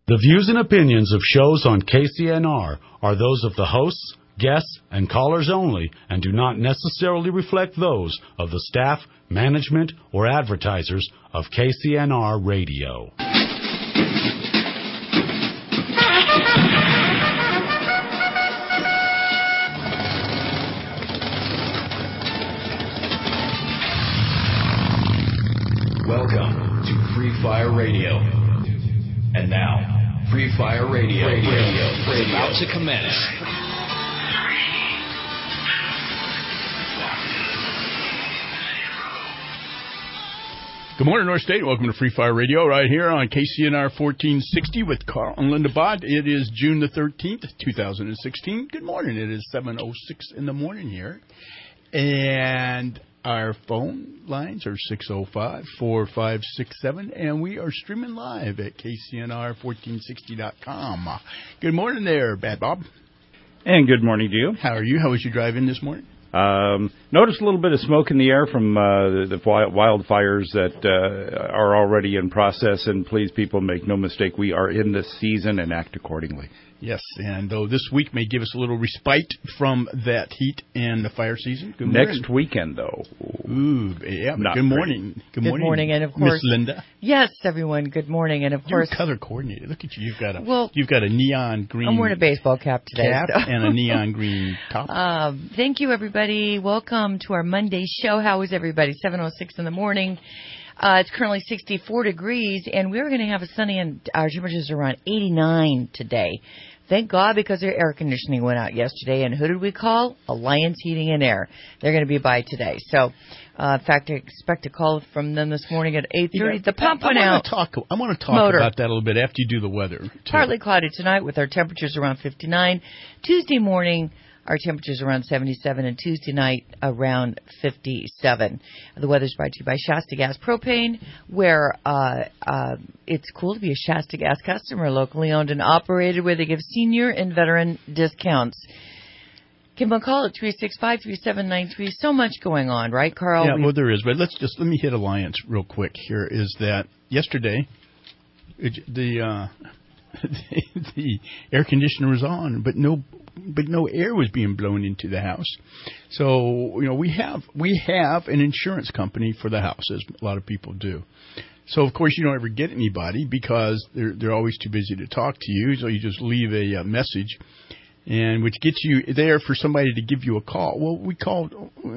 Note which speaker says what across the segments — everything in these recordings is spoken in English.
Speaker 1: The views and opinions of shows on KCNR are those of the hosts, guests, and callers only and do not necessarily reflect those of the staff, management, or advertisers of KCNR Radio.
Speaker 2: Welcome to Free Fire Radio. And now, Free Fire Radio is about to commence.
Speaker 3: Good morning, North State. Welcome to Free Fire Radio right here on KCNR 1460 with Carl and Linda Bod. It is June the 13th, 2016. Good morning. It is 7:06 in the morning here. And our phone lines are 605-4567, and we are streaming live at KCNR1460.com. Good morning there, Bad Bob.
Speaker 4: And good morning to you.
Speaker 3: How are you? How was your drive-in this morning?
Speaker 4: Noticed a little bit of smoke in the air from the wildfires that are already in process, and please, people, make no mistake, we are in the season and act accordingly.
Speaker 3: Yes, and though this week may give us a little respite from that heat and the fire season. Good morning.
Speaker 4: Next weekend, though.
Speaker 3: Ooh, yeah. Good morning.
Speaker 5: Good morning, and of course,
Speaker 3: Miss Linda.
Speaker 5: Yes, everyone. Good morning, and of course,
Speaker 3: you're color coordinated. Look at you. You've got a neon green.
Speaker 5: I'm wearing a baseball cap today,
Speaker 3: and a neon green top.
Speaker 5: Thank you, everybody. Welcome to our Monday show. How is everybody? 7:06 in the morning. It's currently 64 degrees, and we're going to have a sunny, and our temperatures are around 89 today. Thank God, because their air conditioning went out yesterday. And who did we call? Alliance Heating and Air. They're going to be by today. So, in fact, I expect a call from them this morning at 8:30. The pump went out.
Speaker 3: I want to talk about that a little bit after you do the weather, too.
Speaker 5: Partly cloudy tonight with our temperatures around 59. Tuesday morning, our temperatures around 77, and Tuesday night around 57. The weather's brought to you by Shasta Gas Propane, where it's cool to be a Shasta Gas customer, locally owned and operated, where they give senior and veteran discounts. Give them a call at 365-3793. So much going on, right, Carl?
Speaker 3: Yeah, well, there is. But let me hit Alliance real quick here. Is that yesterday the air conditioner was on, but no air was being blown into the house. So, we have an insurance company for the house, as a lot of people do. So, of course, you don't ever get anybody because they're always too busy to talk to you. So you just leave a message, and which gets you there for somebody to give you a call. Well, we called,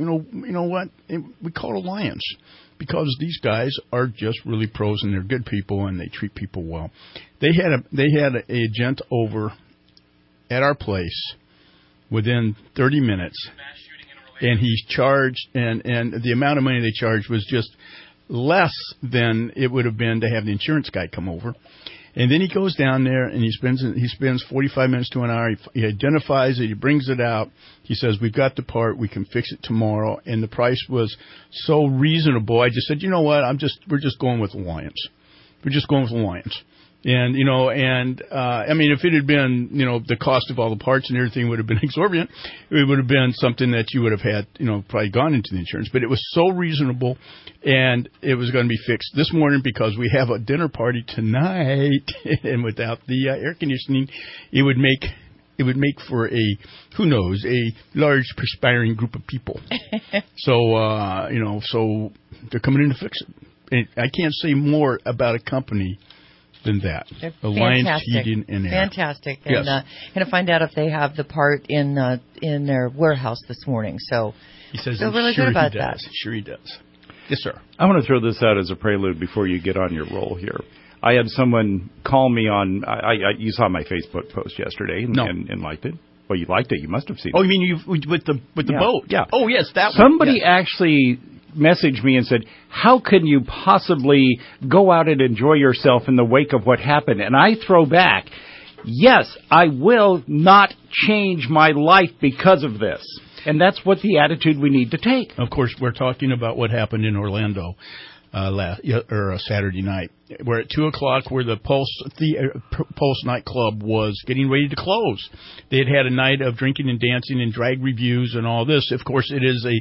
Speaker 3: we called Alliance because these guys are just really pros, and they're good people, and they treat people well. They had a gent over at our place within 30 minutes, and he's charged, and the amount of money they charged was just less than it would have been to have the insurance guy come over. And then he goes down there, and he spends 45 minutes to an hour. He identifies it. He brings it out. He says, "We've got the part. We can fix it tomorrow." And the price was so reasonable. I just said, "You know what? We're just going with Alliance. We're just going with Alliance." And, I mean, if it had been, the cost of all the parts and everything would have been exorbitant, it would have been something that you would have had, probably gone into the insurance. But it was so reasonable, and it was going to be fixed this morning because we have a dinner party tonight, and without the air conditioning, it would make for a large, perspiring group of people. So, so they're coming in to fix it. And I can't say more about a company than that. Alliance Heating and Air.
Speaker 5: Fantastic. And
Speaker 3: yes.
Speaker 5: Going to find out if they have the part in their warehouse this morning. So
Speaker 3: he says
Speaker 5: feel really good about that.
Speaker 3: Sure he does. Yes, sir.
Speaker 4: I want to throw this out as a prelude before you get on your roll here. I had someone call me on. You saw my Facebook post yesterday and liked it. Well, you liked it. You must have seen it.
Speaker 3: Oh, you mean with the boat?
Speaker 4: Yeah.
Speaker 3: Oh, yes, that one.
Speaker 4: Somebody actually messaged me and said, "How can you possibly go out and enjoy yourself in the wake of what happened?" And I throw back, yes, I will not change my life because of this. And that's what the attitude we need to take.
Speaker 3: Of course, we're talking about what happened in Orlando Saturday night, where at 2 o'clock, where the Pulse nightclub was getting ready to close. They had a night of drinking and dancing and drag reviews and all this. Of course, it is a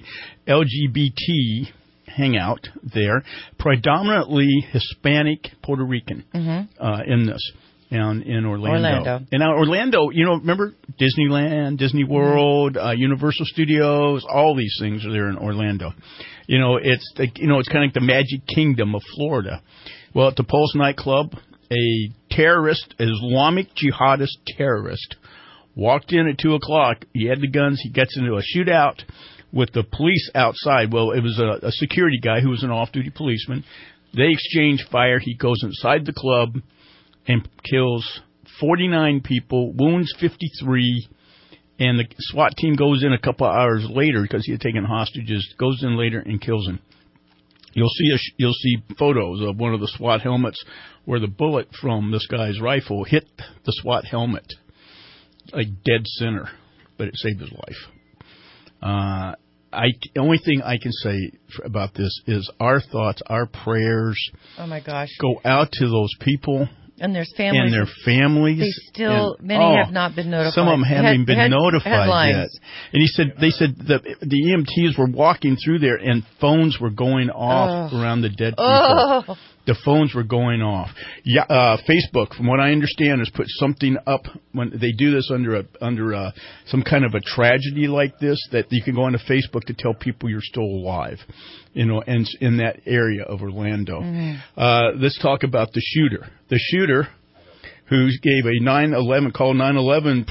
Speaker 3: LGBT hangout there, predominantly Hispanic Puerto Rican in this. down in Orlando. And now Orlando, remember Disneyland, Disney World, Universal Studios, all these things are there in Orlando. It's kind of like the Magic Kingdom of Florida. Well, at the Pulse nightclub, a terrorist, Islamic jihadist terrorist, walked in at 2:00. He had the guns. He gets into a shootout with the police outside. Well, it was a security guy who was an off-duty policeman. They exchange fire. He goes inside the club and kills 49 people, wounds 53, and the SWAT team goes in a couple of hours later because he had taken hostages, goes in later and kills him. You'll see photos of one of the SWAT helmets where the bullet from this guy's rifle hit the SWAT helmet, like dead center, but it saved his life. The only thing I can say about this is our thoughts, our prayers.
Speaker 5: Oh my gosh!
Speaker 3: Go out to those people
Speaker 5: and their families. They still many have not been notified.
Speaker 3: Some of them haven't been notified yet. And they said the EMTs were walking through there and phones were going off around the dead people. The phones were going off. Yeah, Facebook, from what I understand, has put something up when they do this under some kind of a tragedy like this, that you can go onto Facebook to tell people you're still alive, and in that area of Orlando. Mm-hmm. Let's talk about the shooter. The shooter who gave a 9/11 call, 9/11,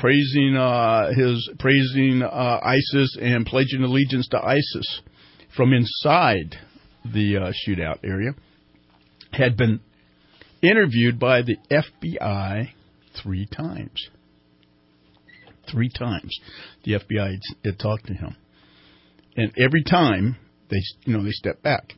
Speaker 3: praising ISIS and pledging allegiance to ISIS from inside the shootout area, had been interviewed by the FBI 3 times. 3 times the FBI had talked to him, and every time they stepped back.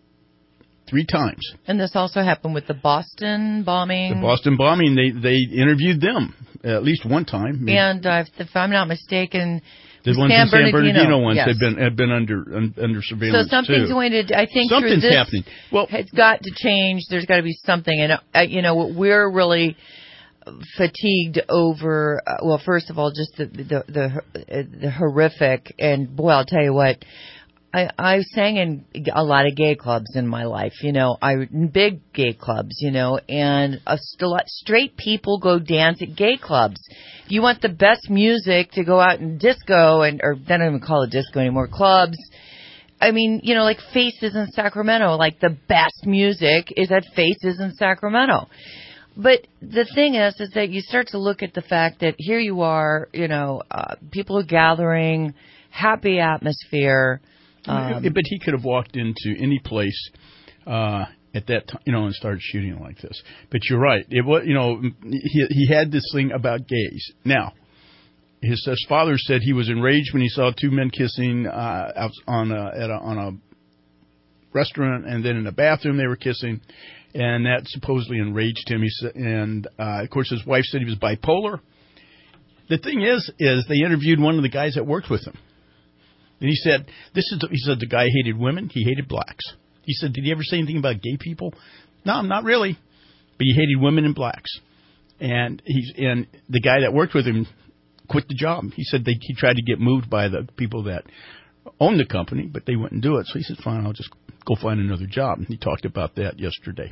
Speaker 3: 3 times.
Speaker 5: And this also happened with the Boston bombing.
Speaker 3: The Boston bombing, they interviewed them at least one time. Maybe.
Speaker 5: And if I'm not mistaken,
Speaker 3: the ones in San Bernardino ones had been under surveillance.
Speaker 5: So something's going to, I think,
Speaker 3: something's
Speaker 5: through this
Speaker 3: happening. Well,
Speaker 5: it's got to change. There's got to be something, and we're really fatigued over. Well, first of all, just the horrific, and boy, I'll tell you what. I sang in a lot of gay clubs in my life, big gay clubs, and straight people go dance at gay clubs. If you want the best music to go out and disco, or they don't even call it disco anymore, clubs. I mean, like Faces in Sacramento, like the best music is at Faces in Sacramento. But the thing is that you start to look at the fact that here you are, people are gathering, happy atmosphere.
Speaker 3: But he could have walked into any place at that time, and started shooting like this. But you're right. It was, he had this thing about gays. Now, his father said he was enraged when he saw 2 men kissing out on a restaurant, and then in a bathroom they were kissing, and that supposedly enraged him. He said, and of course his wife said he was bipolar. The thing is they interviewed one of the guys that worked with him. And he said, the guy hated women. He hated blacks. He said, did he ever say anything about gay people? No, not really. But he hated women and blacks. And the guy that worked with him quit the job. He said he tried to get moved by the people that owned the company, but they wouldn't do it. So he said, fine, I'll just go find another job. And he talked about that yesterday.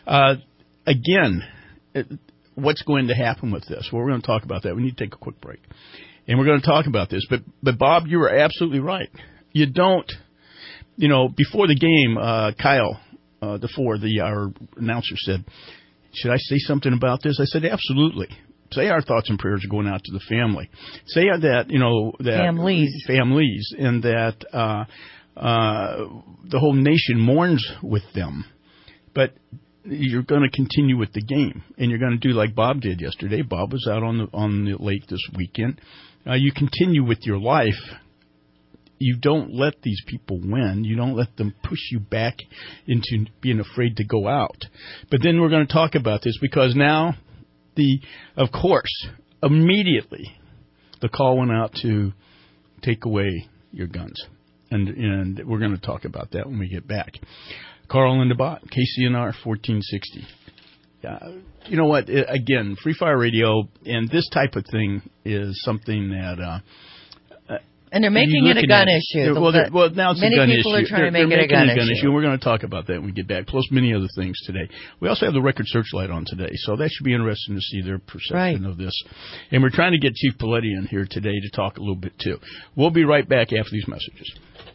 Speaker 3: Again, what's going to happen with this? Well, we're going to talk about that. We need to take a quick break. And we're going to talk about this. But Bob, you were absolutely right. You don't, before the game, Kyle DeFore, our announcer, said, should I say something about this? I said, absolutely. Say our thoughts and prayers are going out to the family. Say that, that families, and that the whole nation mourns with them. But you're going to continue with the game, and you're going to do like Bob did yesterday. Bob was out on the lake this weekend. You continue with your life. You don't let these people win. You don't let them push you back into being afraid to go out. But then we're going to talk about this because now, of course, immediately the call went out to take away your guns. And we're going to talk about that when we get back. Carl and DeBot, KCNR 1460. You know what? Again, Free Fire Radio and this type of thing is something that
Speaker 5: And they're making it a gun issue.
Speaker 3: Well, now it's a gun issue.
Speaker 5: Many people are trying to make it a gun issue.
Speaker 3: And we're going to talk about that when we get back, plus many other things today. We also have the Record Searchlight on today, so that should be interesting to see their perception of this. And we're trying to get Chief Paletti in here today to talk a little bit, too. We'll be right back after these messages.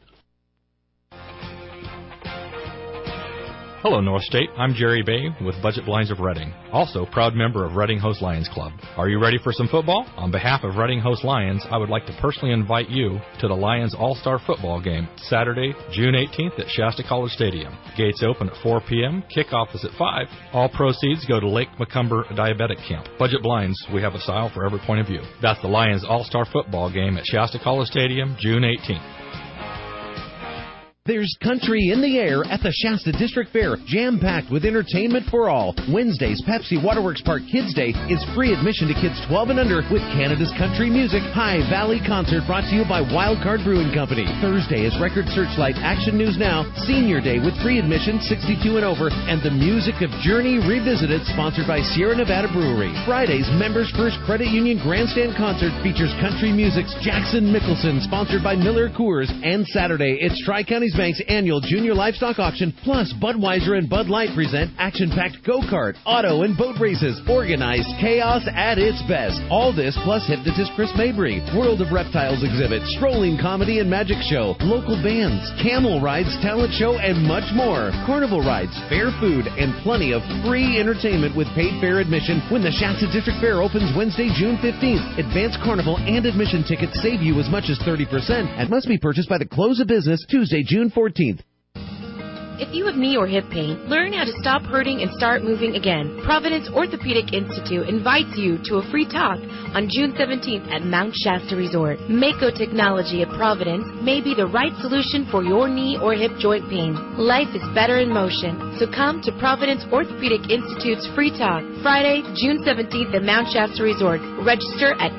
Speaker 6: Hello, North State. I'm Jerry Bay with Budget Blinds of Reading, also proud member of Reading Host Lions Club. Are you ready for some football? On behalf of Reading Host Lions, I would like to personally invite you to the Lions All-Star Football Game, Saturday, June 18th at Shasta College Stadium. Gates open at 4 p.m., kickoff is at 5. All proceeds go to Lake Macomber Diabetic Camp. Budget Blinds, we have a style for every point of view. That's the Lions All-Star Football Game at Shasta College Stadium, June 18th.
Speaker 7: There's country in the air at the Shasta District Fair, jam-packed with entertainment for all. Wednesday's Pepsi Waterworks Park Kids Day is free admission to kids 12 and under with Canada's country music High Valley Concert, brought to you by Wildcard Brewing Company. Thursday is Record Searchlight Action News Now, Senior Day with free admission 62 and over, and the music of Journey Revisited, sponsored by Sierra Nevada Brewery. Friday's Members First Credit Union Grandstand Concert features country music's Jackson Mickelson, sponsored by Miller Coors. And Saturday, it's Tri-Counties Bank's annual Junior Livestock Auction, plus Budweiser and Bud Light present action-packed go-kart, auto, and boat races. Organized chaos at its best. All this plus hypnotist Chris Mabry, World of Reptiles exhibit, strolling comedy and magic show, local bands, camel rides, talent show, and much more. Carnival rides, fair food, and plenty of free entertainment with paid fair admission when the Shasta District Fair opens Wednesday, June 15th. Advanced Carnival and admission tickets save you as much as 30% and must be purchased by the close of business Tuesday, June 14th.
Speaker 8: If you have knee or hip pain, learn how to stop hurting and start moving again. Providence Orthopedic Institute invites you to a free talk on June 17th at Mount Shasta Resort. Mako technology at Providence may be the right solution for your knee or hip joint pain. Life is better in motion, so come to Providence Orthopedic Institute's free talk Friday, June 17th at Mount Shasta Resort. Register at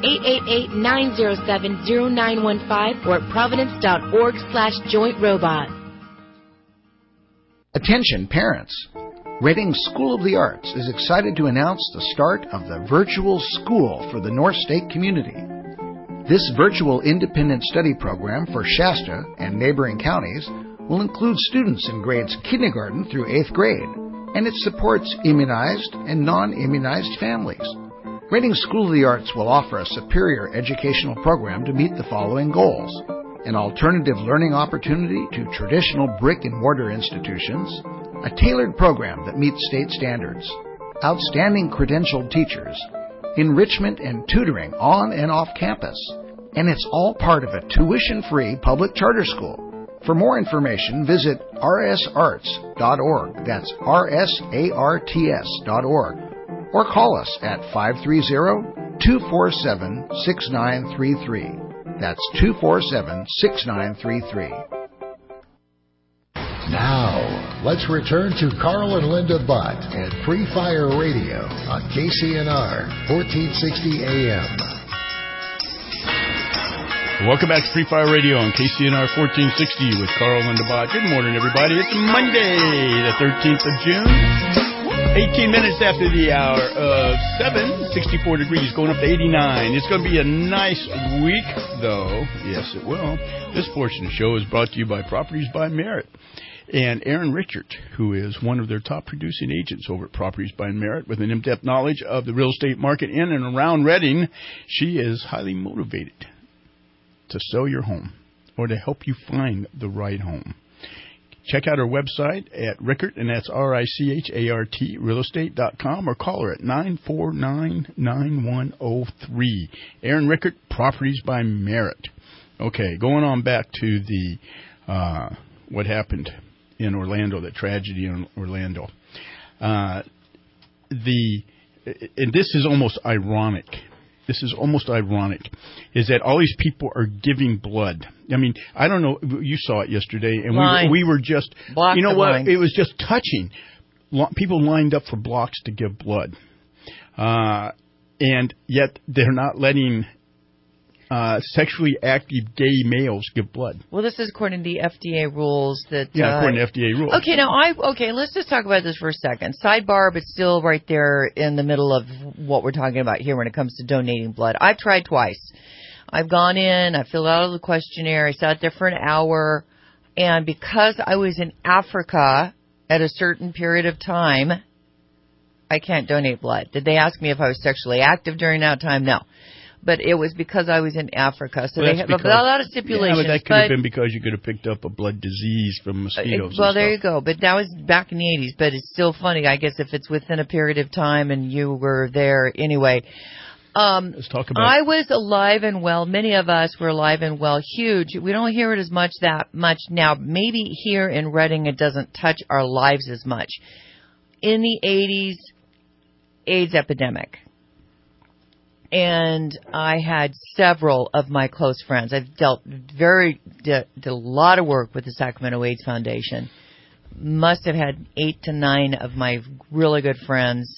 Speaker 8: 888-907-0915 or at providence.org/jointrobot.
Speaker 9: Attention parents! Reading School of the Arts is excited to announce the start of the Virtual School for the North State community. This virtual independent study program for Shasta and neighboring counties will include students in grades kindergarten through 8th grade, and it supports immunized and non-immunized families. Reading School of the Arts will offer a superior educational program to meet the following goals: an alternative learning opportunity to traditional brick-and-mortar institutions, a tailored program that meets state standards, outstanding credentialed teachers, enrichment and tutoring on and off campus, and it's all part of a tuition-free public charter school. For more information, visit rsarts.org, that's rsarts.org, or call us at 530-247-6933. That's 247-6933.
Speaker 10: Now, let's return to Carl and Linda Butt at Free Fire Radio on KCNR 1460 AM.
Speaker 3: Welcome back to Free Fire Radio on KCNR 1460 with Carl and Linda Butt. Good morning, everybody. It's Monday, the 13th of June. 18 minutes after the hour of 7, 64 degrees, going up to 89. It's going to be a nice week, though. Yes, it will. This portion of the show is brought to you by Properties by Merit. And Erin Richard, who is one of their top producing agents over at Properties by Merit with an in-depth knowledge of the real estate market in and around Reading, she is highly motivated to sell your home or to help you find the right home. Check out our website at Rickert, and that's RICHART, realestate.com, or call her at 949-9103. Erin Rickert, Properties by Merit. Okay, going on back to the what happened in Orlando, the tragedy in Orlando. And this is almost ironic. This is almost ironic, is that all these people are giving blood. I mean, I don't know. You saw it yesterday, and we were just, you know what? Lines. It was just touching. People lined up for blocks to give blood, and yet they're not letting sexually active gay males give blood.
Speaker 5: Well, this is according to the FDA rules.
Speaker 3: According to FDA rules.
Speaker 5: Okay, let's just talk about this for a second. Sidebar, but still right there in the middle of what we're talking about here when it comes to donating blood. I've tried twice. I've gone in, I filled out the questionnaire, I sat there for an hour, and because I was in Africa at a certain period of time, I can't donate blood. Did they ask me if I was sexually active during that time? No. But it was because I was in Africa. So they have a lot of stipulations.
Speaker 3: Yeah, but that could have been because you could have picked up a blood disease from mosquitoes.
Speaker 5: Well, there you go. But that was back in the 80s. But it's still funny, I guess, if it's within a period of time and you were there anyway.
Speaker 3: Let's talk about
Speaker 5: I was alive and well. Many of us were alive and well. Huge. We don't hear it as much now. Maybe here in Redding it doesn't touch our lives as much. In the 80s, AIDS epidemic. And I had several of my close friends. I've did a lot of work with the Sacramento AIDS Foundation. Must have had 8 to 9 of my really good friends,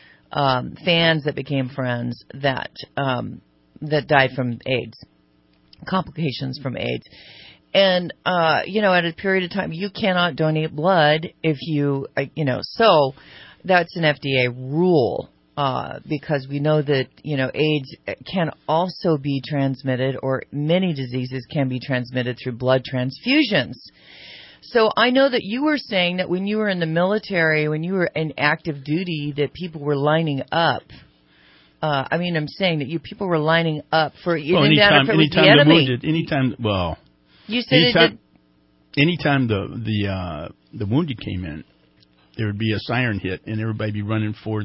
Speaker 5: fans that became friends that died from AIDS, complications from AIDS. And, at a period of time, you cannot donate blood if you, so that's an FDA rule. Because we know that, AIDS can also be transmitted, or many diseases can be transmitted through blood transfusions. So I know that you were saying that when you were in the military, when you were in active duty, that people were lining up. I'm saying that people were lining up for anytime the
Speaker 3: wounded,
Speaker 5: you said
Speaker 3: anytime the wounded came in, there would be a siren hit, and everybody would be running for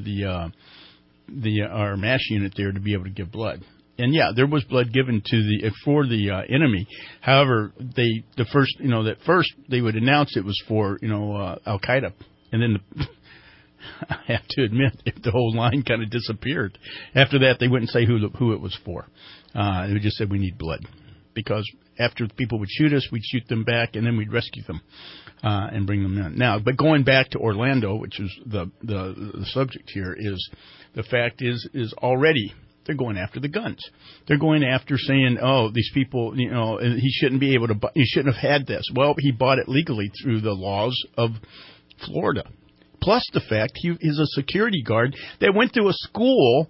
Speaker 3: our MASH unit there to be able to give blood. And yeah, there was blood given for the enemy. However, at first they would announce it was for Al Qaeda, and then I have to admit the whole line kind of disappeared. After that, they wouldn't say who it was for. They would just say we need blood, because after people would shoot us, we'd shoot them back, and then we'd rescue them and bring them in. Now, but going back to Orlando, which is the subject here, is the fact is already they're going after the guns. They're going after saying, oh, these people, he shouldn't be able to, he shouldn't have had this. Well, he bought it legally through the laws of Florida. Plus the fact he is a security guard that went through a school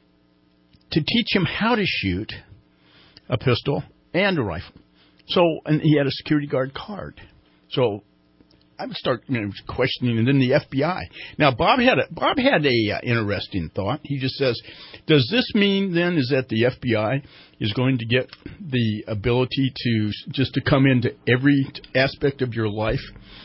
Speaker 3: to teach him how to shoot a pistol and a rifle. So, and he had a security guard card. So I would start questioning, and then the FBI. Now, Bob had a interesting thought. He just says, does this mean then is that the FBI is going to get the ability to come into every aspect of your life?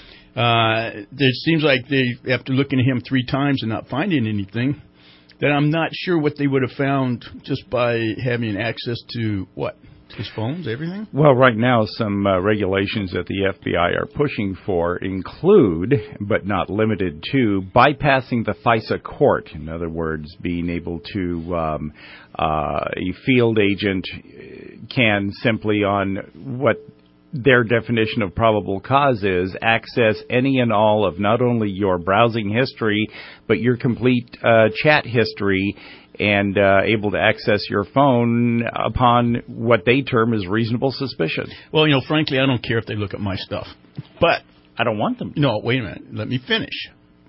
Speaker 3: It seems like they, after looking at him 3 times and not finding anything, that I'm not sure what they would have found just by having access to what? His phones, everything?
Speaker 4: Well, right now, some regulations that the FBI are pushing for include, but not limited to, bypassing the FISA court. In other words, being able to, a field agent can simply, on what their definition of probable cause is, access any and all of not only your browsing history, but your complete chat history, and able to access your phone upon what they term as reasonable suspicion.
Speaker 3: Well, frankly, I don't care if they look at my stuff. But
Speaker 4: I don't want them to.
Speaker 3: No, wait a minute. Let me finish.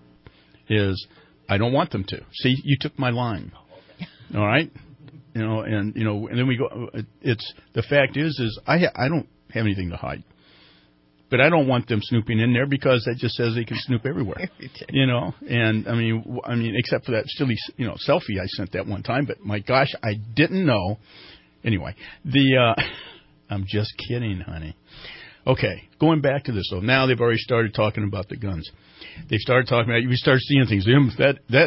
Speaker 3: I don't want them to. See, you took my line. All right? And then we go, it's, the fact is I don't have anything to hide. But I don't want them snooping in there, because that just says they can snoop everywhere. And I mean, except for that silly, selfie I sent that one time. But my gosh, I didn't know. Anyway, I'm just kidding, honey. Okay, going back to this though. Now they've already started talking about the guns. They've started talking about. We start seeing things. That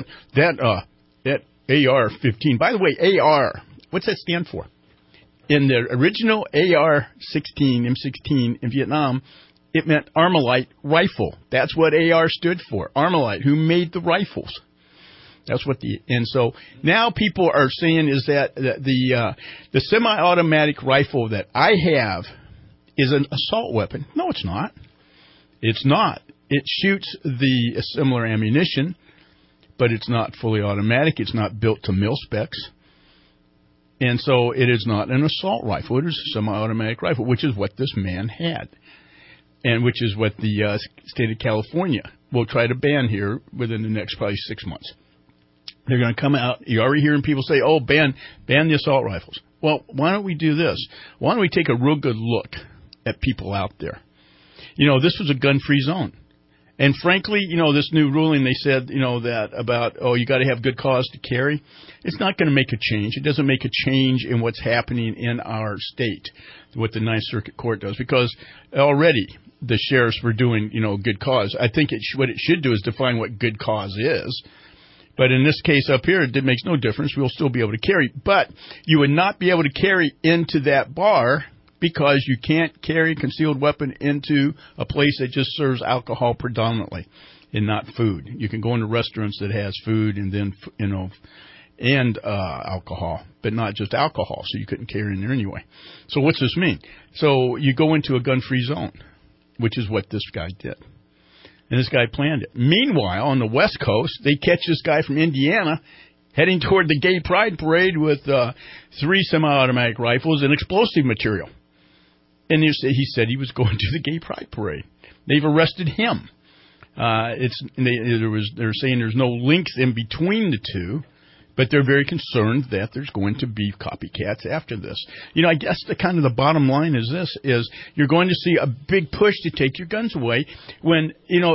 Speaker 3: AR-15. By the way, AR. What's that stand for? In the original AR-16, M16 in Vietnam, it meant Armalite rifle. That's what AR stood for. Armalite, who made the rifles. That's what and so now people are saying is that the semi-automatic rifle that I have is an assault weapon. No, it's not. It's not. It shoots the similar ammunition, but it's not fully automatic. It's not built to mil specs. And so it is not an assault rifle. It is a semi-automatic rifle, which is what this man had, and which is what the state of California will try to ban here within the next probably 6 months. They're going to come out. You're already hearing people say, oh, ban the assault rifles. well, why don't we do this? Why don't we take a real good look at people out there? This was a gun-free zone. And frankly, this new ruling, they said, that about, you got to have good cause to carry. It's not going to make a change. It doesn't make a change in what's happening in our state, what the Ninth Circuit Court does, because already the sheriffs were doing, good cause. I think what it should do is define what good cause is. But in this case up here, it makes no difference. We'll still be able to carry. But you would not be able to carry into that bar because you can't carry a concealed weapon into a place that just serves alcohol predominantly and not food. You can go into restaurants that has food and then, and alcohol, but not just alcohol, so you couldn't carry in there anyway. So what's this mean? So you go into a gun-free zone, which is what this guy did. And this guy planned it. Meanwhile, on the West Coast, they catch this guy from Indiana heading toward the Gay Pride Parade with 3 semi-automatic rifles and explosive material. And he said he was going to the Gay Pride Parade. They've arrested him. They're saying there's no links in between the two, but they're very concerned that there's going to be copycats after this. I guess the bottom line is this, is you're going to see a big push to take your guns away when,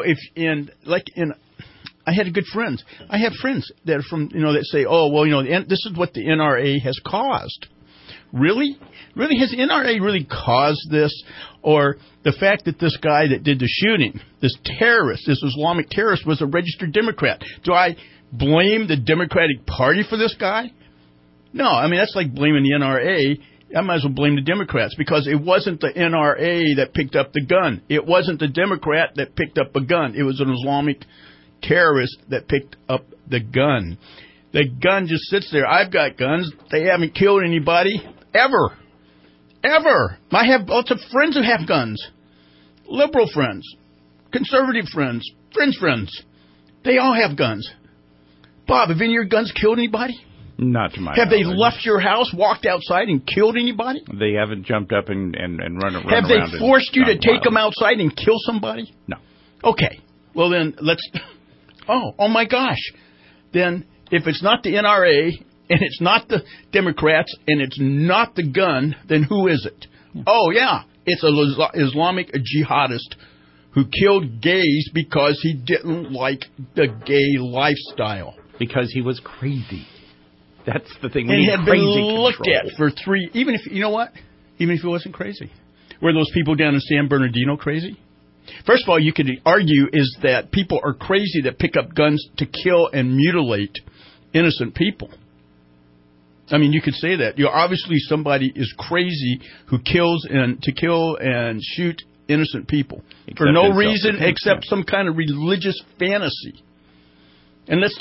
Speaker 3: I had good friends. I have friends that are from, that say, this is what the NRA has caused. Really? Really? Has the NRA really caused this? Or the fact that this guy that did the shooting, this terrorist, this Islamic terrorist, was a registered Democrat? Do I blame the Democratic Party for this guy? No, that's like blaming the NRA. I might as well blame the Democrats because it wasn't the NRA that picked up the gun. It wasn't the Democrat that picked up a gun. It was an Islamic terrorist that picked up the gun. The gun just sits there. I've got guns. They haven't killed anybody ever. Ever. I have lots of friends who have guns. Liberal friends. Conservative friends. Friends. They all have guns. Bob, have any of your guns killed anybody?
Speaker 4: Not to my
Speaker 3: Have
Speaker 4: knowledge.
Speaker 3: they left your house, walked outside, and killed anybody?
Speaker 4: They haven't jumped up and run around.
Speaker 3: Have they forced you to take them outside and kill somebody?
Speaker 4: No.
Speaker 3: Okay. Well, then let's... Oh my gosh. Then if it's not the NRA and it's not the Democrats and it's not the gun, then who is it? Oh, yeah. It's an Islamic jihadist who killed gays because he didn't like the gay lifestyle.
Speaker 4: Because he was crazy. That's the thing.
Speaker 3: And he had been looked at for 3... Even if, even if he wasn't crazy. Were those people down in San Bernardino crazy? First of all, you could argue is that people are crazy that pick up guns to kill and mutilate innocent people. You could say that. Obviously somebody is crazy who kills to kill and shoot innocent people for no reason except some kind of religious fantasy. And let's,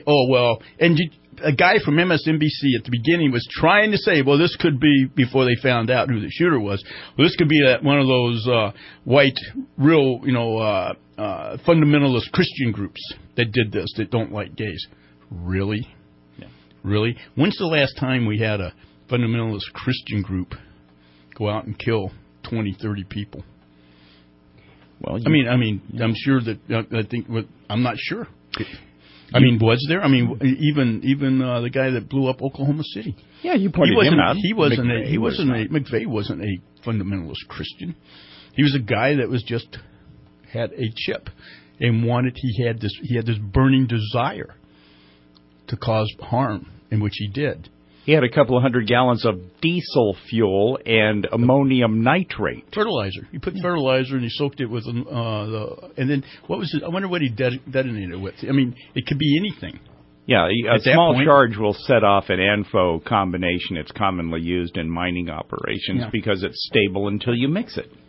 Speaker 3: a guy from MSNBC at the beginning was trying to say, well, this could be, before they found out who the shooter was, well, this could be one of those white, real, fundamentalist Christian groups that did this, that don't like gays. Really? Yeah. Really? When's the last time we had a fundamentalist Christian group go out and kill 20, 30 people? Well, I'm sure that, I'm not sure. Was there? Even the guy that blew up Oklahoma City.
Speaker 4: Yeah, you pointed him out.
Speaker 3: McVeigh wasn't a fundamentalist Christian. He was a guy that was just had a chip and he had this burning desire to cause harm, in which he did.
Speaker 4: He had a couple of 100 gallons of diesel fuel and ammonium nitrate.
Speaker 3: Fertilizer. He put fertilizer and he soaked it with and then what was it? I wonder what he detonated it with. It could be anything.
Speaker 4: Yeah, a small charge will set off an ANFO combination. It's commonly used in mining operations because it's stable until you mix it.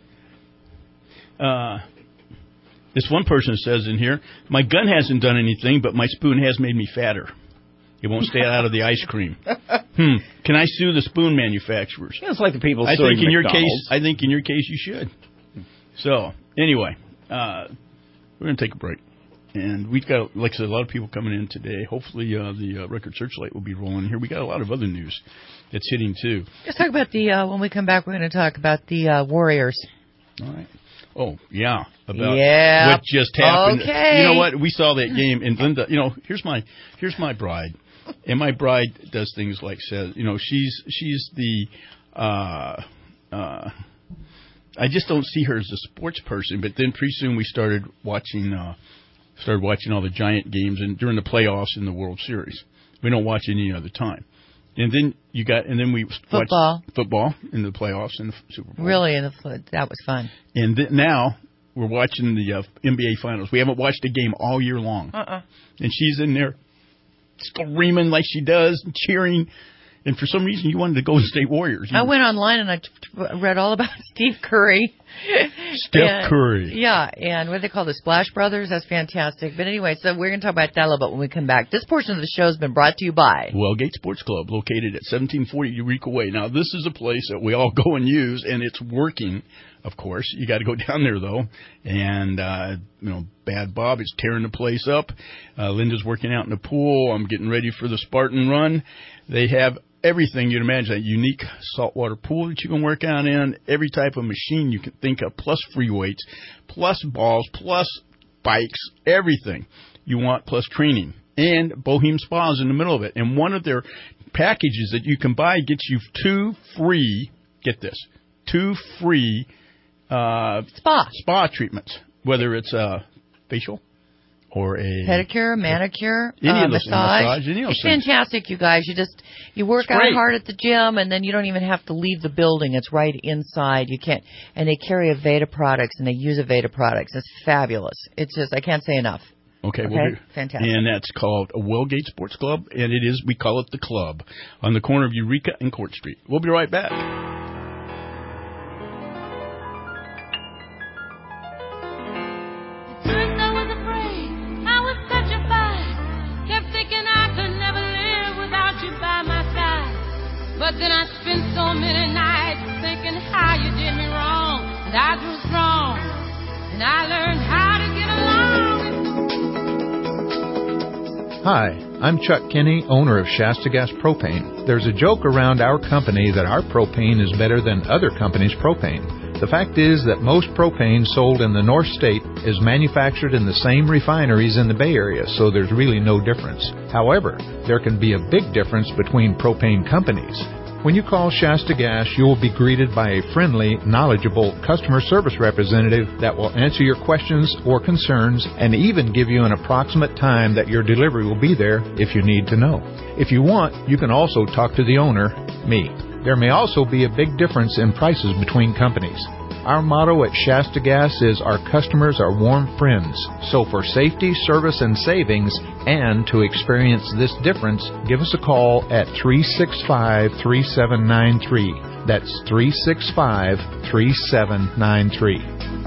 Speaker 3: This one person says in here, my gun hasn't done anything, but my spoon has made me fatter. It won't stay out of the ice cream. Can I sue the spoon manufacturers?
Speaker 4: Yeah, it's like the people suing McDonald's.
Speaker 3: I think in your case you should. So, anyway, we're going to take a break. And we've got, like I said, a lot of people coming in today. Hopefully the Record Searchlight will be rolling here. We got a lot of other news that's hitting, too.
Speaker 5: Let's talk about when we come back, we're going to talk about the Warriors.
Speaker 3: All right. Oh, yeah. About what just happened.
Speaker 5: Okay.
Speaker 3: You know what? We saw that game. And Linda, here's my bride. And my bride does things like says, she's the. I just don't see her as a sports person. But then pretty soon we started watching all the Giant games and during the playoffs in the World Series. We don't watch any other time. And then we watched football in the playoffs and the Super Bowl.
Speaker 5: Really, that was fun.
Speaker 3: And now we're watching the NBA Finals. We haven't watched a game all year long. And she's in there screaming like she does, and cheering. And for some reason, you wanted the Golden State Warriors.
Speaker 5: I went online and I read all about Steve Curry.
Speaker 3: Steph Curry.
Speaker 5: Yeah, and what they call the Splash Brothers. That's fantastic. But anyway, so we're going to talk about that a little bit when we come back. This portion of the show has been brought to you by
Speaker 3: Wellgate Sports Club, located at 1740 Eureka Way. Now, this is a place that we all go and use, and it's working, of course. You got to go down there, though. And, Bad Bob is tearing the place up. Linda's working out in the pool. I'm getting ready for the Spartan run. They have everything you'd imagine, a unique saltwater pool that you can work out in, every type of machine you can think of, plus free weights, plus balls, plus bikes, everything you want, plus training. And Bohem Spa is in the middle of it. And one of their packages that you can buy gets you 2 free, get this, 2 free spa treatments, whether it's facial or a
Speaker 5: pedicure, manicure,
Speaker 3: massage.
Speaker 5: It's fantastic, you guys. You work out hard at the gym, and then you don't even have to leave the building. It's right inside. You can't, and they carry Aveda products, and they use Aveda products. It's fabulous. It's just, I can't say enough.
Speaker 3: Okay,
Speaker 5: fantastic.
Speaker 3: And that's called a Wellgate Sports Club, and we call it the Club, on the corner of Eureka and Court Street. We'll be right back.
Speaker 11: But then I spent so many nights thinking how you did me wrong, and I grew strong, and I learned how to get along.
Speaker 12: Hi, I'm Chuck Kinney, owner of Shasta Gas Propane. There's a joke around our company that our propane is better than other companies' propane. The fact is that most propane sold in the North State is manufactured in the same refineries in the Bay Area, so there's really no difference. However, there can be a big difference between propane companies. When you call Shasta Gas, you will be greeted by a friendly, knowledgeable customer service representative that will answer your questions or concerns and even give you an approximate time that your delivery will be there if you need to know. If you want, you can also talk to the owner, me. There may also be a big difference in prices between companies. Our motto at Shasta Gas is our customers are warm friends. So for safety, service, and savings, and to experience this difference, give us a call at 365-3793. That's 365-3793.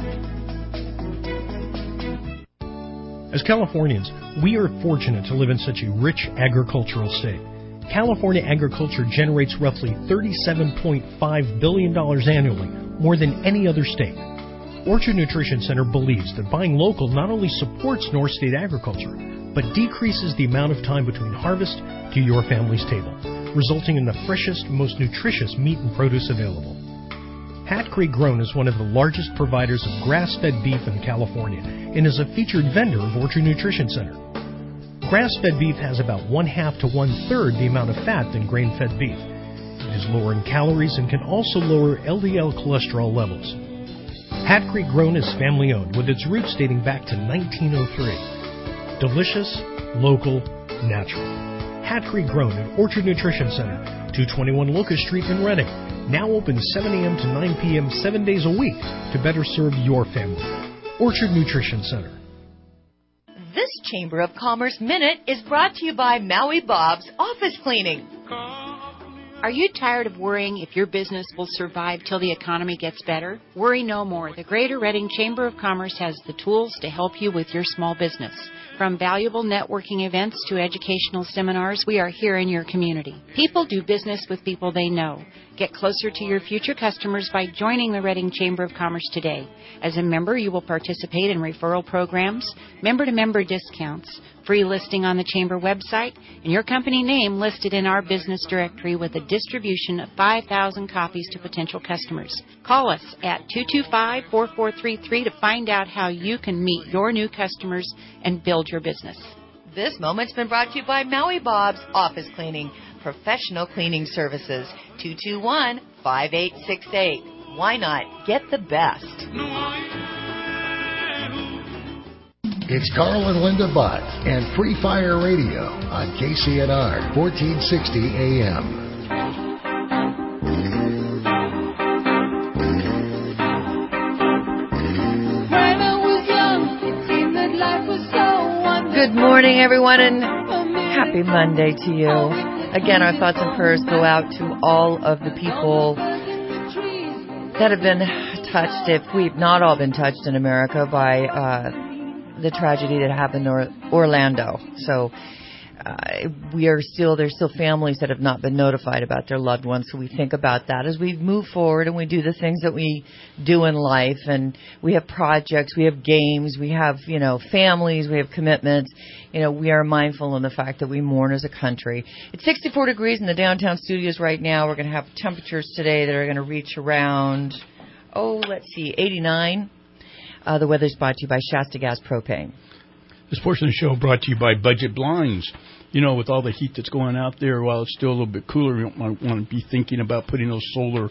Speaker 13: As Californians, we are fortunate to live in such a rich agricultural state. California agriculture generates roughly $37.5 billion annually, more than any other state. Orchard Nutrition Center believes that buying local not only supports North State agriculture, but decreases the amount of time between harvest to your family's table, resulting in the freshest, most nutritious meat and produce available. Hat Creek Grown is one of the largest providers of grass-fed beef in California and is a featured vendor of Orchard Nutrition Center. Grass-fed beef has about 1/2 to 1/3 the amount of fat than grain-fed beef. It is lower in calories and can also lower LDL cholesterol levels. Hat Creek Grown is family-owned with its roots dating back to 1903. Delicious, local, natural. Hat Creek Grown at Orchard Nutrition Center, 221 Locust Street in Redding. Now open 7 a.m. to 9 p.m. 7 days a week to better serve your family. Orchard Nutrition Center.
Speaker 5: This Chamber of Commerce Minute is brought to you by Maui Bob's Office Cleaning.
Speaker 14: Are you tired of worrying if your business will survive till the economy gets better? Worry no more. The Greater Reading Chamber of Commerce has the tools to help you with your small business. From valuable networking events to educational seminars, we are here in your community. People do business with people they know. Get closer to your future customers by joining the Reading Chamber of Commerce today. As a member, you will participate in referral programs, member-to-member discounts, free listing on the Chamber website, and your company name listed in our business directory with a distribution of 5,000 copies to potential customers. Call us at 225-4433 to find out how you can meet your new customers and build your business.
Speaker 5: This moment's been brought to you by Maui Bob's Office Cleaning, professional cleaning services. 221-5868. Why not get the best?
Speaker 10: It's Carl and Linda Bott and Free Fire Radio on KCNR 1460 AM.
Speaker 5: Good morning, everyone, and happy Monday to you. Again, our thoughts and prayers go out to all of the people that have been touched, if we've not all been touched in America, by the tragedy that happened in Orlando. So there's still families that have not been notified about their loved ones. So we think about that as we move forward and we do the things that we do in life. And we have projects, we have games, we have, families, we have commitments. We are mindful in the fact that we mourn as a country. It's 64 degrees in the downtown studios right now. We're going to have temperatures today that are going to reach around, 89. The weather's brought to you by Shasta Gas Propane.
Speaker 3: This portion of the show brought to you by Budget Blinds. With all the heat that's going out there, while it's still a little bit cooler, you might want to be thinking about putting those solar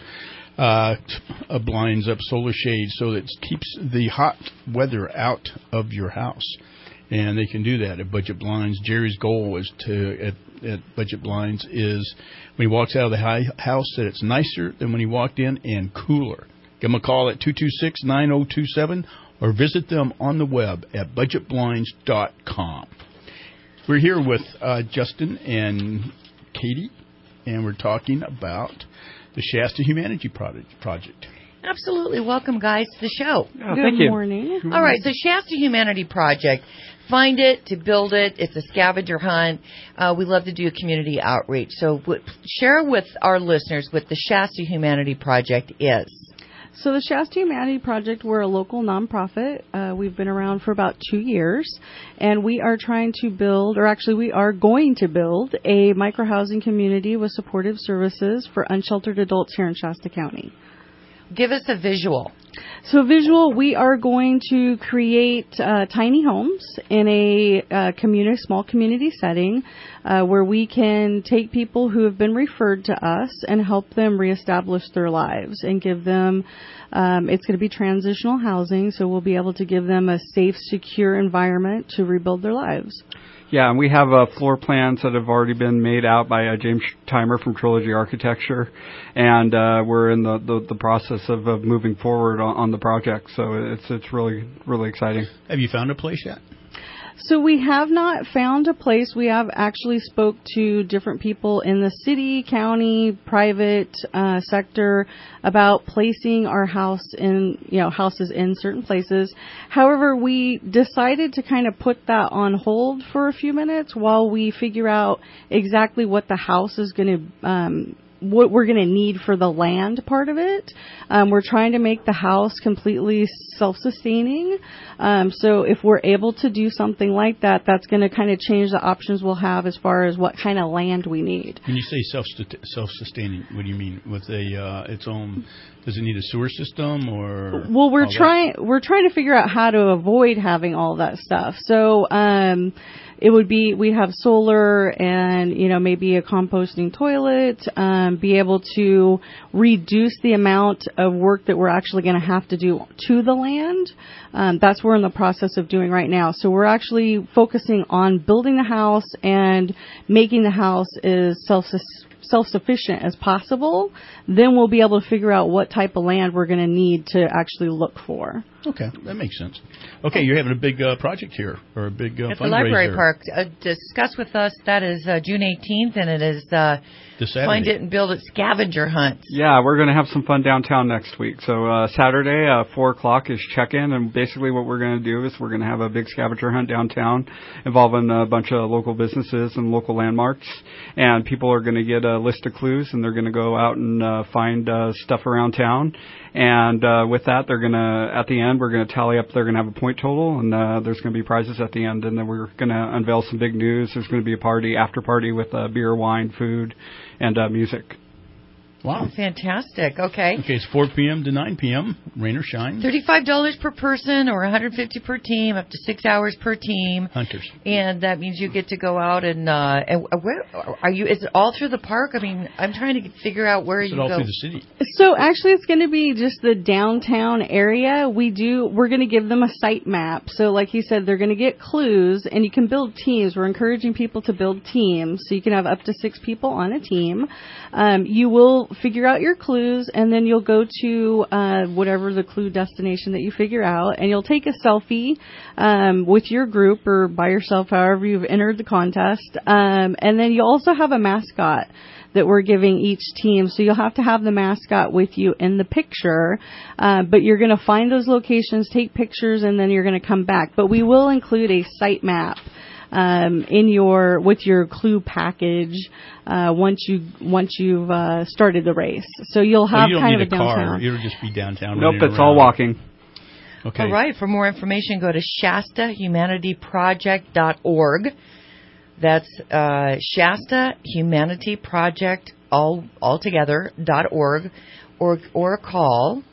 Speaker 3: blinds up, solar shades, so that it keeps the hot weather out of your house. And they can do that at Budget Blinds. Jerry's goal is at Budget Blinds is when he walks out of the house that it's nicer than when he walked in and cooler. Give them a call at 226-9027 or visit them on the web at budgetblinds.com. We're here with Justin and Katie, and we're talking about the Shasta Humanity Project.
Speaker 5: Absolutely. Welcome, guys, to the show.
Speaker 15: Good morning.
Speaker 5: All right, so Shasta Humanity Project. Find it, to build it. It's a scavenger hunt. We love to do community outreach. So share with our listeners what the Shasta Humanity Project is.
Speaker 15: So the Shasta Humanity Project, we're a local nonprofit. We've been around for about 2 years, and we are trying to build, or actually we are going to build, a microhousing community with supportive services for unsheltered adults here in Shasta County.
Speaker 5: Give us a visual.
Speaker 15: So visual, we are going to create tiny homes in a small community setting where we can take people who have been referred to us and help them reestablish their lives and give them, it's going to be transitional housing, so we'll be able to give them a safe, secure environment to rebuild their lives.
Speaker 16: Yeah, and we have floor plans that have already been made out by James Timer from Trilogy Architecture, and we're in the process of moving forward on the project. So it's really, really exciting.
Speaker 3: Have you found a place yet?
Speaker 15: So we have not found a place. We have actually spoke to different people in the city, county, private sector about placing our houses in certain places. However, we decided to kind of put that on hold for a few minutes while we figure out exactly what the house is going to what we're going to need for the land part of it. We're trying to make the house completely self-sustaining. So if we're able to do something like that, that's going to kind of change the options we'll have as far as what kind of land we need.
Speaker 3: When you say self-sustaining, what do you mean? With its own, does it need a sewer system or?
Speaker 15: Well, we're trying to figure out how to avoid having all that stuff. So, we have solar and, maybe a composting toilet, be able to reduce the amount of work that we're actually going to have to do to the land. That's what we're in the process of doing right now. So we're actually focusing on building the house and making the house as self-sufficient as possible. Then we'll be able to figure out what type of land we're going to need to actually look for.
Speaker 3: Okay, that makes sense. Okay, you're having a big project here, or a big fundraiser.
Speaker 5: At the Library Park. Discuss with us, that is June 18th, and it is Find It and Build It scavenger hunt.
Speaker 16: Yeah, we're going to have some fun downtown next week. So Saturday, 4 o'clock is check-in, and basically what we're going to do is we're going to have a big scavenger hunt downtown involving a bunch of local businesses and local landmarks, and people are going to get a list of clues, and they're going to go out and find stuff around town. And with that, they're going to, at the end, we're going to tally up, they're going to have a point total, and there's going to be prizes at the end. And then we're going to unveil some big news. There's going to be a party, after party with beer, wine, food, and music.
Speaker 3: Wow.
Speaker 5: Fantastic. Okay.
Speaker 3: Okay, it's 4 p.m. to 9 p.m., rain or shine.
Speaker 5: $35 per person or $150 per team, up to 6 hours per team.
Speaker 3: Hunters.
Speaker 5: And that means you get to go out and where are you? Is it all through the park? I mean, I'm trying to figure out where you go.
Speaker 3: It's all through the city.
Speaker 15: So actually it's going to be just the downtown area. We're going to give them a site map. So like he said, they're going to get clues and you can build teams. We're encouraging people to build teams. So you can have up to 6 people on a team. You will figure out your clues, and then you'll go to whatever the clue destination that you figure out, and you'll take a selfie with your group or by yourself, however you've entered the contest. And then you also have a mascot that we're giving each team. So you'll have to have the mascot with you in the picture, but you're going to find those locations, take pictures, and then you're going to come back. But we will include a site map with your clue package once you've started the race. So you'll have kind of a downtown.
Speaker 3: Car. It'll just be downtown.
Speaker 16: Nope, it's all walking.
Speaker 3: Okay.
Speaker 5: All right. For more information, go to ShastaHumanityProject.org. That's ShastaHumanityProject altogether.org, or call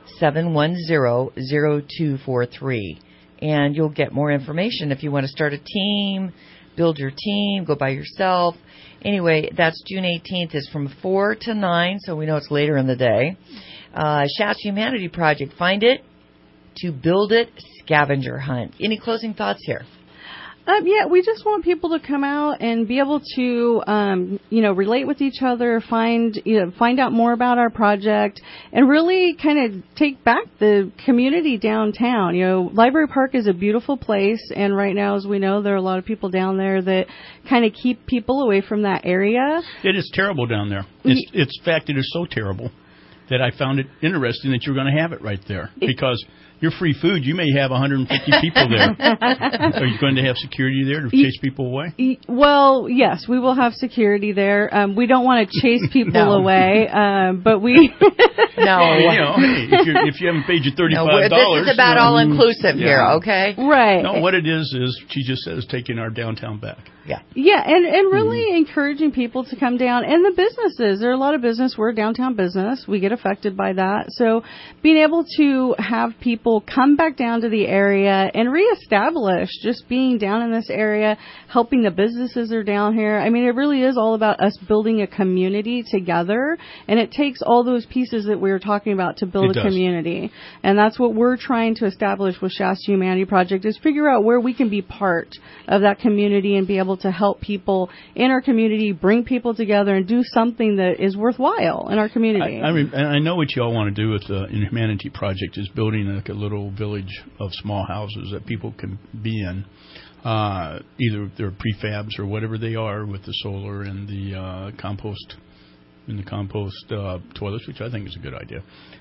Speaker 5: 710-0243. And you'll get more information if you want to start a team, build your team, go by yourself. Anyway, that's June 18th. It's from 4 to 9, so we know it's later in the day. Shasta Humanity Project. Find it, to build it, scavenger hunt. Any closing thoughts here?
Speaker 15: Yeah, we just want people to come out and be able to, relate with each other, find out more about our project, and really kind of take back the community downtown. Library Park is a beautiful place, and right now, as we know, there are a lot of people down there that kind of keep people away from that area.
Speaker 3: It is terrible down there. In fact, it is so terrible that I found it interesting that you're going to have it right there, because your free food, you may have 150 people there. Are you going to have security there to chase people away?
Speaker 15: Well, yes, we will have security there. We don't want to chase people away, but we...
Speaker 5: No.
Speaker 3: If you haven't paid your $35...
Speaker 5: This is about all-inclusive here, okay?
Speaker 15: Right.
Speaker 3: No, what it is she just says taking our downtown back.
Speaker 5: Yeah.
Speaker 15: Yeah, and really encouraging people to come down. And the businesses, there are a lot of business. We're a downtown business. We get affected by that. So being able to have people come back down to the area and reestablish just being down in this area, helping the businesses that are down here. I mean, it really is all about us building a community together. And it takes all those pieces that we were talking about to build a community. And that's what we're trying to establish with Shasta Humanity Project, is figure out where we can be part of that community and be able to help people in our community, bring people together, and do something that is worthwhile in our community.
Speaker 3: I know what you all want to do with the Humanity Project is building like a little village of small houses that people can be in. Either they're prefabs or whatever they are, with the solar and the compost toilets, which I think is a good idea.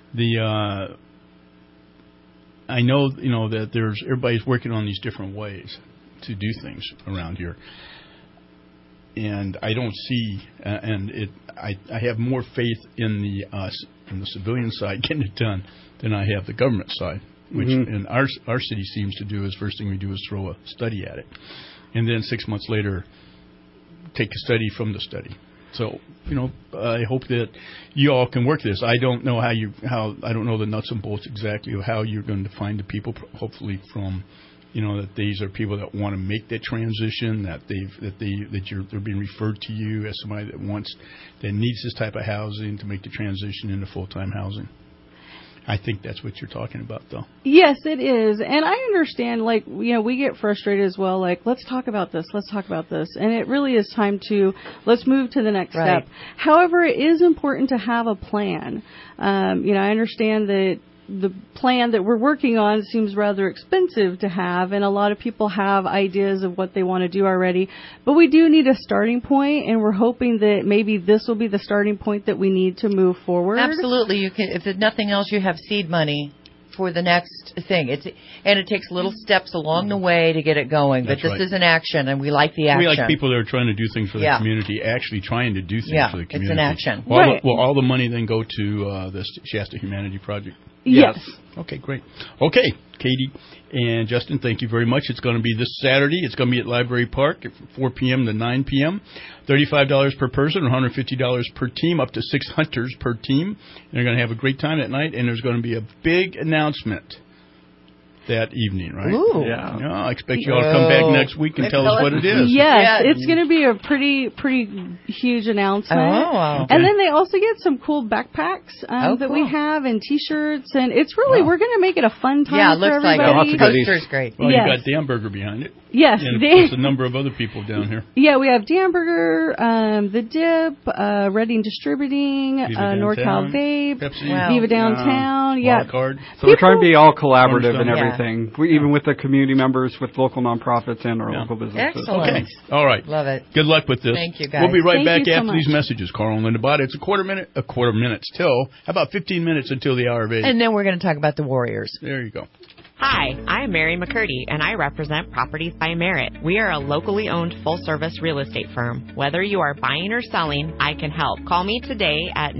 Speaker 3: I know that everybody's working on these different ways to do things around here, and I don't see, I have more faith in the civilian side getting it done than I have the government side, which and our city seems to do is first thing we do is throw a study at it, and then 6 months later take a study from the study. So, I hope that you all can work this. I don't know I don't know the nuts and bolts exactly of how you're going to find the people, hopefully from, that these are people that want to make that transition, that they're being referred to you as somebody that needs this type of housing to make the transition into full-time housing. I think that's what you're talking about, though.
Speaker 15: Yes, it is. And I understand, we get frustrated as well, let's talk about this. And it really is time let's move to the next step. However, it is important to have a plan. I understand that the plan that we're working on seems rather expensive to have, and a lot of people have ideas of what they want to do already. But we do need a starting point, and we're hoping that maybe this will be the starting point that we need to move forward.
Speaker 5: Absolutely. You can, if there's nothing else, you have seed money for the next thing. And it takes little steps along the way to get it going. But this is an action, and we like the action.
Speaker 3: We like people that are trying to do things for the community, actually trying to do things for the community.
Speaker 5: It's an action.
Speaker 3: Will all the money then go to the Shasta Humanity Project?
Speaker 15: Yes.
Speaker 3: Okay, great. Okay, Katie and Justin, thank you very much. It's going to be this Saturday. It's going to be at Library Park from 4 p.m. to 9 p.m. $35 per person, $150 per team, up to 6 hunters per team. And they're going to have a great time that night, and there's going to be a big announcement that evening, right?
Speaker 5: Ooh.
Speaker 3: Yeah. I expect you all to come back next week and tell us what it is.
Speaker 15: Yes, it's going to be a pretty huge announcement.
Speaker 5: Oh,
Speaker 15: okay. And then they also get some cool backpacks that we have and T-shirts, and it's really we're going to make it a fun time for everybody.
Speaker 5: Yeah, it looks like it. Poster's great.
Speaker 3: Well, you got Dan Berger behind it.
Speaker 15: Yes,
Speaker 3: and there's a number of other people down here.
Speaker 15: Yeah, we have Dan Berger, The Dip, Reading Distributing, NorCal Vape, Viva Downtown.
Speaker 3: Wildcard.
Speaker 16: So we're trying to be all collaborative and everything. Even with the community members, with local nonprofits and our local businesses.
Speaker 5: Excellent.
Speaker 3: Okay. All right.
Speaker 5: Love it.
Speaker 3: Good luck with this.
Speaker 5: Thank you, guys.
Speaker 3: We'll be right back
Speaker 15: so
Speaker 3: after
Speaker 15: much.
Speaker 3: these messages. Carl and Linda Bott. It's a quarter minutes till, how about 15 minutes until the hour of 8?
Speaker 5: And then we're going to talk about the Warriors.
Speaker 3: There you go.
Speaker 17: Hi, I'm Mary McCurdy, and I represent Properties by Merit. We are a locally owned full-service real estate firm. Whether you are buying or selling, I can help. Call me today at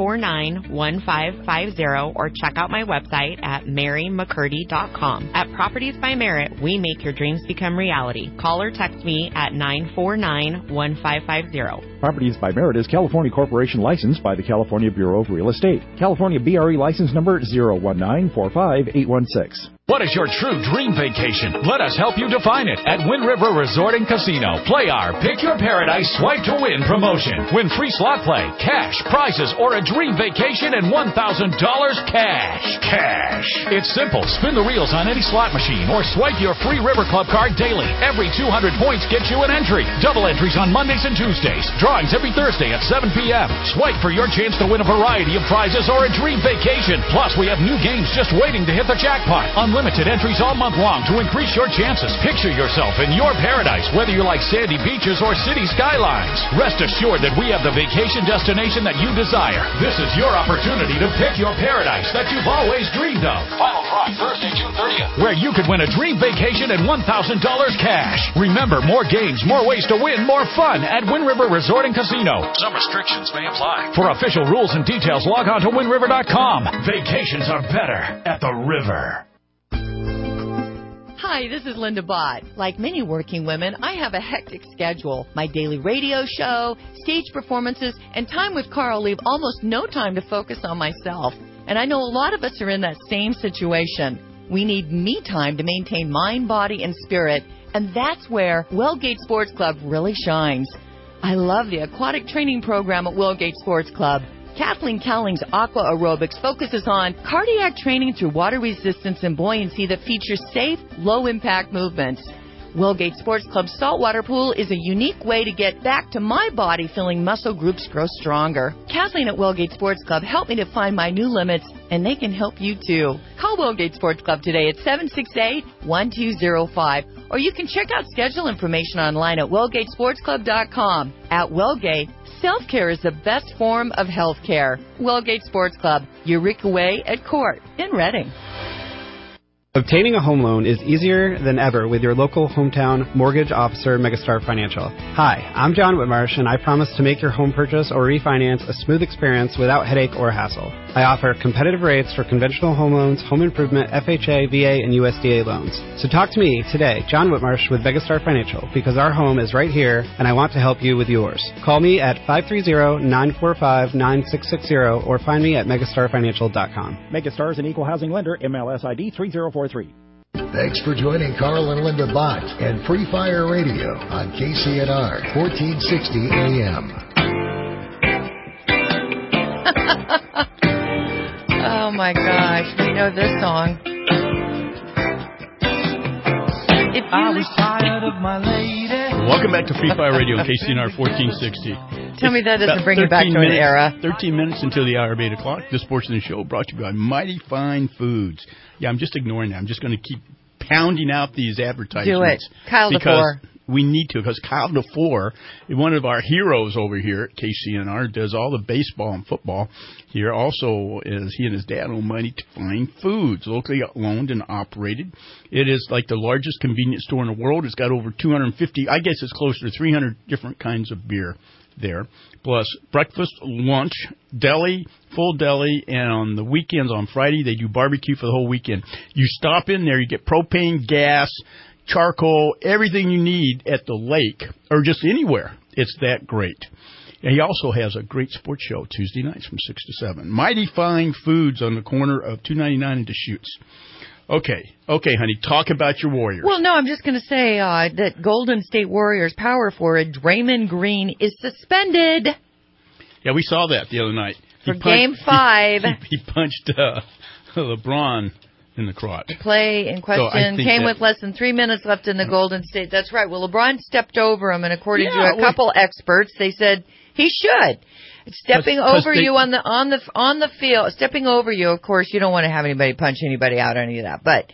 Speaker 17: 949-1550 or check out my website at marymccurdy.com. At Properties by Merit, we make your dreams become reality. Call or text me at 949-1550.
Speaker 18: Properties by Merit is California Corporation licensed by the California Bureau of Real Estate. California BRE license number 019-45816.
Speaker 19: What is your true dream vacation? Let us help you define it at Wind River Resort and Casino. Play our Pick Your Paradise Swipe to Win promotion. Win free slot play, cash, prizes, or a dream vacation and $1,000 cash. Cash. It's simple. Spin the reels on any slot machine or swipe your free River Club card daily. Every 200 points gets you an entry. Double entries on Mondays and Tuesdays. Drawings every Thursday at 7 p.m. Swipe for your chance to win a variety of prizes or a dream vacation. Plus, we have new games just waiting to hit the jackpot. Unlimited entries all month long to increase your chances. Picture yourself in your paradise, whether you like sandy beaches or city skylines. Rest assured that we have the vacation destination that you desire. This is your opportunity to pick your paradise that you've always dreamed of. Final prize Thursday, June 30th, where you could win a dream vacation and $1,000 cash. Remember, more games, more ways to win, more fun at Wind River Resort and Casino. Some restrictions may apply. For official rules and details, log on to windriver.com. Vacations are better at the river.
Speaker 5: Hi, this is Linda Bott. Like many working women, I have a hectic schedule. My daily radio show, stage performances, and time with Carl leave almost no time to focus on myself. And I know a lot of us are in that same situation. We need me time to maintain mind, body, and spirit, and that's where Wellgate Sports Club really shines. I love the aquatic training program at Wellgate Sports Club. Kathleen Cowling's Aqua Aerobics focuses on cardiac training through water resistance and buoyancy that features safe, low-impact movements. Wellgate Sports Club's saltwater pool is a unique way to get back to my body feeling muscle groups grow stronger. Kathleen at Wellgate Sports Club helped me to find my new limits, and they can help you too. Call Wellgate Sports Club today at 768-1205, or you can check out schedule information online at wellgatesportsclub.com. At Wellgate, self-care is the best form of health care. Wellgate Sports Club, Eureka Way at Court in Reading.
Speaker 20: Obtaining a home loan is easier than ever with your local hometown mortgage officer, Megastar Financial. Hi, I'm John Whitmarsh, and I promise to make your home purchase or refinance a smooth experience without headache or hassle. I offer competitive rates for conventional home loans, home improvement, FHA, VA, and USDA loans. So talk to me today, John Whitmarsh with Megastar Financial, because our home is right here, and I want to help you with yours. Call me at 530-945-9660 or find me at megastarfinancial.com.
Speaker 18: Megastar is an equal housing lender, MLS ID 3043.
Speaker 10: Thanks for joining Carl and Linda Bott and Free Fire Radio on KCNR 1460 AM.
Speaker 5: Oh my gosh, we know this song.
Speaker 21: I was tired of my lady.
Speaker 3: Welcome back to Free Fire Radio, KCNR 1460.
Speaker 5: Tell me that doesn't bring you back to an era.
Speaker 3: 13 minutes until the hour of 8 o'clock. This portion of the show brought to you by Mighty Fine Foods. Yeah, I'm just ignoring that. I'm just going to keep pounding out these advertisements.
Speaker 5: Do it. Kyle DeFore.
Speaker 3: We need to, because Kyle DeFore, one of our heroes over here at KCNR, does all the baseball and football here. Also, as he and his dad own Mighty Fine Foods, locally owned and operated. It is like the largest convenience store in the world. It's got over 250, I guess it's closer to 300 different kinds of beer. there, plus breakfast, lunch, deli, full deli, and on the weekends, on Friday, they do barbecue for the whole weekend. You stop in there, you get propane, gas, charcoal, everything you need at the lake, or just anywhere. It's that great. And he also has a great sports show Tuesday nights from 6 to 7. Mighty Fine Foods on the corner of 299 and Deschutes. Okay, honey, talk about your Warriors.
Speaker 5: Well, no, I'm just going to say that Golden State Warriors power forward Draymond Green is suspended.
Speaker 3: Yeah, we saw that the other night.
Speaker 5: For Game 5.
Speaker 3: He punched LeBron in the crotch.
Speaker 5: The play in question came with less than 3 minutes left in the Golden State. That's right. Well, LeBron stepped over him, and according to a couple experts, they said he should. Stepping over you on the field, stepping over you. Of course, you don't want to have anybody punch anybody out or any of that. But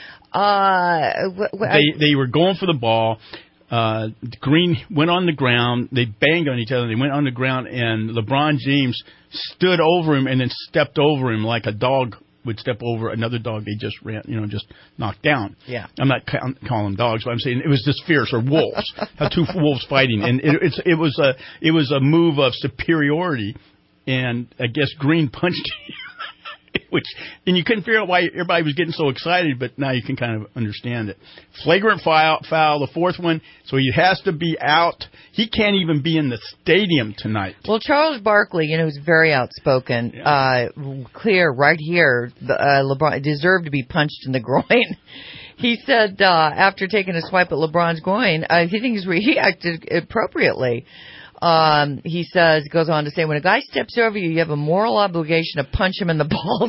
Speaker 3: they were going for the ball. Green went on the ground. They banged on each other. They went on the ground, and LeBron James stood over him and then stepped over him like a dog would step over another dog they just just knocked down.
Speaker 5: Yeah.
Speaker 3: I'm not calling them dogs, but I'm saying it was just fierce, or wolves. How two wolves fighting, and it was a move of superiority, and I guess Green punched him, and you couldn't figure out why everybody was getting so excited, but now you can kind of understand it. Flagrant foul, the fourth one, so he has to be out. He can't even be in the stadium tonight.
Speaker 5: Well, Charles Barkley, who's very outspoken, clear right here, LeBron deserved to be punched in the groin. He said after taking a swipe at LeBron's groin, he thinks he acted appropriately. He goes on to say, when a guy steps over you, you have a moral obligation to punch him in the balls.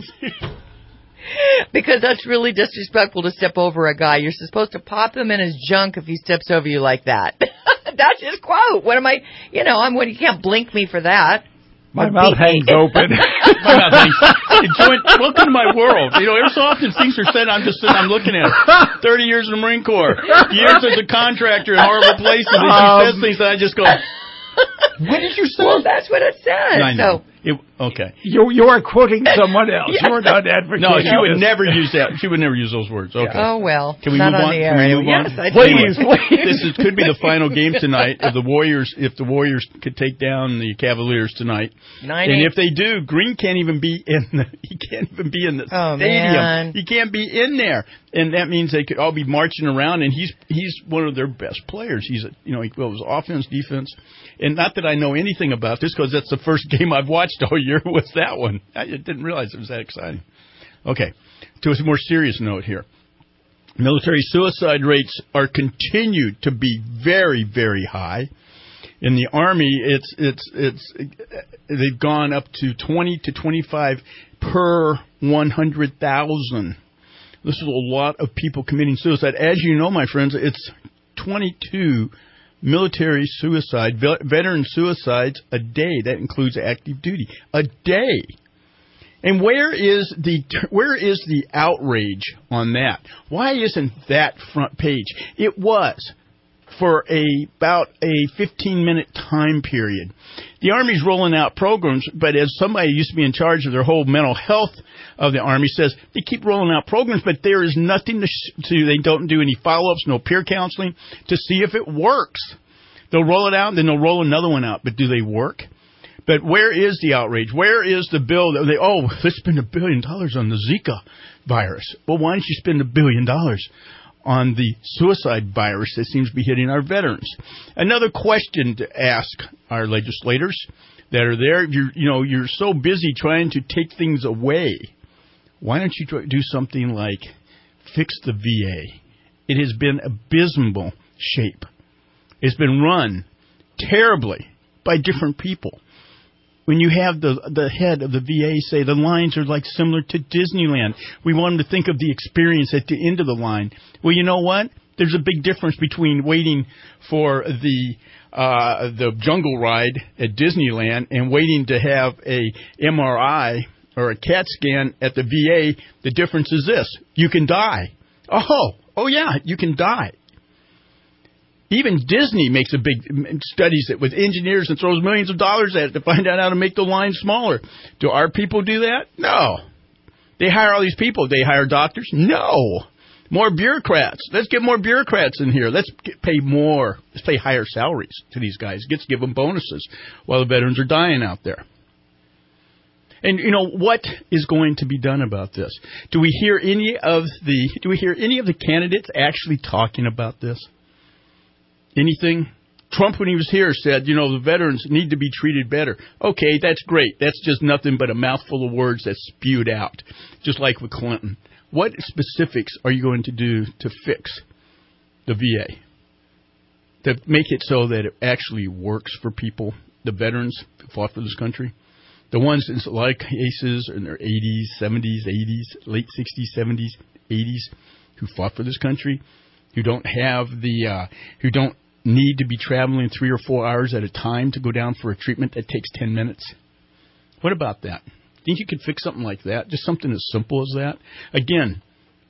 Speaker 5: Because that's really disrespectful to step over a guy. You're supposed to pop him in his junk if he steps over you like that. That's his quote. What am I, you can't blink me for that.
Speaker 4: My mouth hangs open.
Speaker 3: My mouth hangs. Welcome to my world. Every so often things are said, I'm looking at it. 30 years in the Marine Corps. Years as a contractor in horrible places. And she says things and I just go, what did you say?
Speaker 5: Well, that's what it says.
Speaker 3: I know. Okay.
Speaker 4: You are quoting someone else. Yes. You're not advocating.
Speaker 3: No, she would never use that. She would never use those words. Okay.
Speaker 5: Oh, well.
Speaker 3: Can we move on?
Speaker 5: Can we move on?
Speaker 3: Yes, please. Could be the final game tonight if the Warriors could take down the Cavaliers tonight.
Speaker 5: 9-8.
Speaker 3: And if they do, Green can't even be in the stadium.
Speaker 5: Man.
Speaker 3: He can't be in there. And that means they could all be marching around, and he's one of their best players. He's he was offense, defense. And not that I know anything about this, because that's the first game I've watched all year was that one. I didn't realize it was that exciting. Okay, to a more serious note here. Military suicide rates are continued to be very, very high. In the Army, they've gone up to 20 to 25 per 100,000. This is a lot of people committing suicide. As you know, my friends, it's 22 military suicide, veteran suicides a day. That includes active duty. A day. And where is the outrage on that? Why isn't that front page? It was for about a 15-minute time period. The Army's rolling out programs, but as somebody who used to be in charge of their whole mental health of the Army says, they keep rolling out programs, but there is nothing they don't do any follow-ups, no peer counseling to see if it works. They'll roll it out, and then they'll roll another one out, but do they work? But where is the outrage? Where is the bill that let's spend $1 billion on the Zika virus? Well, why don't you spend $1 billion on the suicide virus that seems to be hitting our veterans? Another question to ask our legislators that are there, you're so busy trying to take things away. Why don't you do something like fix the VA? It has been abysmal shape. It's been run terribly by different people. When you have the head of the VA say the lines are like similar to Disneyland, we want them to think of the experience at the end of the line. Well, you know what? There's a big difference between waiting for the jungle ride at Disneyland and waiting to have a MRI or a CAT scan at the VA. The difference is this: you can die. Oh yeah, you can die. Even Disney makes studies it with engineers and throws millions of dollars at it to find out how to make the line smaller. Do our people do that? No. They hire all these people. They hire doctors? No. More bureaucrats. Let's get more bureaucrats in here. Let's pay more. Let's pay higher salaries to these guys. Let's give them bonuses while the veterans are dying out there. And what is going to be done about this? Do we hear any of the candidates actually talking about this? Anything? Trump, when he was here, said, the veterans need to be treated better. Okay, that's great. That's just nothing but a mouthful of words that's spewed out, just like with Clinton. What specifics are you going to do to fix the VA? To make it so that it actually works for people, the veterans who fought for this country? The ones in a lot of cases in their 80s, 70s, 80s, late 60s, 70s, 80s, who fought for this country, who don't need to be traveling 3 or 4 hours at a time to go down for a treatment that takes 10 minutes. What about that? Think you could fix something like that? Just something as simple as that? Again,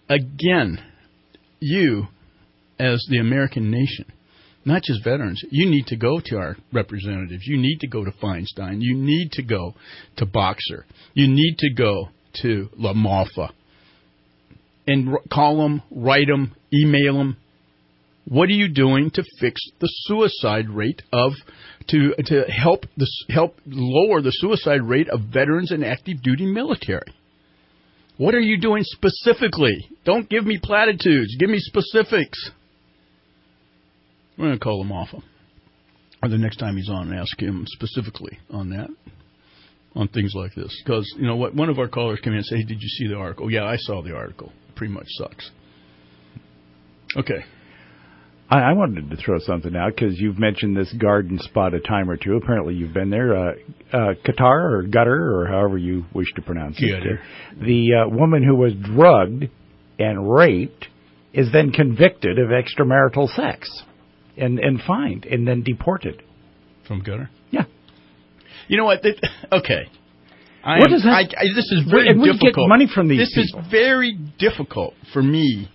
Speaker 3: you, as the American nation, not just veterans, you need to go to our representatives. You need to go to Feinstein. You need to go to Boxer. You need to go to LaMalfa and call them, write them, email them. What are you doing to fix the suicide rate to help lower the suicide rate of veterans and active duty military? What are you doing specifically? Don't give me platitudes. Give me specifics. We're going to call him off, or the next time he's on, and ask him specifically on that, on things like this. Because what? One of our callers came in and said, "Hey, did you see the article?" Yeah, I saw the article. Pretty much sucks. Okay.
Speaker 4: I wanted to throw something out because you've mentioned this garden spot a time or two. Apparently you've been there. Qatar or Gutter or however you wish to pronounce it.
Speaker 3: Gutter.
Speaker 4: The woman who was drugged and raped is then convicted of extramarital sex and fined and then deported.
Speaker 3: From Gutter?
Speaker 4: Yeah.
Speaker 3: You know what? Okay.
Speaker 4: What is that?
Speaker 3: This is very
Speaker 4: and
Speaker 3: difficult.
Speaker 4: We get money from these
Speaker 3: This
Speaker 4: people.
Speaker 3: is very difficult for me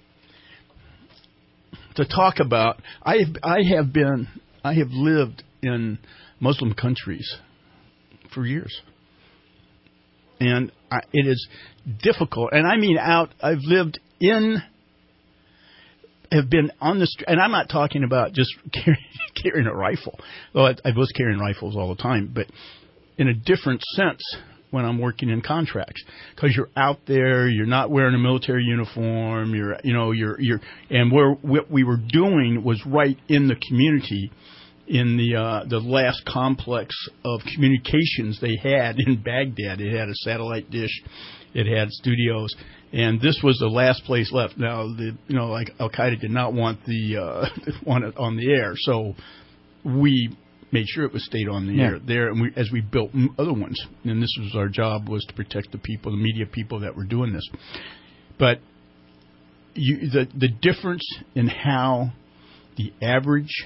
Speaker 3: to talk about. I have lived in Muslim countries for years, and it is difficult. And I mean, I've lived in, have been on the street, and I'm not talking about just carrying a rifle. Well, I was carrying rifles all the time, but in a different sense when I'm working in contracts, because you're out there, you're not wearing a military uniform, and what we were doing was right in the community, in the last complex of communications they had in Baghdad. It had a satellite dish, it had studios, and this was the last place left. Now, like Al Qaeda did not want want it on the air, so we made sure it was stayed on the air there, and as we built other ones, and this was our job, was to protect the people, the media people that were doing this. But the difference in how the average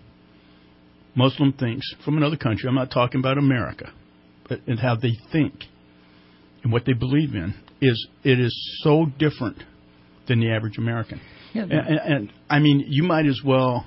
Speaker 3: Muslim thinks from another country, I'm not talking about America, but in how they think and what they believe in, it is so different than the average American. Yeah. And I mean, you might as well,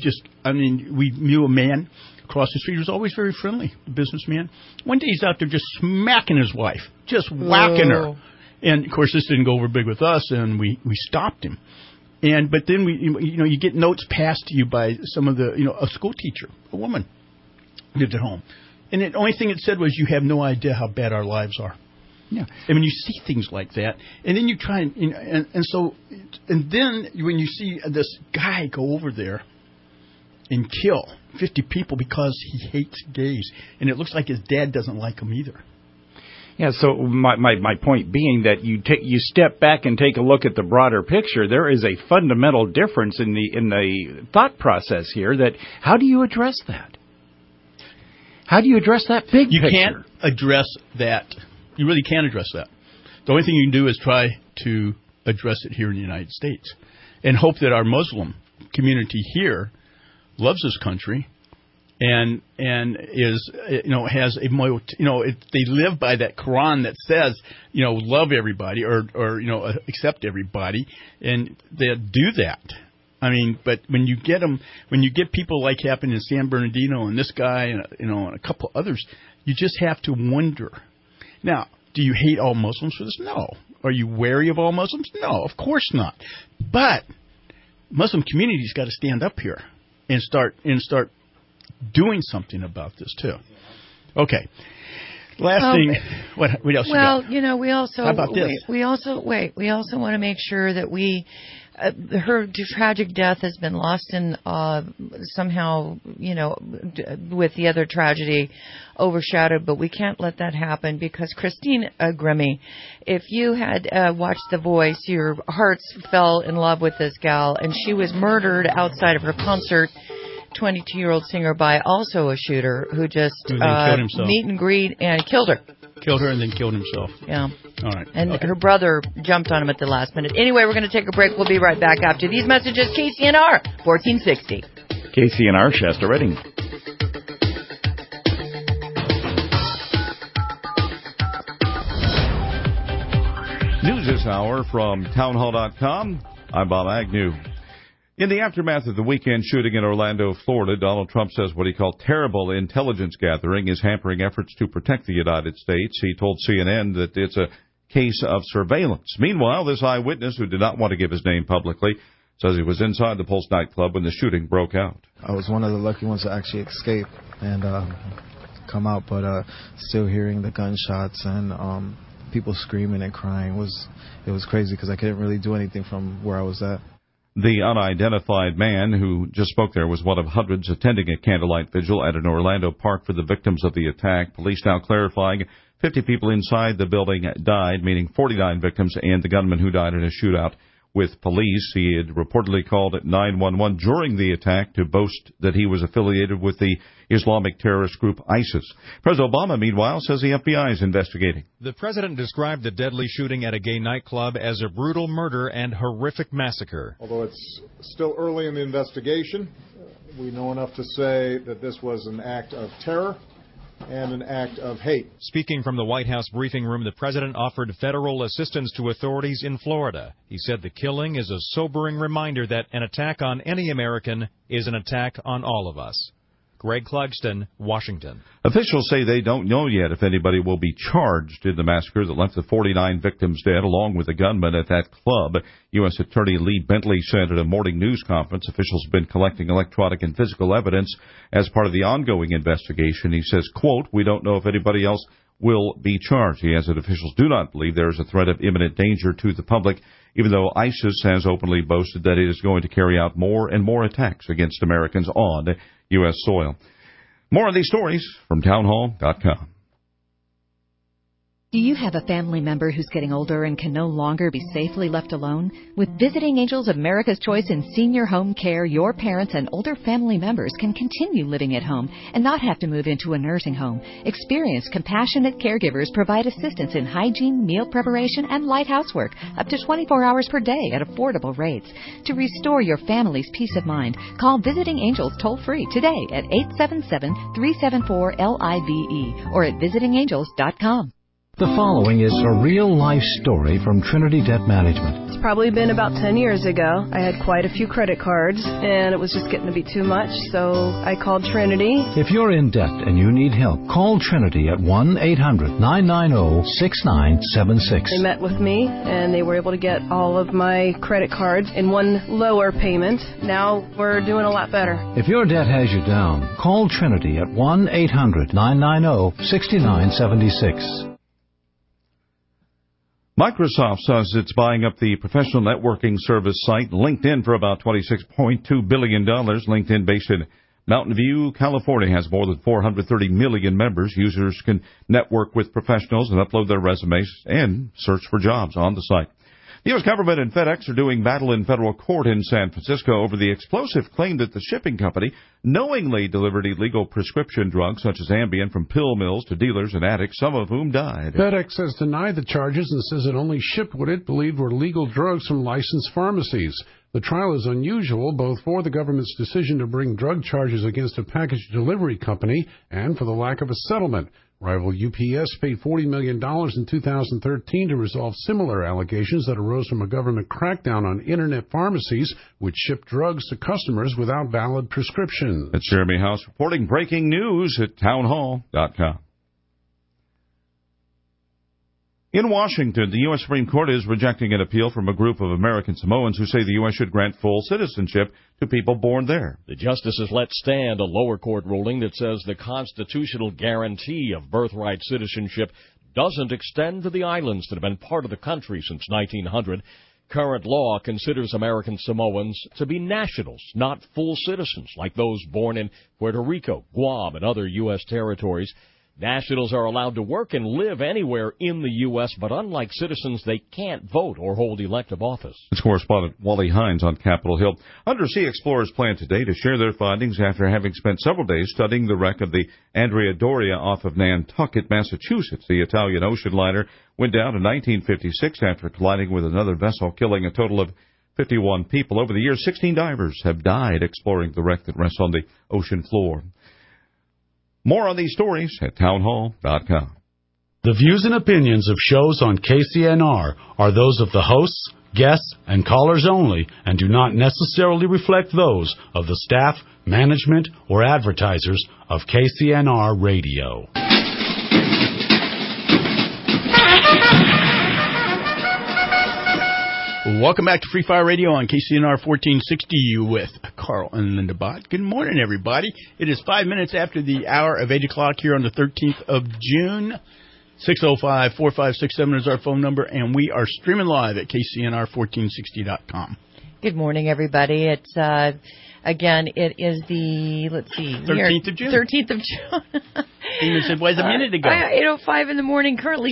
Speaker 3: we knew a man across the street who was always very friendly, a businessman. One day he's out there just smacking his wife, just whacking her. And, of course, this didn't go over big with us, and we stopped him. But then you get notes passed to you by some of a school teacher, a woman, lived at home. And the only thing it said was, you have no idea how bad our lives are. Yeah. I mean, you see things like that, and then you try and then when you see this guy go over there and kill 50 people because he hates gays, and it looks like his dad doesn't like him either.
Speaker 4: Yeah, so my point being that you step back and take a look at the broader picture. There is a fundamental difference in the thought process here. That how do you address that? How do you address that big picture?
Speaker 3: You can't address that. You really can't address that. The only thing you can do is try to address it here in the United States, and hope that our Muslim community here loves this country, and is has they live by that Quran that says love everybody or accept everybody, and they do that. I mean, but when you get people like happened in San Bernardino and this guy and a couple others, you just have to wonder. Now, do you hate all Muslims for this? No. wary of all Muslims? No, of course not. But Muslim community's got to stand up here and start doing something about this too. Okay. Last thing. What else?
Speaker 5: Well, we also.
Speaker 3: How about this?
Speaker 5: We also want to make sure that her tragic death has been lost in somehow, with the other tragedy overshadowed, but we can't let that happen because Christine Grimmie, if you had watched The Voice, your hearts fell in love with this gal, and she was murdered outside of her concert. 22-year-old singer by also a shooter who just
Speaker 3: killed himself.
Speaker 5: Meet and greet and killed her.
Speaker 3: Killed her and then killed himself.
Speaker 5: Yeah.
Speaker 3: All right.
Speaker 5: And her brother jumped on him at the last minute. Anyway, we're going to take a break. We'll be right back after these messages. KCNR 1460.
Speaker 18: KCNR Shasta Redding.
Speaker 1: News this hour from townhall.com. I'm Bob Agnew. In the aftermath of the weekend shooting in Orlando, Florida, Donald Trump says what he called terrible intelligence gathering is hampering efforts to protect the United States. He told CNN that it's a case of surveillance. Meanwhile, this eyewitness, who did not want to give his name publicly, says he was inside the Pulse nightclub when the shooting broke out.
Speaker 22: I was one of the lucky ones to actually escape and come out, but still hearing the gunshots and people screaming and crying it was crazy because I couldn't really do anything from where I was at.
Speaker 1: The unidentified man who just spoke there was one of hundreds attending a candlelight vigil at an Orlando park for the victims of the attack. Police now clarifying 50 people inside the building died, meaning 49 victims, and the gunman who died in a shootout with police. He had reportedly called 911 during the attack to boast that he was affiliated with the Islamic terrorist group ISIS. President Obama, meanwhile, says the FBI is investigating.
Speaker 23: The president described the deadly shooting at a gay nightclub as a brutal murder and horrific massacre.
Speaker 24: Although it's still early in the investigation, we know enough to say that this was an act of terror and an act of hate.
Speaker 23: Speaking from the White House briefing room, the president offered federal assistance to authorities in Florida. He said the killing is a sobering reminder that an attack on any American is an attack on all of us. Greg Clugston, Washington.
Speaker 1: Officials say they don't know yet if anybody will be charged in the massacre that left the 49 victims dead, along with the gunman at that club. U.S. Attorney Lee Bentley said at a morning news conference officials have been collecting electronic and physical evidence as part of the ongoing investigation. He says, quote, "We don't know if anybody else will be charged." He adds that officials do not believe there is a threat of imminent danger to the public, even though ISIS has openly boasted that it is going to carry out more and more attacks against Americans on U.S. soil. More of these stories from townhall.com.
Speaker 25: Do you have a family member who's getting older and can no longer be safely left alone? With Visiting Angels America's Choice in Senior Home Care, your parents and older family members can continue living at home and not have to move into a nursing home. Experienced, compassionate caregivers provide assistance in hygiene, meal preparation, and light housework up to 24 hours per day at affordable rates. To restore your family's peace of mind, call Visiting Angels toll-free today at 877-374-LIVE or at visitingangels.com.
Speaker 26: The following is a real-life story from Trinity Debt Management.
Speaker 27: It's probably been about 10 years ago. I had quite a few credit cards, and it was just getting to be too much, so I called Trinity.
Speaker 26: If you're in debt and you need help, call Trinity at 1-800-990-6976.
Speaker 27: They met with me, and they were able to get all of my credit cards in one lower payment. Now we're doing a lot better.
Speaker 26: If your debt has you down, call Trinity at 1-800-990-6976.
Speaker 1: Microsoft says it's buying up the professional networking service site LinkedIn for about $26.2 billion. LinkedIn, based in Mountain View, California, has more than 430 million members. Users can network with professionals and upload their resumes and search for jobs on the site. The U.S. government and FedEx are doing battle in federal court in San Francisco over the explosive claim that the shipping company knowingly delivered illegal prescription drugs such as Ambien from pill mills to dealers and addicts, some of whom died.
Speaker 28: FedEx has denied the charges and says it only shipped what it believed were legal drugs from licensed pharmacies. The trial is unusual, both for the government's decision to bring drug charges against a package delivery company and for the lack of a settlement. Rival UPS paid $40 million in 2013 to resolve similar allegations that arose from a government crackdown on Internet pharmacies which shipped drugs to customers without valid prescriptions.
Speaker 1: That's Jeremy House reporting breaking news at townhall.com. In Washington, the U.S. Supreme Court is rejecting an appeal from a group of American Samoans who say the U.S. should grant full citizenship to people born there.
Speaker 2: The justices let stand a lower court ruling that says the constitutional guarantee of birthright citizenship doesn't extend to the islands that have been part of the country since 1900. Current law considers American Samoans to be nationals, not full citizens, like those born in Puerto Rico, Guam, and other U.S. territories. Nationals are allowed to work and live anywhere in the U.S., but unlike citizens, they can't vote or hold elective office.
Speaker 1: It's correspondent Wally Hines on Capitol Hill. Undersea explorers plan today to share their findings after having spent several days studying the wreck of the Andrea Doria off of Nantucket, Massachusetts. The Italian ocean liner went down in 1956 after colliding with another vessel, killing a total of 51 people. Over the years, 16 divers have died exploring the wreck that rests on the ocean floor. More on these stories at townhall.com.
Speaker 6: The views and opinions of shows on KCNR are those of the hosts, guests, and callers only and do not necessarily reflect those of the staff, management, or advertisers of KCNR Radio.
Speaker 3: Welcome back to Free Fire Radio on KCNR 1460 with Carl and Linda Bott. Good morning, everybody. It is 5 minutes after the hour of 8 o'clock here on the 13th of June. 605-4567 is our phone number, and we are streaming live at KCNR1460.com.
Speaker 5: Good morning, everybody. It's, again, it is the,
Speaker 3: 13th of June.
Speaker 5: 13th of June.
Speaker 3: Even said, was a minute ago.
Speaker 5: 8:05 in the morning, currently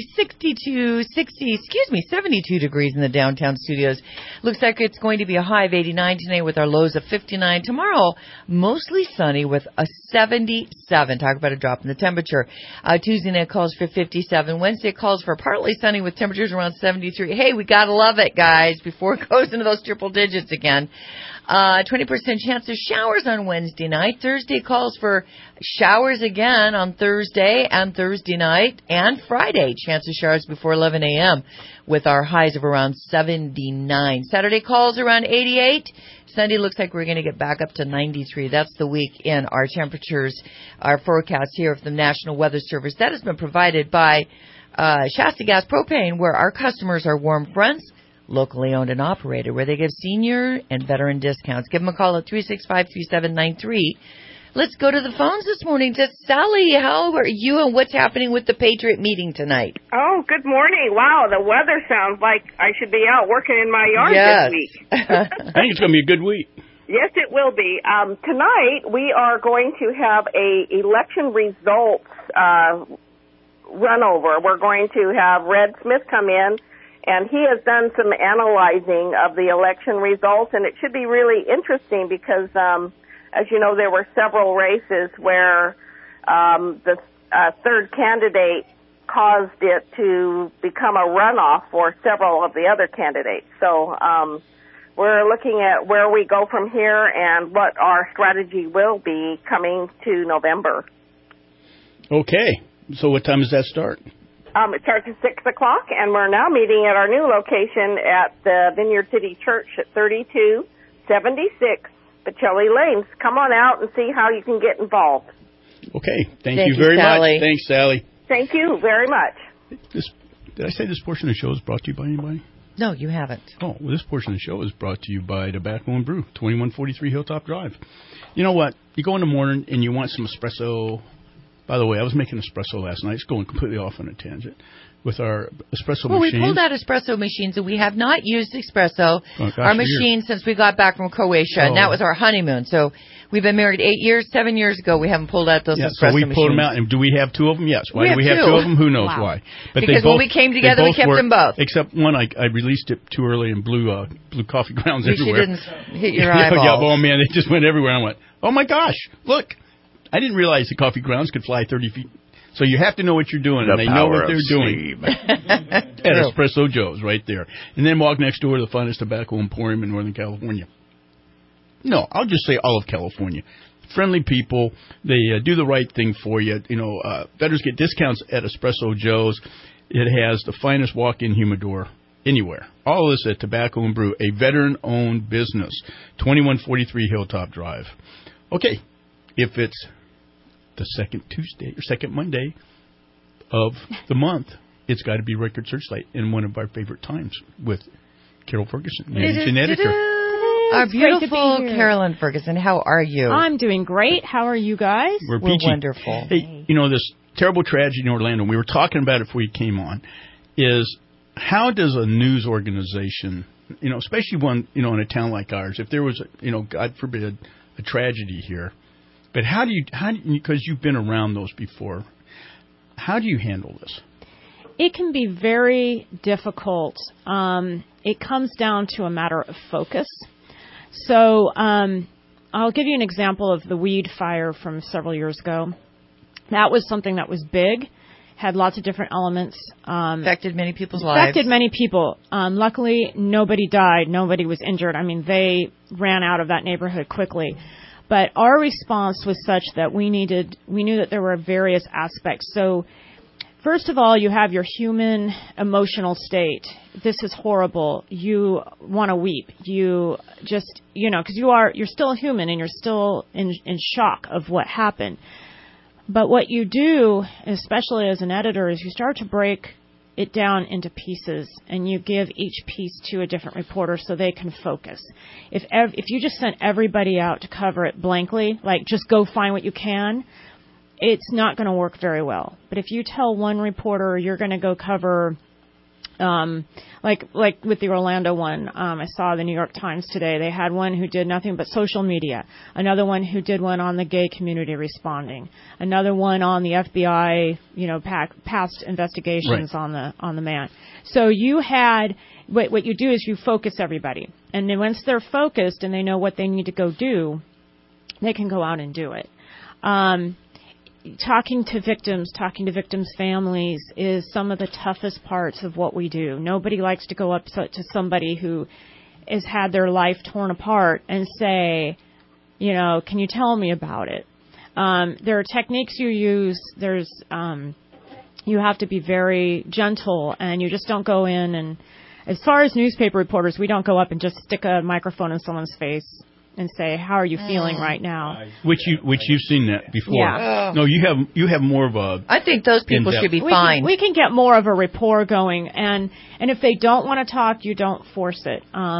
Speaker 5: 72 degrees in the downtown studios. Looks like it's going to be a high of 89 today with our lows of 59. Tomorrow, mostly sunny with a 77. Talk about a drop in the temperature. Tuesday night calls for 57. Wednesday calls for partly sunny with temperatures around 73. Hey, we got to love it, guys, before it goes into those triple digits again. 20% chance of showers on Wednesday night. Thursday calls for showers again on Thursday and Thursday night, and Friday chance of showers before 11 a.m. with our highs of around 79. Saturday calls around 88. Sunday looks like we're going to get back up to 93. That's the week in our temperatures, our forecast here from the National Weather Service. That has been provided by Shasta Gas Propane, where our customers are warm fronts, locally owned and operated, where they give senior and veteran discounts. Give them a call at 365-3793. Let's go to the phones this morning to Sally. How are you, and what's happening with the Patriot meeting tonight?
Speaker 7: Oh, good morning. Wow, the weather sounds like I should be out working in my yard this week.
Speaker 3: I think it's going to be a good week.
Speaker 7: Yes, it will be. Tonight, we are going to have a election results run over. We're going to have Red Smith come in, and he has done some analyzing of the election results, and it should be really interesting because, as you know, there were several races where the third candidate caused it to become a runoff for several of the other candidates. So we're looking at where we go from here and what our strategy will be coming to November.
Speaker 3: Okay. So what time does that start?
Speaker 7: It starts at 6 o'clock, and we're now meeting at our new location at the Vineyard City Church at 3276 Pacelli Lane. Come on out and see how you can get involved.
Speaker 3: Okay. Thank you very
Speaker 5: Sally.
Speaker 3: much. Thanks, Sally.
Speaker 7: Thank you very much.
Speaker 3: Did I say this portion of the show is brought to you by anybody?
Speaker 5: No, you haven't.
Speaker 3: Oh, well, this portion of the show is brought to you by Tobacco and Brew, 2143 Hilltop Drive. You know what? You go in the morning and you want some espresso. By the way, I was making espresso last night. It's going completely off on a tangent. With our espresso machine.
Speaker 5: Well, we pulled out espresso machines, and we have not used espresso, our machine, since we got back from Croatia, and that was our honeymoon. So we've been married 8 years. 7 years ago, we haven't pulled out those espresso machines.
Speaker 3: So we pulled them out. And do we have two of them? Yes. Why do we have two of them? Who knows why? But
Speaker 5: because when we came together, we kept them both.
Speaker 3: Except one, I released it too early and blew coffee grounds everywhere.
Speaker 5: She didn't hit your eyeballs.
Speaker 3: Yeah, oh, man, they just went everywhere. I went, oh, my gosh, look. I didn't realize the coffee grounds could fly 30 feet. So you have to know what you're doing, and they know what they're doing. At Espresso Joe's right there. And then walk next door to the finest tobacco emporium in Northern California. No, I'll just say all of California. Friendly people. They do the right thing for you. You know, veterans get discounts at Espresso Joe's. It has the finest walk-in humidor anywhere. All of this at Tobacco and Brew, a veteran-owned business, 2143 Hilltop Drive. Okay, if it's the second Tuesday or second Monday of the month, it's got to be Record Searchlight in one of our favorite times with Carol Ferguson, managing editor.
Speaker 5: Our beautiful Carolyn Ferguson, how are you?
Speaker 8: I'm doing great. How are you guys?
Speaker 3: We're
Speaker 5: wonderful.
Speaker 3: Hey, this terrible tragedy in Orlando, we were talking about it before you came on, is how does a news organization, especially one, in a town like ours, if there was, God forbid, a tragedy here, but how do you, because you've been around those before, how do you handle this?
Speaker 8: It can be very difficult. It comes down to a matter of focus. So I'll give you an example of the weed fire from several years ago. That was something that was big, had lots of different elements.
Speaker 5: Affected many people's lives.
Speaker 8: Affected many people. Luckily, nobody died. Nobody was injured. I mean, they ran out of that neighborhood quickly. But our response was such that we knew that there were various aspects. So first of all, you have your human emotional state. This is horrible. You want to weep. You just, because you're still human and you're still in shock of what happened. But what you do, especially as an editor, is you start to break it down into pieces, and you give each piece to a different reporter so they can focus. If you just sent everybody out to cover it blankly, like just go find what you can, it's not going to work very well. But if you tell one reporter you're going to go cover, like with the Orlando one, I saw the New York Times today. They had one who did nothing but social media. Another one who did one on the gay community responding. Another one on the FBI, past investigations on the man. So you had what you do is you focus everybody, and then once they're focused and they know what they need to go do, they can go out and do it. Talking to victims' families is some of the toughest parts of what we do. Nobody likes to go up to somebody who has had their life torn apart and say, can you tell me about it? There are techniques you use. You have to be very gentle, and you just don't go in and, as far as newspaper reporters, we don't go up and just stick a microphone in someone's face and say, how are you feeling right now?
Speaker 3: Which you've seen that before.
Speaker 8: Yeah.
Speaker 3: No, you have more of a...
Speaker 5: I think those people should be fine.
Speaker 8: We can get more of a rapport going, and if they don't want to talk, you don't force it.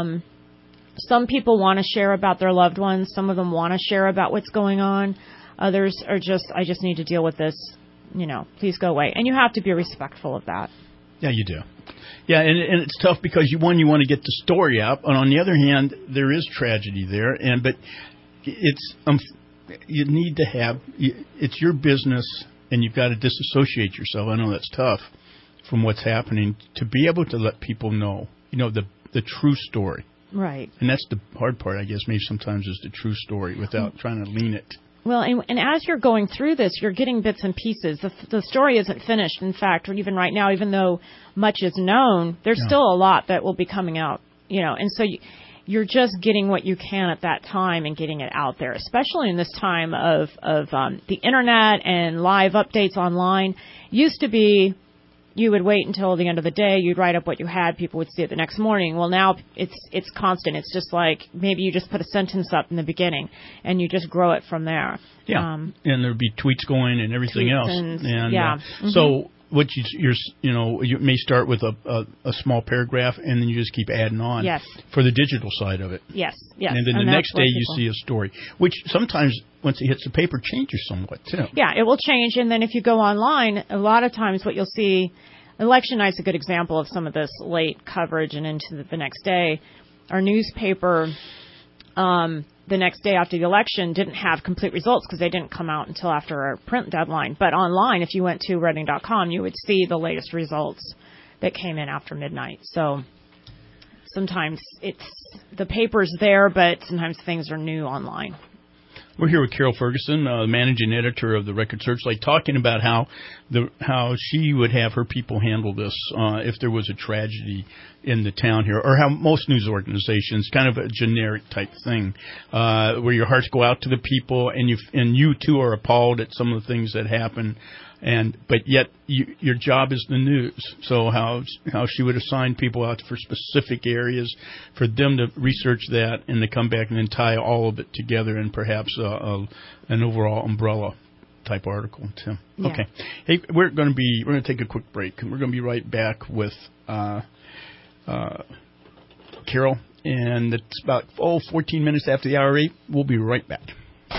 Speaker 8: Some people want to share about their loved ones. Some of them want to share about what's going on. Others are just, I just need to deal with this. Please go away. And you have to be respectful of that.
Speaker 3: Yeah, you do. Yeah, and it's tough because you want to get the story out, and on the other hand, there is tragedy there, but it's you need to have it's your business, and you've got to disassociate yourself. I know that's tough from what's happening to be able to let people know, the true story.
Speaker 8: Right.
Speaker 3: And that's the hard part, I guess, maybe sometimes is the true story without trying to lean it.
Speaker 8: Well, and as you're going through this, you're getting bits and pieces. The story isn't finished. In fact, even right now, even though much is known, there's still a lot that will be coming out, and so you're just getting what you can at that time and getting it out there, especially in this time of the Internet and live updates online. Used to be you would wait until the end of the day, you'd write up what you had, people would see it the next morning. Well, now it's constant. It's just like maybe you just put a sentence up in the beginning and you just grow it from there.
Speaker 3: Yeah, and there'd be tweets going and everything else. So what you may start with a small paragraph and then you just keep adding on.
Speaker 8: Yes.
Speaker 3: For the digital side of it.
Speaker 8: Yes.
Speaker 3: And then the next day you see a story, which sometimes once it hits the paper changes somewhat too.
Speaker 8: Yeah, it will change. And then if you go online, a lot of times what you'll see, election night's a good example of some of this late coverage and into the next day. Our newspaper, the next day after the election, didn't have complete results because they didn't come out until after our print deadline. But online, if you went to Reading.com, you would see the latest results that came in after midnight. So sometimes the paper's there, but sometimes things are new online.
Speaker 3: We're here with Carol Ferguson, managing editor of the Record Searchlight, talking about how she would have her people handle this if there was a tragedy in the town here, or how most news organizations, kind of a generic type thing, where your hearts go out to the people, and you too are appalled at some of the things that happen. But yet your job is the news. So how she would assign people out for specific areas for them to research that and to come back and then tie all of it together in perhaps an overall umbrella type article too.
Speaker 5: Yeah.
Speaker 3: Okay. Hey, we're going to take a quick break, and we're going to be right back with Carol, and it's about 14 minutes after the hour 8. We'll be right back.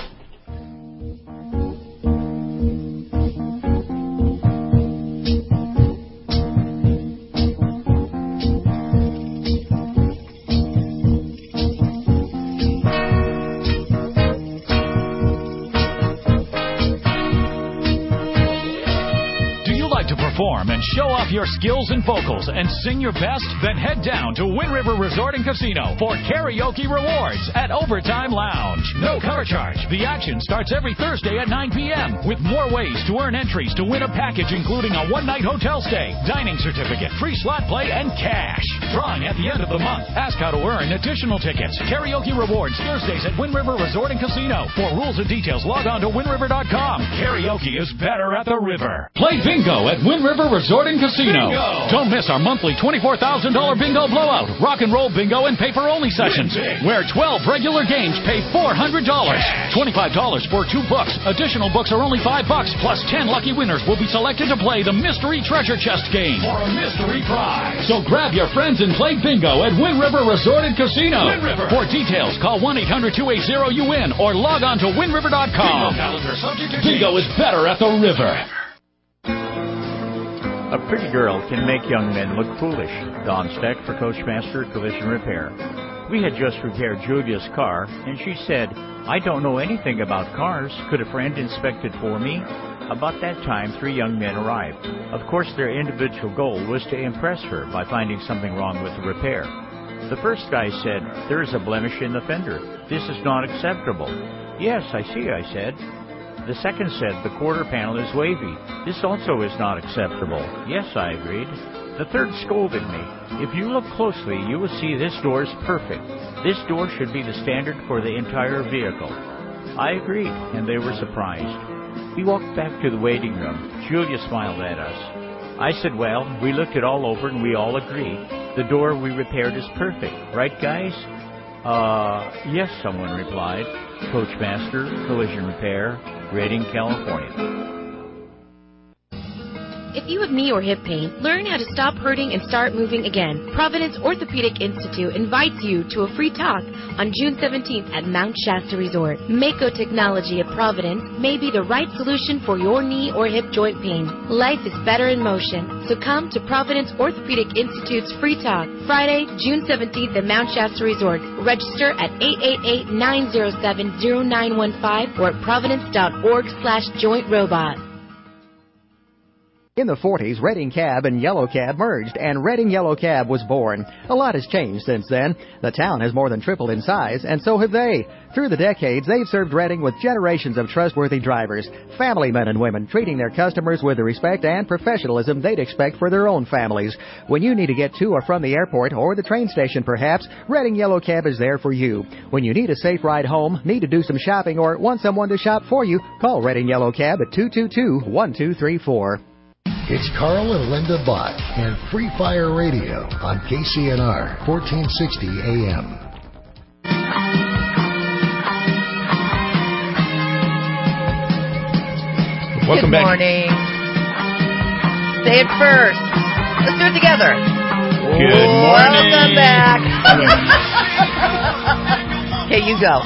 Speaker 19: And show off your skills and vocals and sing your best? Then head down to Wind River Resort and Casino for karaoke rewards at Overtime Lounge. No cover charge. The action starts every Thursday at 9 p.m. with more ways to earn entries to win a package including a one-night hotel stay, dining certificate, free slot play, and cash. Drawing at the end of the month. Ask how to earn additional tickets. Karaoke rewards Thursdays at Wind River Resort and Casino. For rules and details, log on to windriver.com. Karaoke is better at the river. Play bingo at Wind River Resort and Casino. Bingo. Don't miss our monthly $24,000 bingo blowout, rock and roll bingo, and paper-only sessions, where 12 regular games pay $400. $25 for 2 books. Additional books are only $5, plus 10 lucky winners will be selected to play the Mystery Treasure Chest game for a mystery prize. So grab your friends and play bingo at Wind River Resort and Casino. Wind River. For details, call 1-800-280-UWIN or log on to windriver.com. Bingo is better at the river.
Speaker 9: A pretty girl can make young men look foolish. Don Steck for Coachmaster Collision Repair. We had just repaired Julia's car, and she said, "I don't know anything about cars. Could a friend inspect it for me?" About that time, 3 young men arrived. Of course, their individual goal was to impress her by finding something wrong with the repair. The first guy said, "There is a blemish in the fender. This is not acceptable." "Yes, I see," I said. The second said, "The quarter panel is wavy. This also is not acceptable." "Yes," I agreed. The third scolded me. "If you look closely, you will see this door is perfect. This door should be the standard for the entire vehicle." I agreed, and they were surprised. We walked back to the waiting room. Julia smiled at us. I said, "Well, we looked it all over and we all agreed. The door we repaired is perfect. Right, guys?" Yes, someone replied. Coachmaster Collision Repair, Redding, California.
Speaker 11: If you have knee or hip pain, learn how to stop hurting and start moving again. Providence Orthopedic Institute invites you to a free talk on June 17th at Mount Shasta Resort. Mako Technology at Providence may be the right solution for your knee or hip joint pain. Life is better in motion, so come to Providence Orthopedic Institute's free talk Friday, June 17th at Mount Shasta Resort. Register at 888-907-0915 or at providence.org/jointrobot.
Speaker 12: In the 40s, Redding Cab and Yellow Cab merged, and Redding Yellow Cab was born. A lot has changed since then. The town has more than tripled in size, and so have they. Through the decades, they've served Redding with generations of trustworthy drivers, family men and women, treating their customers with the respect and professionalism they'd expect for their own families. When you need to get to or from the airport or the train station, perhaps, Redding Yellow Cab is there for you. When you need a safe ride home, need to do some shopping, or want someone to shop for you, call Redding Yellow Cab at 222-1234.
Speaker 10: It's Carl and Linda Bott and Free Fire Radio on KCNR 1460 AM.
Speaker 3: Welcome back.
Speaker 5: Good morning. Say it first. Let's do it together.
Speaker 3: Good morning.
Speaker 5: Welcome back. Okay, you go.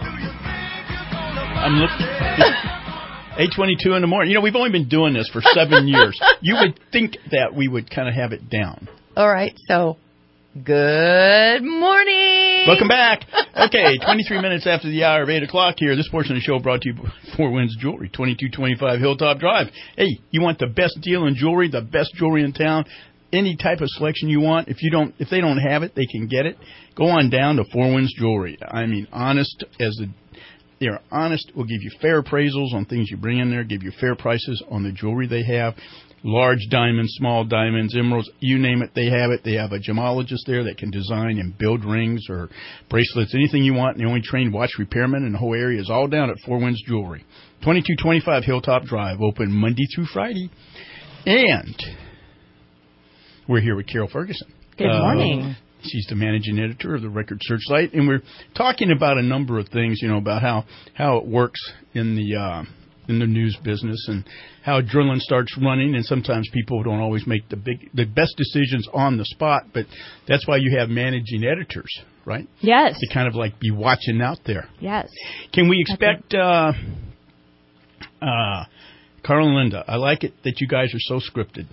Speaker 3: I'm looking. 8:22 in the morning. You know, we've only been doing this for 7 years. You would think that we would kind of have it down.
Speaker 5: All right, so good morning.
Speaker 3: Welcome back. Okay, 23 minutes after the hour of 8 o'clock here. This portion of the show brought to you by Four Winds Jewelry, 2225 Hilltop Drive. Hey, you want the best deal in jewelry, the best jewelry in town, any type of selection you want. If they don't have it, they can get it. Go on down to Four Winds Jewelry. I mean, they're honest, will give you fair appraisals on things you bring in there, give you fair prices on the jewelry they have. Large diamonds, small diamonds, emeralds, you name it, they have it. They have a gemologist there that can design and build rings or bracelets, anything you want. And the only trained watch repairman in the whole area is all down at Four Winds Jewelry. 2225 Hilltop Drive, open Monday through Friday. And we're here with Carol Ferguson.
Speaker 8: Good morning.
Speaker 3: She's the managing editor of the Record Searchlight, and we're talking about a number of things, about how it works in the in the news business and how adrenaline starts running, and sometimes people don't always make the best decisions on the spot, but that's why you have managing editors, right?
Speaker 8: Yes.
Speaker 3: To kind of like be watching out there.
Speaker 8: Yes.
Speaker 3: Can we expect Carl and Linda, I like it that you guys are so scripted.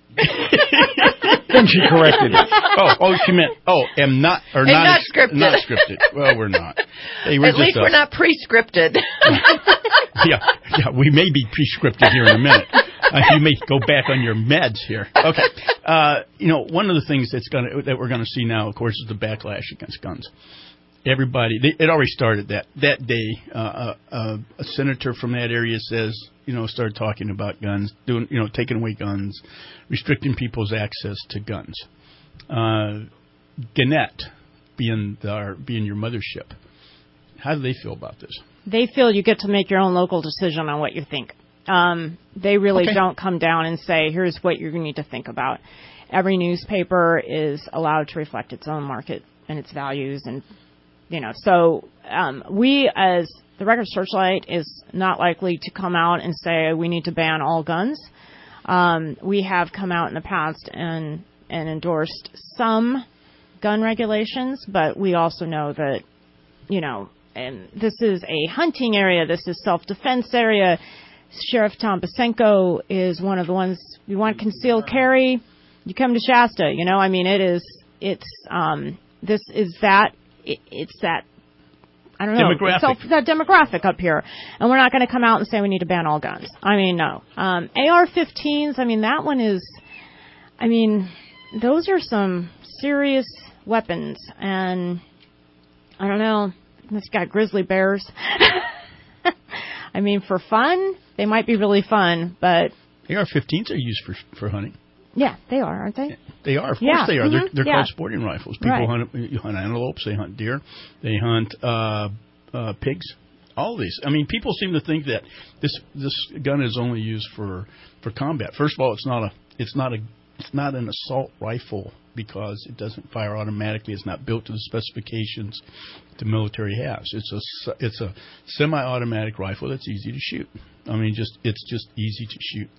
Speaker 18: Then she corrected it.
Speaker 3: She meant, not scripted. Not scripted. Well, we're not. Hey,
Speaker 5: At least we're not pre-scripted.
Speaker 3: Yeah, we may be pre-scripted here in a minute. You may go back on your meds here. Okay. One of the things that we're going to see now, of course, is the backlash against guns. Everybody, it already started that day. A senator from that area started talking about guns, taking away guns, restricting people's access to guns. Gannett being your mothership. How do they feel about this?
Speaker 8: They feel you get to make your own local decision on what you think. They really don't come down and say, here's what you need to think about. Every newspaper is allowed to reflect its own market and its values, and so we as the Records Searchlight is not likely to come out and say we need to ban all guns. We have come out in the past and endorsed some gun regulations, but we also know that, and this is a hunting area, this is self-defense area. Sheriff Tom Basenko is one of the ones, you want concealed carry, you come to Shasta, it's that I don't know.
Speaker 3: Demographic.
Speaker 8: That demographic up here. And we're not going to come out and say we need to ban all guns. No. AR-15s, that one is, those are some serious weapons. And I don't know. It's got grizzly bears. For fun, they might be really fun, but
Speaker 3: AR-15s are used for hunting.
Speaker 8: Yeah, they are, aren't they?
Speaker 3: They are. Of course they are.
Speaker 8: Mm-hmm.
Speaker 3: They're called sporting rifles. People hunt antelopes. They hunt deer. They hunt pigs. All of these. People seem to think that this gun is only used for combat. First of all, it's not an assault rifle because it doesn't fire automatically. It's not built to the specifications the military has. It's a semi-automatic rifle that's easy to shoot. It's just easy to shoot,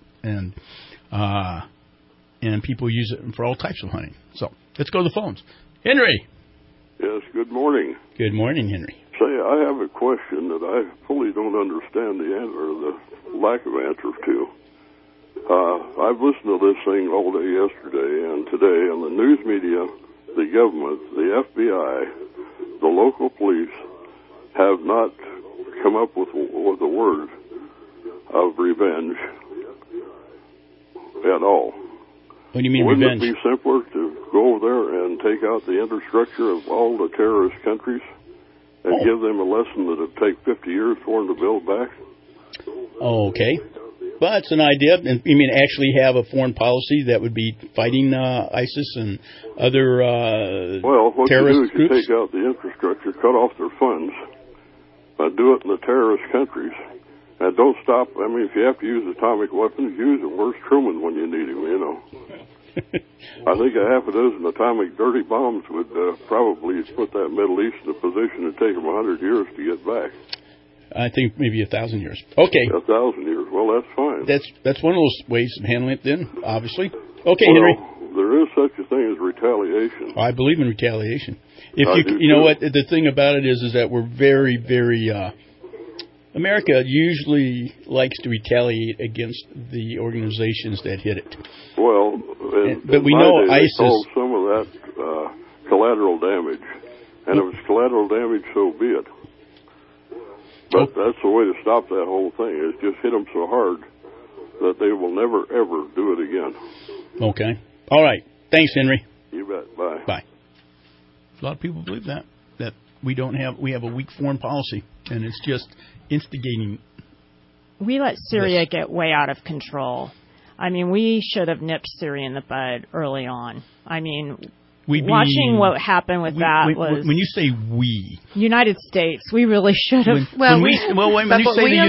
Speaker 3: and people use it for all types of hunting. So let's go to the phones. Henry.
Speaker 4: Yes, good morning.
Speaker 3: Good morning, Henry.
Speaker 4: Say, I have a question that I fully don't understand the answer, or the lack of answers to. I've listened to this thing all day yesterday and today, and the news media, the government, the FBI, the local police have not come up with a word of revenge at all.
Speaker 3: What do you mean
Speaker 4: Wouldn't
Speaker 3: revenge?
Speaker 4: It be simpler to go over there and take out the infrastructure of all the terrorist countries and give them a lesson that it'd take 50 years for them to build back?
Speaker 3: Okay. Well, that's an idea. And you mean actually have a foreign policy that would be fighting ISIS and other terrorist
Speaker 4: you do is you
Speaker 3: groups?
Speaker 4: take out the infrastructure, cut off their funds, do it in the terrorist countries, and don't stop. If you have to use atomic weapons, use them. Where's Truman when you need him, I think a half a dozen atomic dirty bombs would probably put that Middle East in a position to take them 100 years to get back.
Speaker 3: I think maybe 1,000 years. Okay.
Speaker 4: 1,000 years. Well, that's fine.
Speaker 3: That's one of those ways of handling it then, obviously. Okay, Henry.
Speaker 4: There is such a thing as retaliation.
Speaker 3: I believe in retaliation. You know what, the thing about it is that we're very, very, America usually likes to retaliate against the organizations that hit it.
Speaker 4: Well,
Speaker 3: but we know ISIS
Speaker 4: called some of that collateral damage, and if it's collateral damage, so be it. But that's the way to stop that whole thing, is just hit them so hard that they will never, ever do it again.
Speaker 3: Okay. All right. Thanks, Henry.
Speaker 4: You bet. Bye.
Speaker 3: Bye. A lot of people believe that we have a weak foreign policy, and it's just instigating.
Speaker 8: We let Syria get way out of control. We should have nipped Syria in the bud early on. Watching what happened with that was...
Speaker 3: When you say we...
Speaker 8: United States, we really should have...
Speaker 3: When you say the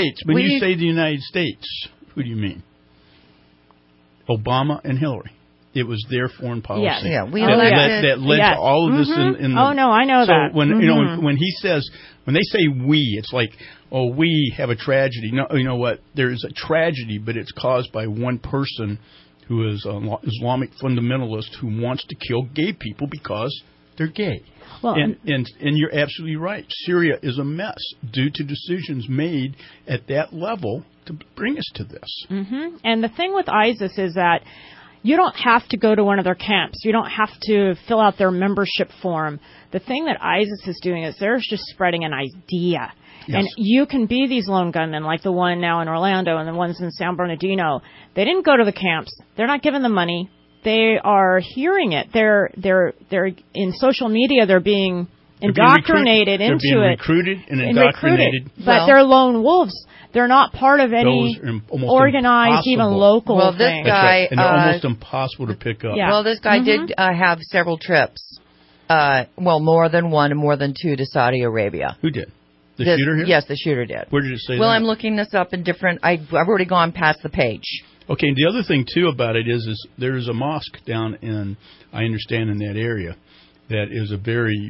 Speaker 3: United States, who do you mean? Obama and Hillary. It was their foreign policy.
Speaker 5: Yes. Yeah, we
Speaker 3: that led
Speaker 8: yes.
Speaker 3: to all of this. In the,
Speaker 8: oh no, I know that.
Speaker 3: So when when he says, when they say we, it's like, oh, we have a tragedy. No, you know what? There's a tragedy, but it's caused by one person who is an Islamic fundamentalist who wants to kill gay people because they're gay.
Speaker 8: Well,
Speaker 3: and you're absolutely right. Syria is a mess due to decisions made at that level to bring us to this.
Speaker 8: Mm-hmm. And the thing with ISIS is that you don't have to go to one of their camps. You don't have to fill out their membership form. The thing that ISIS is doing is they're just spreading an idea. Yes. And you can be these lone gunmen, like the one now in Orlando and the ones in San Bernardino. They didn't go to the camps. They're not given the money. They are hearing it. They're in social media. They're being indoctrinated into it.
Speaker 3: They're being recruited and indoctrinated.
Speaker 8: But they're lone wolves. They're not part of any organized, even local
Speaker 5: thing.
Speaker 8: This
Speaker 5: guy,
Speaker 3: and they're almost impossible to pick up.
Speaker 8: Yeah.
Speaker 5: Well, this guy did have several trips. More than one and more than two to Saudi Arabia.
Speaker 3: Who did? The shooter here?
Speaker 5: Yes, the shooter did.
Speaker 3: Where did it say that?
Speaker 5: Well, I'm looking this up in different... I've already gone past the page.
Speaker 3: Okay, and the other thing, too, about it is there's a mosque down in, I understand, in that area that is a very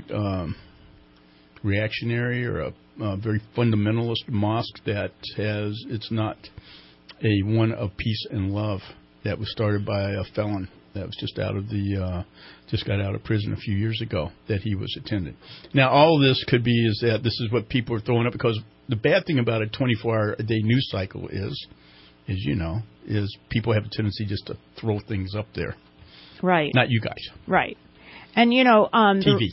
Speaker 3: reactionary or a very fundamentalist mosque that it's not a one of peace and love that was started by a felon that was just got out of prison a few years ago that he was attending. Now, all of this could be is that this is what people are throwing up, because the bad thing about a 24-hour-a-day news cycle is people have a tendency just to throw things up there.
Speaker 8: Right.
Speaker 3: Not you guys.
Speaker 8: Right. And,
Speaker 3: TV.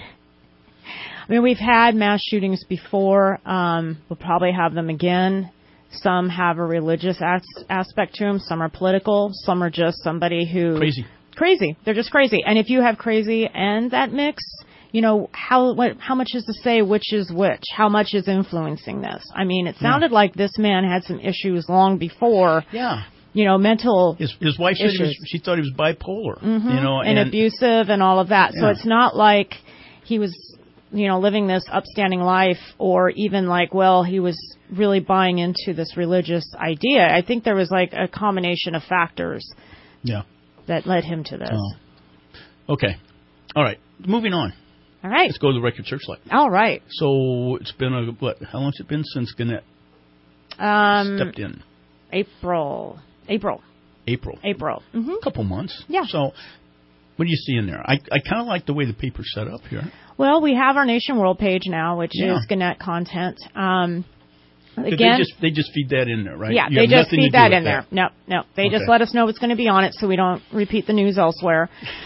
Speaker 8: I mean, we've had mass shootings before. We'll probably have them again. Some have a religious aspect to them. Some are political. Some are just somebody who... Crazy. They're just crazy. And if you have crazy and that mix, how much is to say which is which? How much is influencing this? I mean, it sounded like this man had some issues long before.
Speaker 3: Yeah.
Speaker 8: Mental
Speaker 3: His wife said she thought he was bipolar.
Speaker 8: Mm-hmm. And abusive and all of that. Yeah. So it's not like he was, living this upstanding life, or even he was really buying into this religious idea. I think there was a combination of factors.
Speaker 3: Yeah.
Speaker 8: That led him to this.
Speaker 3: Oh. Okay. All right. Moving on.
Speaker 8: All right.
Speaker 3: Let's go to the Record Searchlight.
Speaker 8: All right.
Speaker 3: So it's been how long has it been since Gannett stepped in?
Speaker 8: April.
Speaker 3: Mm-hmm. A couple months.
Speaker 8: Yeah.
Speaker 3: So what do you see in there? I kind of like the way the paper's set up here.
Speaker 8: Well, we have our Nation World page now, which is Gannett content.
Speaker 3: Again, they just feed that in there, right?
Speaker 8: Yeah, they just feed that in there. No. They just let us know what's going to be on it so we don't repeat the news elsewhere.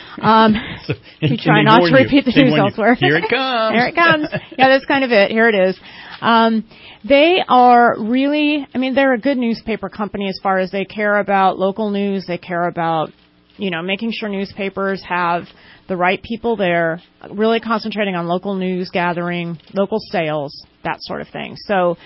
Speaker 8: We try not to repeat the news elsewhere.
Speaker 3: Here it comes.
Speaker 8: Here it comes. Yeah, that's kind of it. Here it is. They are really, they're a good newspaper company as far as they care about local news. They care about, making sure newspapers have the right people there, really concentrating on local news gathering, local sales, that sort of thing. So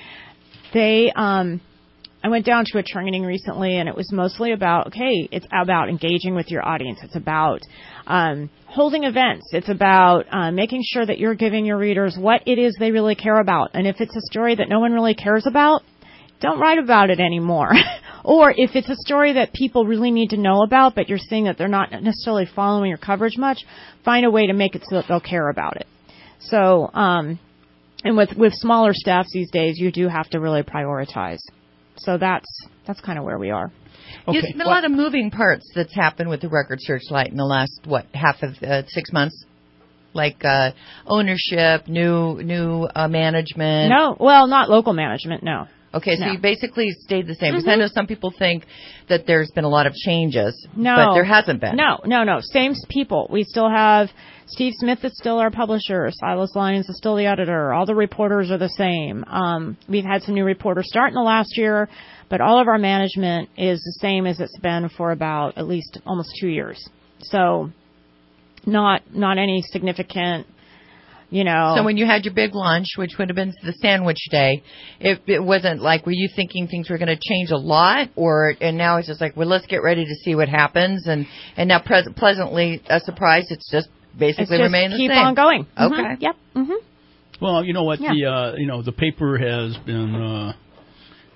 Speaker 8: I went down to a training recently, and it was mostly about, it's about engaging with your audience. It's about holding events. It's about making sure that you're giving your readers what it is they really care about. And if it's a story that no one really cares about, don't write about it anymore. Or if it's a story that people really need to know about, but you're seeing that they're not necessarily following your coverage much, find a way to make it so that they'll care about it. So, and with smaller staffs these days, you do have to really prioritize. So that's kind of where we are.
Speaker 5: Okay. There's been a lot of moving parts that's happened with the Record Searchlight in the last, half of 6 months? Like ownership, new management?
Speaker 8: No, well, not local management, no.
Speaker 5: Okay, so you basically stayed the same. Because I know some people think that there's been a lot of changes, but there hasn't been.
Speaker 8: No. Same people. We still have Steve Smith is still our publisher. Silas Lyons is still the editor. All the reporters are the same. We've had some new reporters start in the last year, but all of our management is the same as it's been for about at least almost 2 years. So not any significant...
Speaker 5: So when you had your big lunch, which would have been the sandwich day, it wasn't like, were you thinking things were going to change a lot, and now it's just like, well, let's get ready to see what happens, and now pleasantly surprised, it's just basically remain the same.
Speaker 8: Keep on going.
Speaker 5: Okay.
Speaker 8: Yep.
Speaker 3: Well, you know what, the paper has been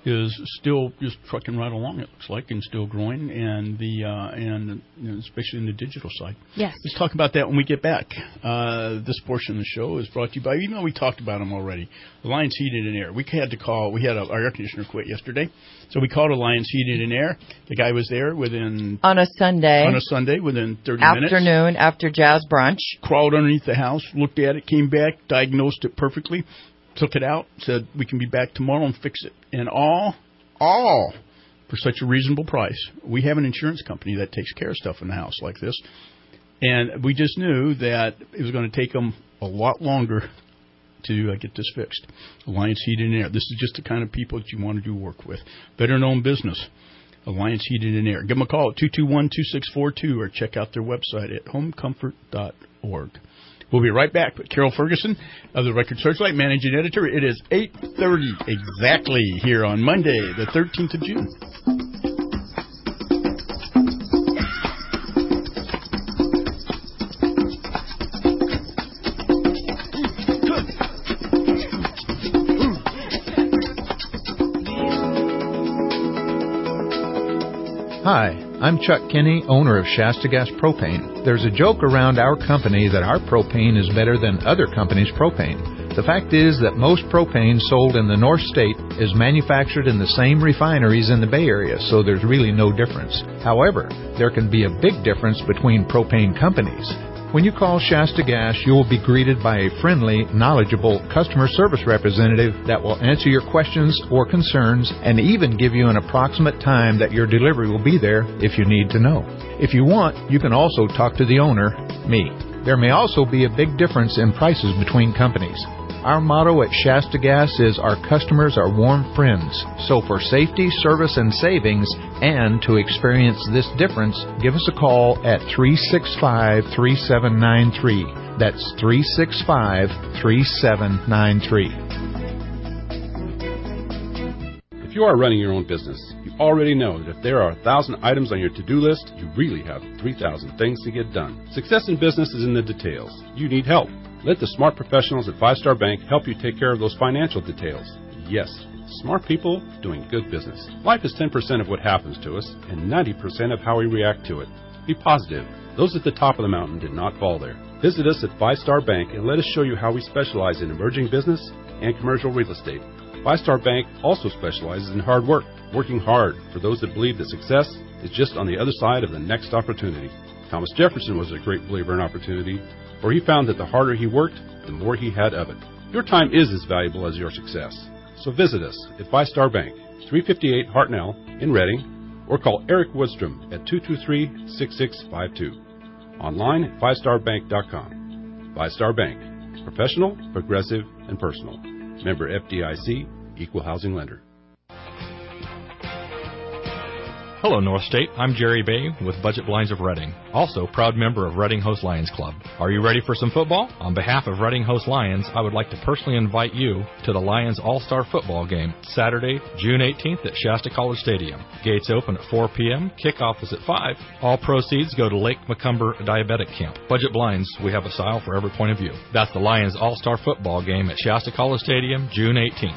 Speaker 3: is still just trucking right along. It looks like, and still growing, and especially in the digital side.
Speaker 8: Yes.
Speaker 3: Let's talk about that when we get back. This portion of the show is brought to you by, we talked about them already. Alliance Heating and Air. We had to call. We had our air conditioner quit yesterday, so we called Alliance Heating and Air. The guy was there
Speaker 5: on a Sunday
Speaker 3: within 30 minutes.
Speaker 5: Afternoon after jazz brunch.
Speaker 3: Crawled underneath the house, looked at it, came back, diagnosed it perfectly. Took it out, said we can be back tomorrow and fix it. And all for such a reasonable price. We have an insurance company that takes care of stuff in the house like this. And we just knew that it was going to take them a lot longer to get this fixed. Alliance Heating and Air. This is just the kind of people that you want to do work with. Better known business. Alliance Heating and Air. Give them a call at 221-2642 or check out their website at homecomfort.org. We'll be right back with Carol Ferguson of the Record Searchlight, managing editor. It is 8:30 exactly here on Monday, the 13th of June.
Speaker 13: Hi, I'm Chuck Kinney, owner of Shasta Gas Propane. There's a joke around our company that our propane is better than other companies' propane. The fact is that most propane sold in the North State is manufactured in the same refineries in the Bay Area, so there's really no difference. However, there can be a big difference between propane companies. When you call Shasta Gas, you will be greeted by a friendly, knowledgeable customer service representative that will answer your questions or concerns and even give you an approximate time that your delivery will be there if you need to know. If you want, you can also talk to the owner, me. There may also be a big difference in prices between companies. Our motto at Shasta Gas is our customers are warm friends. So for safety, service, and savings, and to experience this difference, give us a call at 365-3793. That's 365-3793.
Speaker 14: If you are running your own business, you already know that if there are 1,000 items on your to-do list, you really have 3,000 things to get done. Success in business is in the details. You need help. Let the smart professionals at Five Star Bank help you take care of those financial details. Yes, smart people doing good business. Life is 10% of what happens to us and 90% of how we react to it. Be positive. Those at the top of the mountain did not fall there. Visit us at Five Star Bank and let us show you how we specialize in emerging business and commercial real estate. Five Star Bank also specializes in hard work, working hard for those that believe that success is just on the other side of the next opportunity. Thomas Jefferson was a great believer in opportunity, for he found that the harder he worked, the more he had of it. Your time is as valuable as your success. So visit us at Five Star Bank, 358 Hartnell in Reading, or call Eric Woodstrom at 223-6652. Online at fivestarbank.com. Five Star Bank. Professional, progressive, and personal. Member FDIC, Equal Housing Lender.
Speaker 15: Hello, North State. I'm Jerry Bay with Budget Blinds of Reading, also proud member of Reading Host Lions Club. Are you ready for some football? On behalf of Reading Host Lions, I would like to personally invite you to the Lions All-Star Football Game, Saturday, June 18th at Shasta College Stadium. Gates open at 4 p.m., kickoff is at 5. All proceeds go to Lake Macomber Diabetic Camp. Budget Blinds, we have a style for every point of view. That's the Lions All-Star Football Game at Shasta College Stadium, June 18th.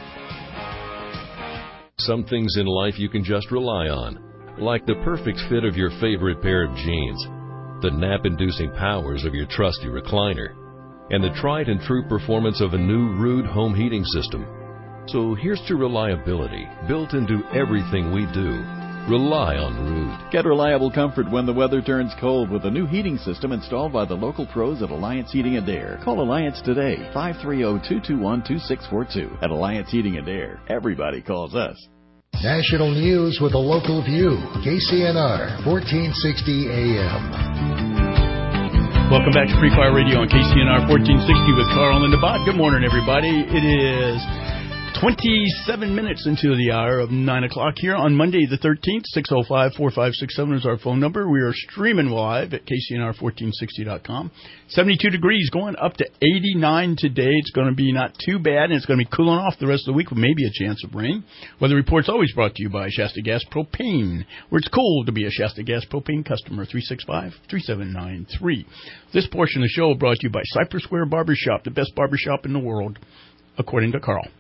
Speaker 16: Some things in life you can just rely on, like the perfect fit of your favorite pair of jeans, the nap-inducing powers of your trusty recliner, and the tried and true performance of a new Ruud home heating system. So here's to reliability, built into everything we do. Rely on Ruud.
Speaker 17: Get reliable comfort when the weather turns cold with a new heating system installed by the local pros at Alliance Heating and Air. Call Alliance today, 530-221-2642. At Alliance Heating and Air, everybody calls us.
Speaker 10: National news with a local view. KCNR, 1460 AM.
Speaker 3: Welcome back to Free Fire Radio on KCNR 1460 with Carl and Bott. Good morning, everybody. It is 27 minutes into the hour of 9 o'clock here on Monday the 13th. 605-4567 is our phone number. We are streaming live at KCNR1460.com. 72 degrees, going up to 89 today. It's going to be not too bad, and it's going to be cooling off the rest of the week with maybe a chance of rain. Weather Report's always brought to you by Shasta Gas Propane, where it's cool to be a Shasta Gas Propane customer. 365-3793. This portion of the show brought to you by Cypress Square Barbershop, the best barbershop in the world, according to Carl.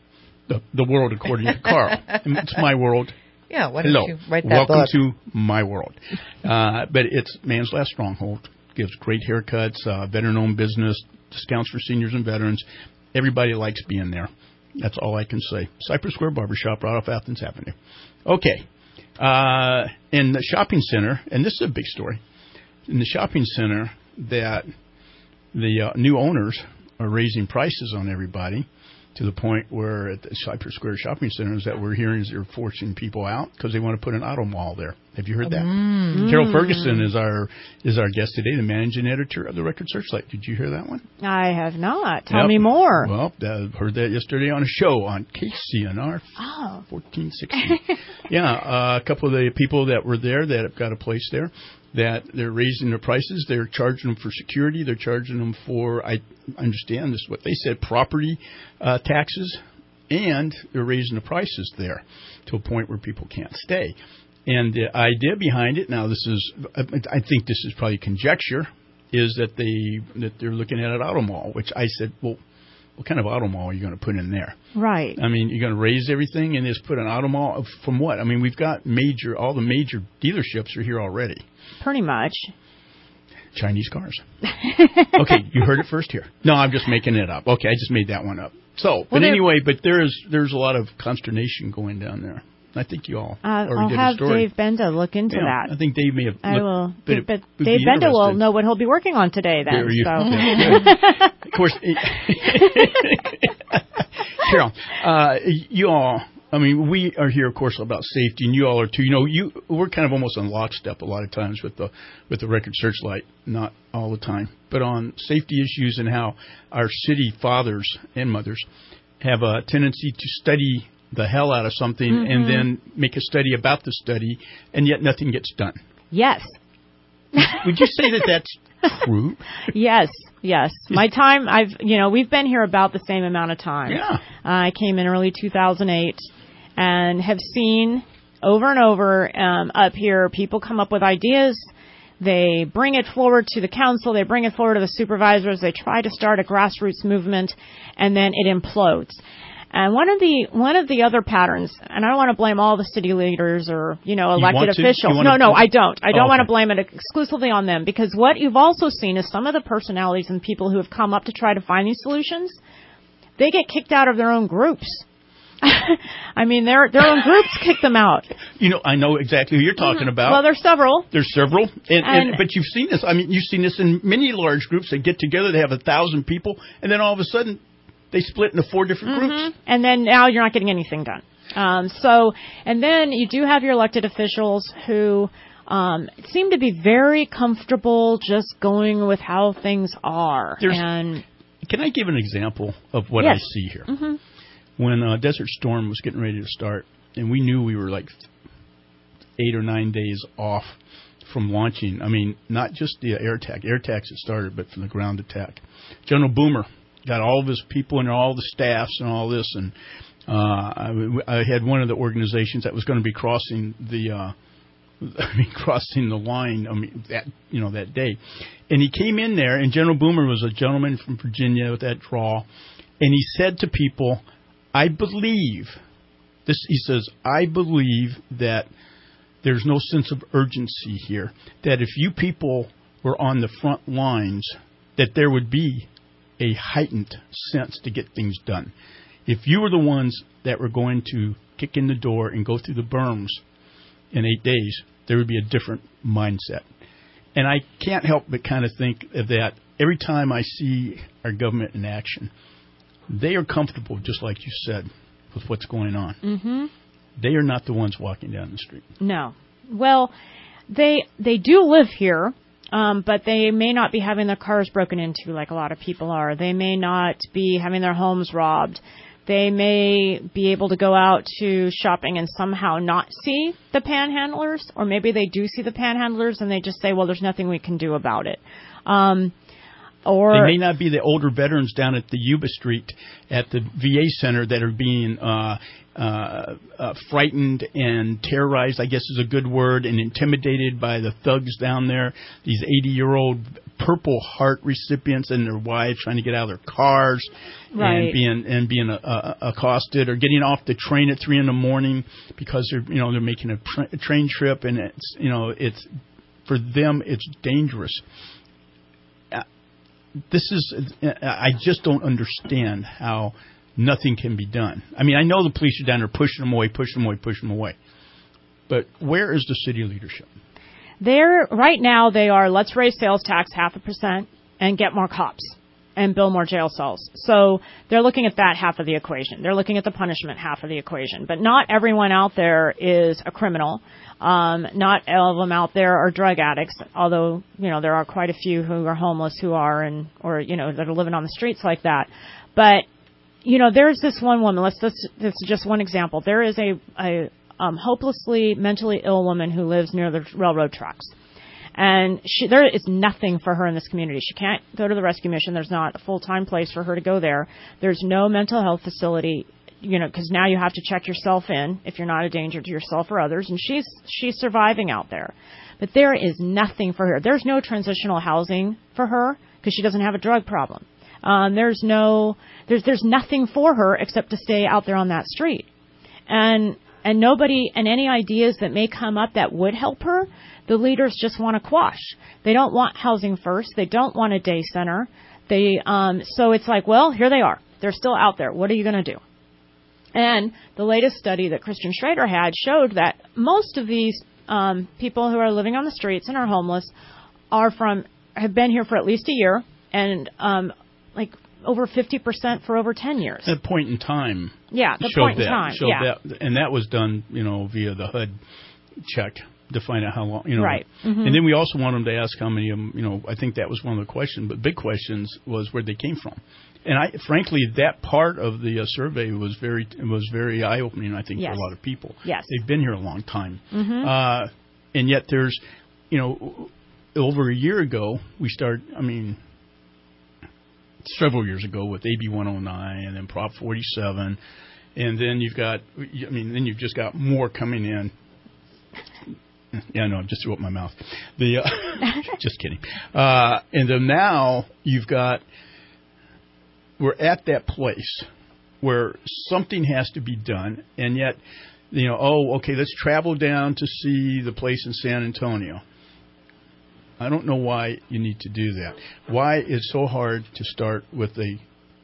Speaker 3: The world according to Carl. It's my world.
Speaker 5: Yeah, why don't
Speaker 3: Hello.
Speaker 5: you write that
Speaker 3: Welcome
Speaker 5: book?
Speaker 3: to my world. But it's Man's Last Stronghold. Gives great haircuts, veteran-owned business, discounts for seniors and veterans. Everybody likes being there. That's all I can say. Cypress Square Barbershop, right off Athens Avenue. Okay. In the shopping center, and this is a big story, in the shopping center that the new owners are raising prices on everybody to the point where at the Cypress Square Shopping Centers that we're hearing is they're forcing people out because they want to put an auto mall there. Have you heard that? Carol Ferguson is our guest today, the managing editor of the Record Searchlight. Did you hear that one?
Speaker 8: I have not. Tell me more.
Speaker 3: Well, I heard that yesterday on a show on KCNR 1460. Yeah, a couple of the people that were there that have got a place there, that they're raising their prices. They're charging them for security. They're charging them for, I understand this is what they said, property taxes. And they're raising the prices there to a point where people can't stay. And the idea behind it, now this is, I think this is probably conjecture, is that they're looking at an auto mall, which I said, well, what kind of auto mall are you going to put in there?
Speaker 8: Right.
Speaker 3: I mean, you're going to raise everything and just put an auto mall from what? I mean, we've got all the major dealerships are here already.
Speaker 8: Pretty much.
Speaker 3: Chinese cars. Okay, you heard it first here. No, I'm just making it up. Okay, I just made that one up. So, but anyway, but there's a lot of consternation going down there. I think you all already
Speaker 8: I'll
Speaker 3: did
Speaker 8: have
Speaker 3: a story.
Speaker 8: Dave Benda look into that.
Speaker 3: I think Dave may have.
Speaker 8: I will. But
Speaker 3: be
Speaker 8: Dave Benda will
Speaker 3: interested.
Speaker 8: know what he'll be working on today then.
Speaker 3: There you
Speaker 8: So.
Speaker 3: Yeah, of course, Carol, you all. I mean, we are here, of course, about safety, and you all are too. You know, we're kind of almost on lockstep a lot of times with the Record Searchlight. Not all the time, but on safety issues and how our city fathers and mothers have a tendency to study the hell out of something and then make a study about the study, and yet nothing gets done.
Speaker 8: Yes.
Speaker 3: Would you say that that's true?
Speaker 8: Yes. My time, we've been here about the same amount of time.
Speaker 3: Yeah.
Speaker 8: I came in early 2008 and have seen over and over up here people come up with ideas. They bring it forward to the council. They bring it forward to the supervisors. They try to start a grassroots movement, and then it implodes. And one of the other patterns, and I don't want to blame all the city leaders or, elected officials. No, I don't. I don't want to blame it exclusively on them, because what you've also seen is some of the personalities and people who have come up to try to find these solutions, they get kicked out of their own groups. I mean, their own groups kick them out.
Speaker 3: I know exactly who you're talking about.
Speaker 8: Well, there's several.
Speaker 3: But you've seen this. I mean, you've seen this in many large groups. They get together, they have 1,000 people, and then all of a sudden, they split into 4 different groups.
Speaker 8: And then now you're not getting anything done. And then you do have your elected officials who seem to be very comfortable just going with how things are.
Speaker 3: Can I give an example of what I see here?
Speaker 8: Mm-hmm.
Speaker 3: When Desert Storm was getting ready to start, and we knew we were like 8 or 9 days off from launching. I mean, not just the air attacks had started, but from the ground attack. General Boomer got all of his people and all the staffs and all this, and I had one of the organizations that was going to be crossing the line. That day, and he came in there, and General Boomer was a gentleman from Virginia with that draw, and he said to people, "I believe this." He says, "I believe that there's no sense of urgency here. That if you people were on the front lines, that there would be a heightened sense to get things done. If you were the ones that were going to kick in the door and go through the berms in 8 days, there would be a different mindset." And I can't help but kind of think of that every time I see our government in action. They are comfortable, just like you said, with what's going on.
Speaker 8: Mm-hmm.
Speaker 3: They are not the ones walking down the street.
Speaker 8: No. Well, they do live here. But they may not be having their cars broken into like a lot of people are. They may not be having their homes robbed. They may be able to go out to shopping and somehow not see the panhandlers, or maybe they do see the panhandlers and they just say, well, there's nothing we can do about it. Or
Speaker 3: they may not be the older veterans down at the Yuba Street at the VA center that are being frightened and terrorized, I guess is a good word, and intimidated by the thugs down there. These 80-year-old Purple Heart recipients and their wives trying to get out of their cars
Speaker 8: right.
Speaker 3: and being accosted, or getting off the train at 3 a.m. because they're making a train trip, and it's for them it's dangerous. I just don't understand how nothing can be done. I mean, I know the police are down there pushing them away. But where is the city leadership?
Speaker 8: Right now they are, let's raise sales tax 0.5% and get more cops and build more jail cells. So they're looking at that half of the equation. They're looking at the punishment half of the equation. But not everyone out there is a criminal. Not all of them out there are drug addicts, although, there are quite a few who are homeless who are, or that are living on the streets like that. But, there's this one woman, this is just one example. There is a hopelessly mentally ill woman who lives near the railroad tracks. And there is nothing for her in this community. She can't go to the rescue mission. There's not a full-time place for her to go there. There's no mental health facility, because now you have to check yourself in if you're not a danger to yourself or others. And she's surviving out there. But there is nothing for her. There's no transitional housing for her because she doesn't have a drug problem. There's nothing for her except to stay out there on that street. And nobody, and any ideas that may come up that would help her, the leaders just want to quash. They don't want housing first. They don't want a day center. So it's like, well, here they are. They're still out there. What are you going to do? And the latest study that Christian Schrader had showed that most of these people who are living on the streets and are homeless have been here for at least a year, and over 50% for over 10 years.
Speaker 3: That point in time.
Speaker 8: Yeah, the point in time.
Speaker 3: That, and that was done, via the HUD check to find out how long,
Speaker 8: Right. Mm-hmm.
Speaker 3: And then we also want them to ask how many of them, I think that was one of the questions, but big questions was where they came from. And frankly, that part of the survey was very eye-opening, I think,
Speaker 8: yes.
Speaker 3: for a lot of people.
Speaker 8: Yes.
Speaker 3: They've been here a long time.
Speaker 8: Mm-hmm.
Speaker 3: And yet there's, over a year ago, we started, several years ago with AB 109 and then Prop 47. And then you've just got more coming in. Yeah, no, I just threw up my mouth. Just kidding. And then now we're at that place where something has to be done, and yet, let's travel down to see the place in San Antonio. I don't know why you need to do that. Why it's so hard to start with a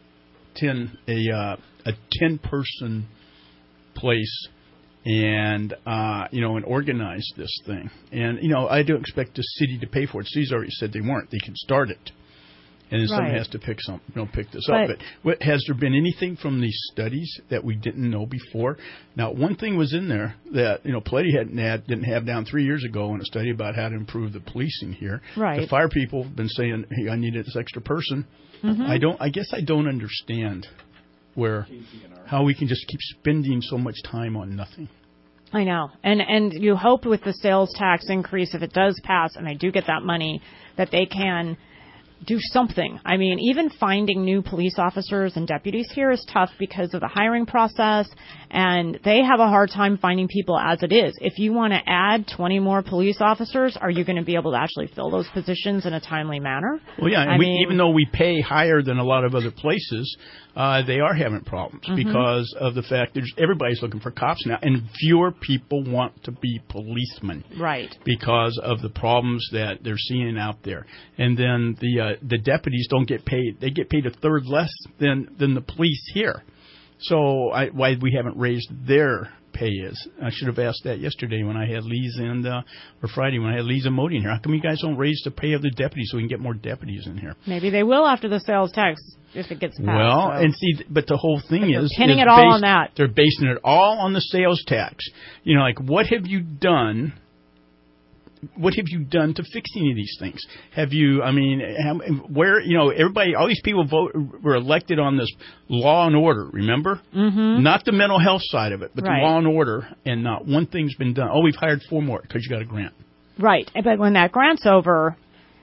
Speaker 3: 10-person place and organize this thing. And I don't expect the city to pay for it. City's already said they weren't. They can start it. And then someone has to pick this up. But has there been anything from these studies that we didn't know before? Now, one thing was in there that Paletti didn't have down 3 years ago in a study about how to improve the policing here.
Speaker 8: Right.
Speaker 3: The fire people have been saying, "Hey, I needed this extra person."
Speaker 8: Mm-hmm.
Speaker 3: I guess I don't understand how we can just keep spending so much time on nothing.
Speaker 8: I know, and you hope with the sales tax increase, if it does pass and they do get that money, that they can do something. Even finding new police officers and deputies here is tough because of the hiring process, and they have a hard time finding people as it is. If you want to add 20 more police officers, are you going to be able to actually fill those positions in a timely manner?
Speaker 3: Well, yeah, and even though we pay higher than a lot of other places, they are having problems because of the fact that everybody's looking for cops now, and fewer people want to be policemen.
Speaker 8: Right.
Speaker 3: Because of the problems that they're seeing out there. And then the deputies don't get paid. They get paid a third less than the police here. So why we haven't raised their pay is. I should have asked that yesterday when I had Lee's or Friday when I had Lee's and Modi in here. How come you guys don't raise the pay of the deputies so we can get more deputies in here?
Speaker 8: Maybe they will after the sales tax if it gets passed.
Speaker 3: Well, and see, but the whole thing is
Speaker 8: pinning it all on that.
Speaker 3: They're basing it all on the sales tax. What have you done? What have you done to fix any of these things? Have you? Everybody, all these people were elected on this law and order. Remember, not the mental health side of it, but the law and order. And not one thing's been done. Oh, we've hired 4 more because you got a grant.
Speaker 8: Right, but when that grant's over,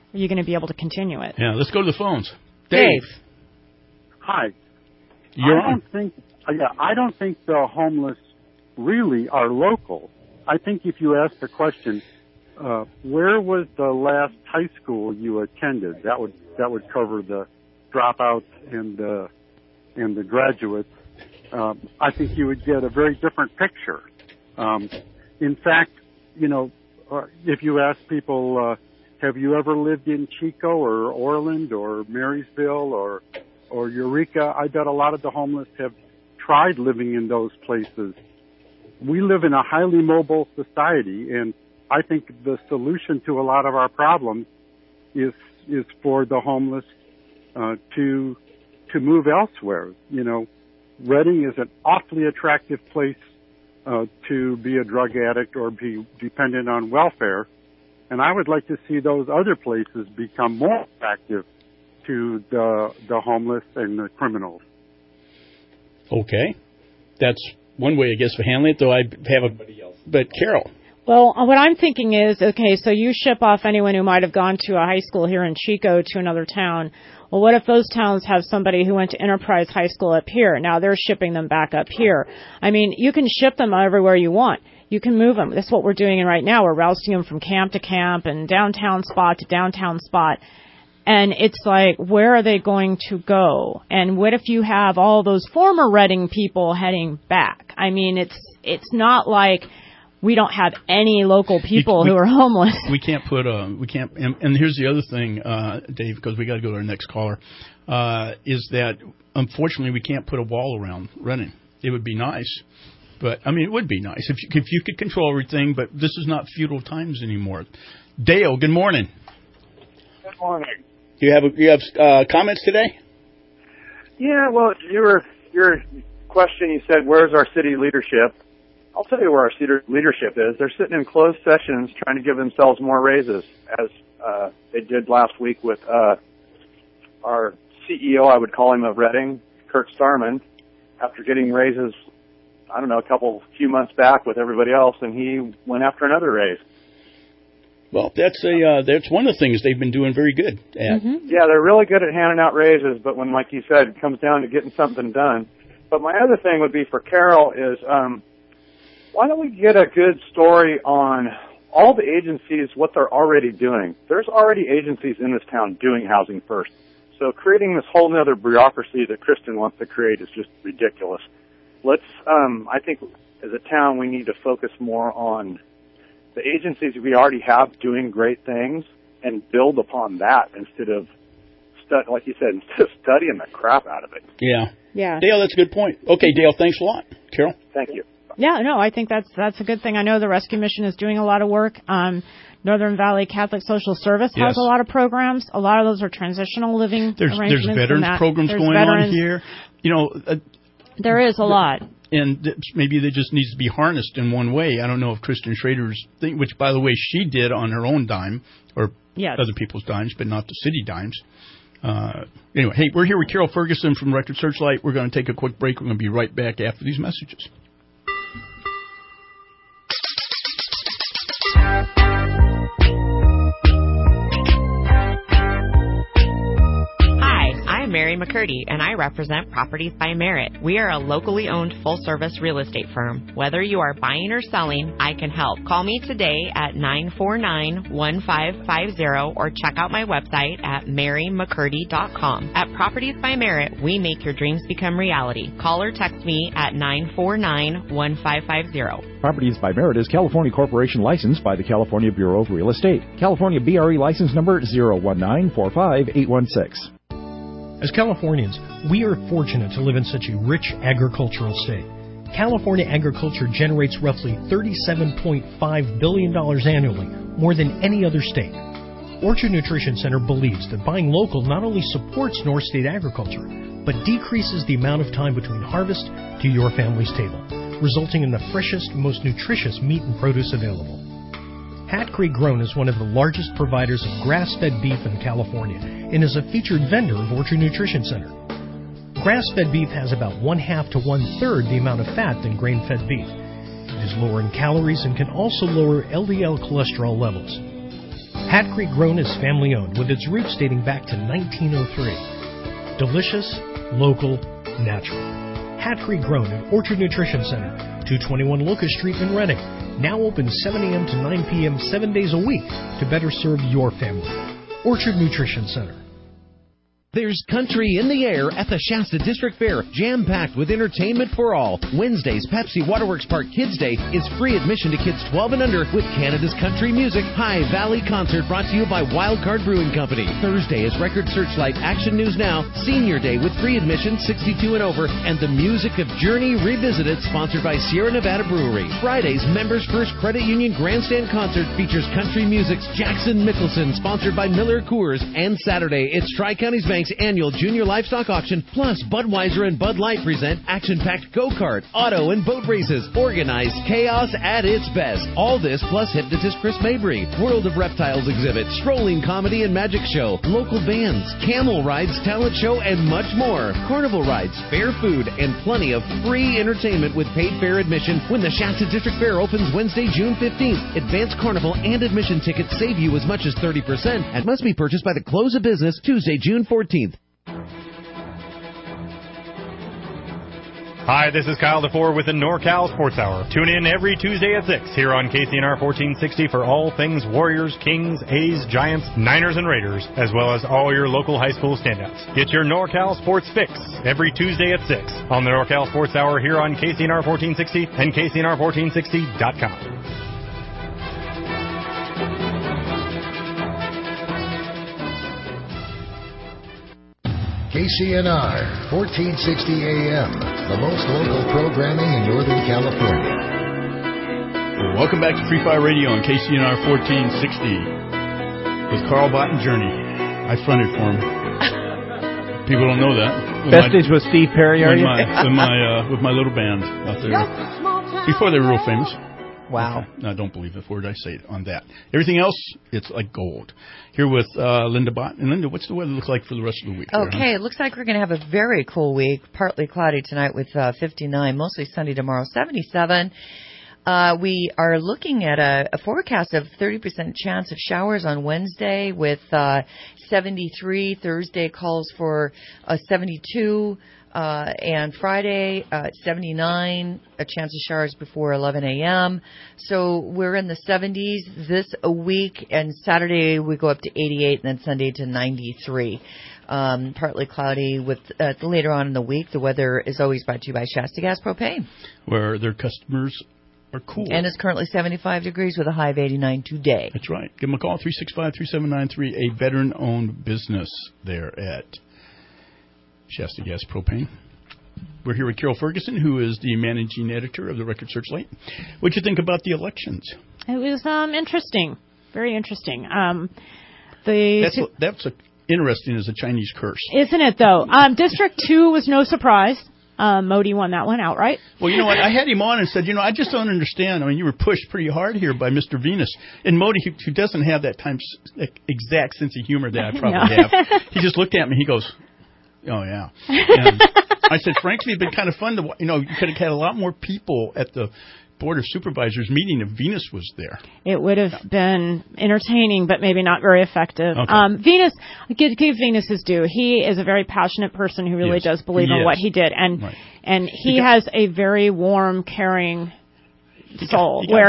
Speaker 8: are you going to be able to continue it?
Speaker 3: Yeah, let's go to the phones.
Speaker 5: Dave.
Speaker 20: Hi.
Speaker 3: You're
Speaker 20: I don't think the homeless really are local. I think if you ask the question, where was the last high school you attended, that would cover the dropouts and the graduates. I think you would get a very different picture. In fact, if you ask people, have you ever lived in Chico or Orland or Marysville or Eureka, I bet a lot of the homeless have tried living in those places. We live in a highly mobile society, and I think the solution to a lot of our problems is for the homeless to move elsewhere. Reading is an awfully attractive place to be a drug addict or be dependent on welfare, and I would like to see those other places become more attractive to the homeless and the criminals.
Speaker 3: Okay, that's one way, I guess, for handling it. Though I have but Carol.
Speaker 8: Well, what I'm thinking is, okay, so you ship off anyone who might have gone to a high school here in Chico to another town. Well, what if those towns have somebody who went to Enterprise High School up here? Now they're shipping them back up here. I mean, you can ship them everywhere you want. You can move them. That's what we're doing right now. We're rousing them from camp to camp and downtown spot to downtown spot. And it's like, where are they going to go? And what if you have all those former Reading people heading back? I mean, it's not like we don't have any local people who are homeless.
Speaker 3: We can't put and here's the other thing, Dave, because we got to go to our next caller, is that unfortunately we can't put a wall around Reading. It would be nice, but I mean it would be nice if you could control everything. But this is not feudal times anymore. Dale, good morning.
Speaker 21: Good morning.
Speaker 3: You have comments today?
Speaker 21: Yeah, well, your question, you said, where's our city leadership? I'll tell you where our city leadership is. They're sitting in closed sessions trying to give themselves more raises, as they did last week with our CEO, I would call him, of Reading, Kirk Starman, after getting raises, I don't know, few months back with everybody else, and he went after another raise.
Speaker 3: Well, that's one of the things they've been doing very good at.
Speaker 21: Mm-hmm. Yeah, they're really good at handing out raises, but when, like you said, it comes down to getting something done. But my other thing would be for Carol is, why don't we get a good story on all the agencies, what they're already doing? There's already agencies in this town doing Housing First. So creating this whole other bureaucracy that Kristen wants to create is just ridiculous. I think as a town we need to focus more on the agencies we already have doing great things and build upon that instead of, like you said, instead of studying the crap out of it.
Speaker 8: Yeah.
Speaker 3: Dale, that's a good point. Okay, Dale, thanks a lot. Carol?
Speaker 21: Thank you.
Speaker 8: Yeah, no, I think that's a good thing. I know the Rescue Mission is doing a lot of work. Northern Valley Catholic Social Service has a lot of programs. A lot of those are transitional living arrangements.
Speaker 3: There's veterans programs going on here.
Speaker 8: There is a lot.
Speaker 3: And maybe they just needs to be harnessed in one way. I don't know if Kristen Schrader's thing, which, by the way, she did on her own dime, or other people's dimes, but not the city dimes. Anyway, hey, we're here with Carol Ferguson from Record Searchlight. We're going to take a quick break. We're going to be right back after these messages.
Speaker 22: I'm Mary McCurdy, and I represent Properties by Merit. We are a locally owned full-service real estate firm. Whether you are buying or selling, I can help. Call me today at 949-1550 or check out my website at marymccurdy.com. At Properties by Merit, we make your dreams become reality. Call or text me at 949-1550.
Speaker 18: Properties by Merit is California Corporation licensed by the California Bureau of Real Estate. California BRE license number 019-45816.
Speaker 23: As Californians, we are fortunate to live in such a rich agricultural state. California agriculture generates roughly $37.5 billion annually, more than any other state. Orchard Nutrition Center believes that buying local not only supports North State agriculture, but decreases the amount of time between harvest to your family's table, resulting in the freshest, most nutritious meat and produce available. Hat Creek Grown is one of the largest providers of grass-fed beef in California and is a featured vendor of Orchard Nutrition Center. Grass-fed beef has about 1/2 to 1/3 the amount of fat than grain-fed beef. It is lower in calories and can also lower LDL cholesterol levels. Hat Creek Grown is family-owned with its roots dating back to 1903. Delicious, local, natural. Hat Creek Grown at Orchard Nutrition Center, 221 Locust Street in Reading. Now open 7 a.m. to 9 p.m. 7 days a week to better serve your family. Orchard Nutrition Center.
Speaker 1: There's country in the air at the Shasta District Fair, jam-packed with entertainment for all. Wednesday's Pepsi Waterworks Park Kids Day is free admission to kids 12 and under with Canada's country music High Valley Concert brought to you by Wildcard Brewing Company. Thursday is Record Searchlight Action News Now, Senior Day with free admission 62 and over, and the music of Journey Revisited sponsored by Sierra Nevada Brewery. Friday's Members First Credit Union Grandstand Concert features country music's Jackson Mickelson sponsored by Miller Coors, and Saturday it's Tri-Counties Bank's annual Junior Livestock Auction, plus Budweiser and Bud Light present action-packed go-kart, auto, and boat races. Organized chaos at its best. All this plus hypnotist Chris Mabry, World of Reptiles exhibit, strolling comedy and magic show, local bands, camel rides, talent show, and much more. Carnival rides, fair food, and plenty of free entertainment with paid fair admission when the Shasta District Fair opens Wednesday, June 15th. Advanced Carnival and admission tickets save you as much as 30% and must be purchased by the close of business Tuesday, June 14th.
Speaker 2: Hi, this is Kyle DeFore with the NorCal Sports Hour. Tune in every Tuesday at 6 here on KCNR 1460 for all things Warriors, Kings, A's, Giants, Niners, and Raiders, as well as all your local high school standouts. Get your NorCal Sports fix every Tuesday at 6 on the NorCal Sports Hour here on KCNR 1460 and KCNR1460.com.
Speaker 10: KCNR 1460 AM, the most local programming in Northern California.
Speaker 3: Welcome back to Free Fire Radio on KCNR 1460 with Carl Bott and Journey. I fronted for him. People don't know that.
Speaker 6: Vestige with Steve Perry, are you?
Speaker 3: With my little band out there. Before they were real famous.
Speaker 5: Wow.
Speaker 3: Okay. No, don't believe the word I say on that. Everything else, it's like gold. Here with Linda Bott. And Linda, what's the weather look like for the rest of the week?
Speaker 5: Okay, it looks like we're going to have a very cool week. Partly cloudy tonight with 59, mostly sunny tomorrow, 77. We are looking at a forecast of 30% chance of showers on Wednesday with 73. Thursday calls for 72. And Friday, 79, a chance of showers before 11 a.m. So we're in the 70s this week, and Saturday we go up to 88, and then Sunday to 93. Partly cloudy with later on in the week. The weather is always brought to you by Shasta Gas Propane,
Speaker 3: where their customers are cool.
Speaker 5: And it's currently 75 degrees with a high of 89 today.
Speaker 3: That's right. Give them a call, 365-3793, a veteran-owned business there at Shasta Gas Propane. We're here with Carol Ferguson, who is the managing editor of the Record Searchlight. What do you think about the elections?
Speaker 8: It was interesting, very interesting.
Speaker 3: That's interesting as a Chinese curse,
Speaker 8: isn't it? Though District 2 was no surprise. Modi won that one outright.
Speaker 3: Well, you know what? I had him on and said, I just don't understand. I mean, you were pushed pretty hard here by Mr. Venus. And Modi, who doesn't have that exact sense of humor that I probably have, he just looked at me. He goes, oh, yeah. And I said, frankly, it'd been kind of fun to, you could have had a lot more people at the Board of Supervisors meeting if Venus was there.
Speaker 8: It would have been entertaining, but maybe not very effective.
Speaker 3: Okay.
Speaker 8: Venus, give Venus his due. He is a very passionate person who really does believe in what he did. And he has a very warm, caring soul. He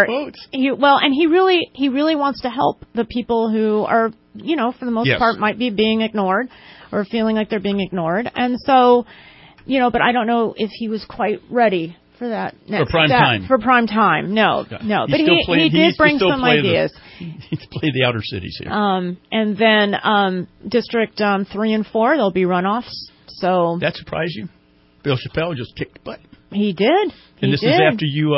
Speaker 8: really wants to help the people who are, for the most part, might be being ignored or feeling like they're being ignored. And so, but I don't know if he was quite ready for that next step. For prime time. No. But he did bring some ideas.
Speaker 3: He played the outer cities here.
Speaker 8: And then District 3 and 4, there'll be runoffs. So
Speaker 3: that surprised you? Bill Chappelle just kicked butt.
Speaker 8: He did.
Speaker 3: And this is after you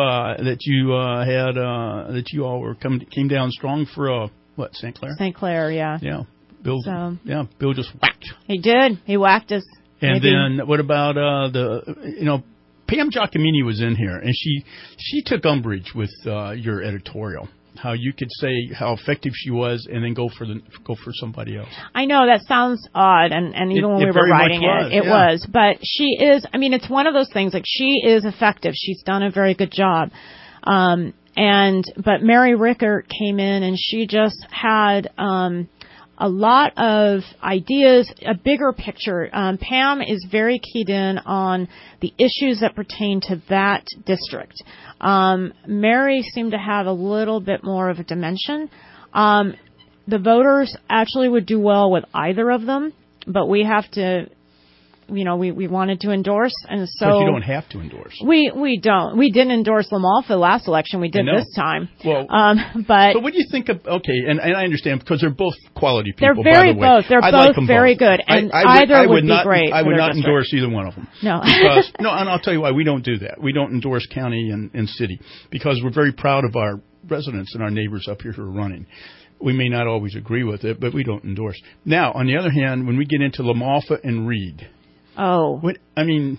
Speaker 3: came down strong for St. Clair?
Speaker 8: St. Clair, yeah.
Speaker 3: Yeah. Bill just whacked.
Speaker 8: He did. He whacked us.
Speaker 3: And then what about Pam Giacomini was in here, and she took umbrage with your editorial. How you could say how effective she was, and then go for somebody else.
Speaker 8: I know that sounds odd, and even when we were writing it was. But she is. I mean, it's one of those things. Like, she is effective. She's done a very good job. But Mary Rickert came in and she just had a lot of ideas, a bigger picture. Pam is very keyed in on the issues that pertain to that district. Mary seemed to have a little bit more of a dimension. The voters actually would do well with either of them, but we have to, we wanted to endorse, and so...
Speaker 3: But you don't have to endorse.
Speaker 8: We don't. We didn't endorse LaMalfa last election. We did this time.
Speaker 3: Well,
Speaker 8: but...
Speaker 3: So what do you think of... Okay, and I understand, because they're both quality people,
Speaker 8: they're very
Speaker 3: by the way.
Speaker 8: They're
Speaker 3: like
Speaker 8: both very good, and either would be great.
Speaker 3: I would not endorse either one of them.
Speaker 8: No.
Speaker 3: Because, and I'll tell you why. We don't do that. We don't endorse county and city, because we're very proud of our residents and our neighbors up here who are running. We may not always agree with it, but we don't endorse. Now, on the other hand, when we get into LaMalfa and Reed...
Speaker 8: Oh.
Speaker 3: What, I mean...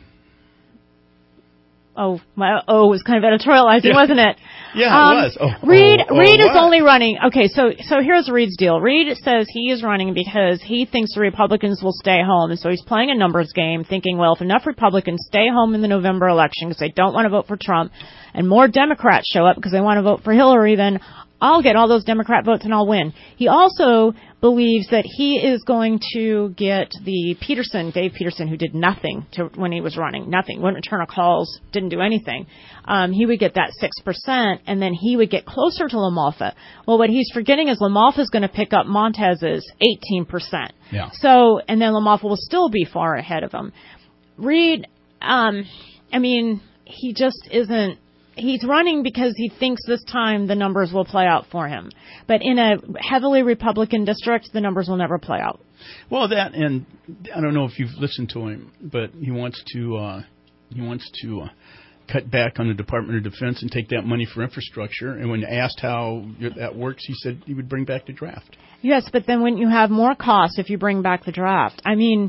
Speaker 8: My was kind of editorializing, wasn't it?
Speaker 3: Yeah, it was.
Speaker 8: Reed is only running... Okay, so here's Reed's deal. Reed says he is running because he thinks the Republicans will stay home, and so he's playing a numbers game, thinking, well, if enough Republicans stay home in the November election because they don't want to vote for Trump, and more Democrats show up because they want to vote for Hillary, then I'll get all those Democrat votes and I'll win. He also believes that he is going to get the Dave Peterson, who did nothing when he was running, nothing, wouldn't return a calls, didn't do anything. He would get that 6%, and then he would get closer to LaMalfa. Well, what he's forgetting is LaMalfa is going to pick up Montez's 18%.
Speaker 3: Yeah.
Speaker 8: So, and then LaMalfa will still be far ahead of him. Reed, he just isn't. He's running because he thinks this time the numbers will play out for him. But in a heavily Republican district, the numbers will never play out.
Speaker 3: Well, that, and I don't know if you've listened to him, but he wants to cut back on the Department of Defense and take that money for infrastructure. And when asked how that works, he said he would bring back the draft.
Speaker 8: Yes, but then wouldn't you have more cost if you bring back the draft? I mean...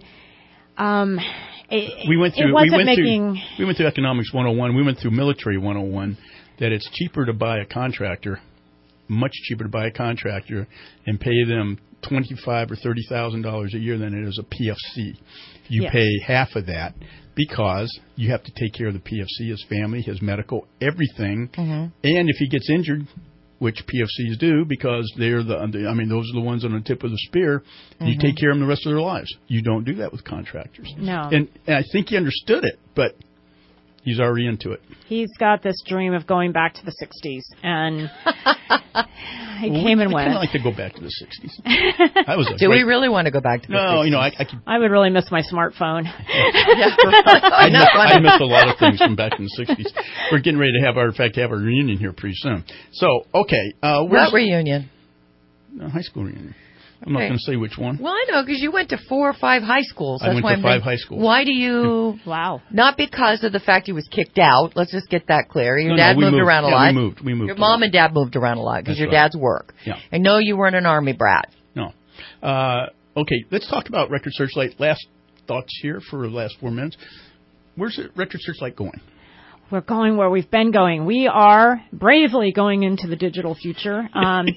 Speaker 3: We went through Economics 101. We went through Military 101, that it's cheaper to buy a contractor, much cheaper to buy a contractor and pay them $25,000 or $30,000 a year than it is a PFC. You pay half of that because you have to take care of the PFC, his family, his medical, everything. Mm-hmm. And if he gets injured, which PFCs do, because those are the ones on the tip of the spear. Mm-hmm. You take care of them the rest of their lives. You don't do that with contractors.
Speaker 8: No.
Speaker 3: And I think he understood it, but he's already into it.
Speaker 8: He's got this dream of going back to the 60s, and he came and went.
Speaker 3: I'd like to go back to the 60s.
Speaker 5: Do we really want to go back to the 60s?
Speaker 8: I would really miss my smartphone.
Speaker 3: I miss a lot of things from back in the 60s. We're getting ready to have our reunion here pretty soon. So, okay.
Speaker 5: What reunion?
Speaker 3: High school reunion. I'm not going to say which one.
Speaker 5: Well, I know, because you went to 4 or 5 high schools.
Speaker 3: I went to 5 high schools.
Speaker 5: Why do you...
Speaker 8: Wow.
Speaker 5: Not because of the fact he was kicked out. Let's just get that clear. Your dad moved around a lot.
Speaker 3: We moved.
Speaker 5: Your mom and dad moved around a lot because your dad's work.
Speaker 3: Yeah.
Speaker 5: I know you weren't an Army brat.
Speaker 3: No. Okay, let's talk about Record Searchlight. Last thoughts here for the last 4 minutes. Where's Record Searchlight going?
Speaker 8: We're going where we've been going. We are bravely going into the digital future.
Speaker 3: Going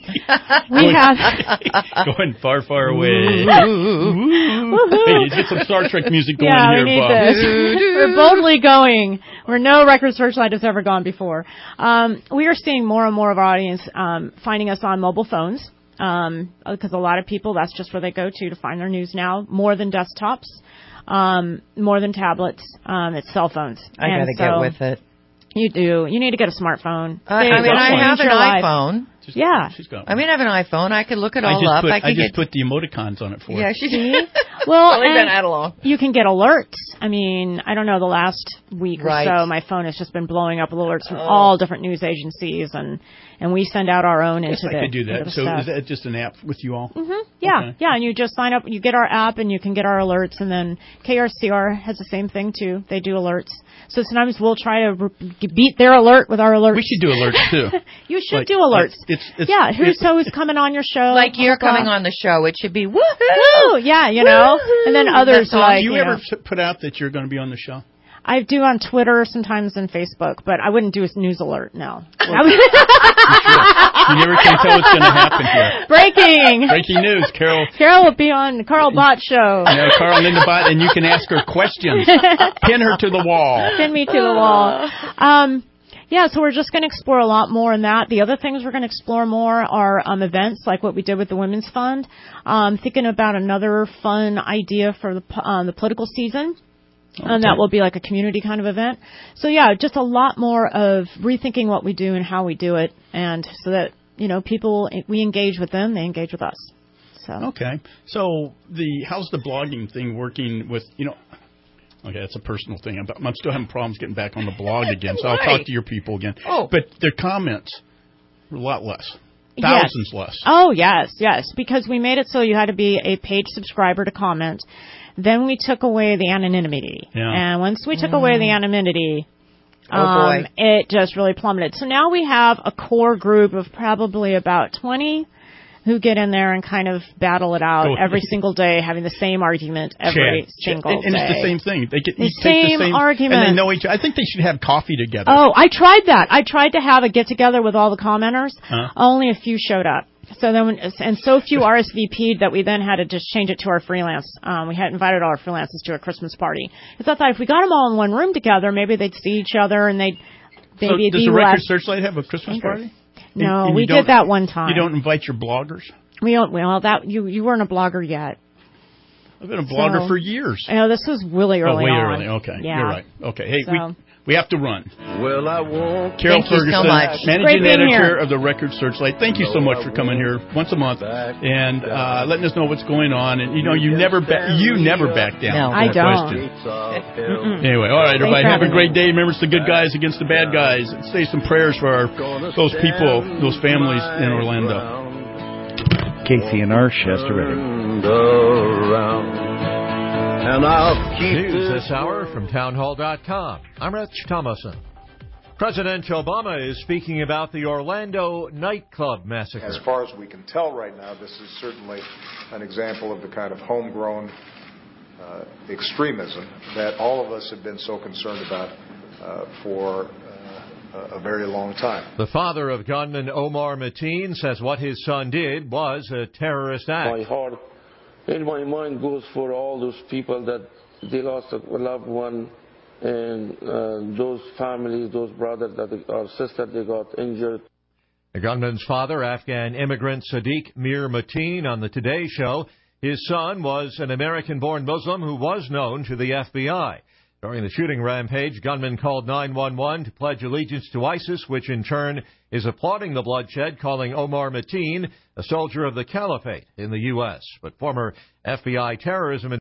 Speaker 3: far, far away. Hey, get some Star Trek music going here,
Speaker 8: we need
Speaker 3: Bob.
Speaker 8: this. We're boldly going where no Record Searchlight has ever gone before. We are seeing more and more of our audience finding us on mobile phones because a lot of people, that's just where they go to find their news now, more than desktops. More than tablets, it's cell phones.
Speaker 5: I gotta get with it.
Speaker 8: You do. You need to get a smartphone.
Speaker 5: I have an iPhone.
Speaker 3: She's got one.
Speaker 5: I have an iPhone. I could look it all up.
Speaker 3: I just put the emoticons on it for her.
Speaker 5: Yeah, she did.
Speaker 8: Well,
Speaker 5: been out along.
Speaker 8: You can get alerts. I don't know, the last week or so, my phone has just been blowing up with alerts from all different news agencies, and we send out our own into the.
Speaker 3: I could do that. So is that just an app with you all?
Speaker 8: Mm-hmm. Yeah, okay. Yeah, and you just sign up. You get our app, and you can get our alerts, and then KRCR has the same thing too. They do alerts. So sometimes we'll try to beat their alert with our alerts.
Speaker 3: We should do alerts too.
Speaker 8: You should do alerts. Who's coming on your show?
Speaker 5: Like you're coming on the show. It should be woohoo!
Speaker 8: Woo! Yeah, and then others
Speaker 3: like. Do you ever put out that you're going to be on the show?
Speaker 8: I do on Twitter sometimes and Facebook, but I wouldn't do a news alert. No.
Speaker 3: You never can tell what's going to happen here. Breaking news, Carol.
Speaker 8: Carol will be on the Carl Bott show.
Speaker 3: Carl Linda Bott, and you can ask her questions. Pin her to the wall.
Speaker 8: Pin me to the wall. Yeah, so we're just going to explore a lot more in that. The other things we're going to explore more are events like what we did with the Women's Fund. Thinking about another fun idea for the political season.
Speaker 3: Okay.
Speaker 8: And that will be like a community kind of event. So yeah, just a lot more of rethinking what we do and how we do it, and so that, people, we engage with them, they engage with us. So.
Speaker 3: Okay. So how's the blogging thing working with, okay, that's a personal thing. I'm still having problems getting back on the blog again, so I'll talk to your people again.
Speaker 8: Oh.
Speaker 3: But their comments were a lot less. Thousands less.
Speaker 8: Oh, yes, because we made it so you had to be a paid subscriber to comment. Then we took away the anonymity. Yeah. And once we took away the anonymity, it just really plummeted. So now we have a core group of probably about 20 who get in there and kind of battle it out every single day, having the same argument every single day.
Speaker 3: And it's the same thing. They get
Speaker 8: the same argument.
Speaker 3: And they know each other. I think they should have coffee together.
Speaker 8: Oh, I tried that. I tried to have a get-together with all the commenters. Only a few showed up. So then, and so few RSVP'd that we then had to just change it to our freelance. We had invited all our freelancers to a Christmas party. Because I thought if we got them all in one room together, maybe they'd see each other and they'd maybe
Speaker 3: does the Record Searchlight have a Christmas party?
Speaker 8: No, we did that one time.
Speaker 3: You don't invite your bloggers?
Speaker 8: We don't. Well, you weren't a blogger yet.
Speaker 3: I've been a blogger for years.
Speaker 8: This was really early
Speaker 3: way
Speaker 8: on.
Speaker 3: Early. Okay,
Speaker 8: yeah.
Speaker 3: You're right. Okay, hey, we have to run.
Speaker 4: Well, I won't.
Speaker 3: Carol Ferguson,
Speaker 8: so much.
Speaker 3: Managing Editor of the Record Searchlight. Thank you so much for coming here once a month and letting us know what's going on. And you never back down.
Speaker 8: No, I don't.
Speaker 3: Anyway, all right, everybody, have a great day. Remember, it's the good guys against the bad guys. Say some prayers for those people, those families in Orlando.
Speaker 17: KCNR, Shasta Redding.
Speaker 7: News this hour from townhall.com. I'm Rich Thomason. President Obama is speaking about the Orlando nightclub massacre.
Speaker 9: As far as we can tell right now, this is certainly an example of the kind of homegrown extremism that all of us have been so concerned about for a very long time.
Speaker 7: The father of gunman Omar Mateen says what his son did was a terrorist act.
Speaker 19: My heart and my mind goes for all those people that they lost a loved one, and those families, those brothers or sisters, they got injured.
Speaker 7: The gunman's father, Afghan immigrant Sadiq Mir Mateen, on the Today Show. His son was an American-born Muslim who was known to the FBI. During the shooting rampage, gunmen called 911 to pledge allegiance to ISIS, which in turn is applauding the bloodshed, calling Omar Mateen a soldier of the caliphate in the U.S. But former FBI terrorism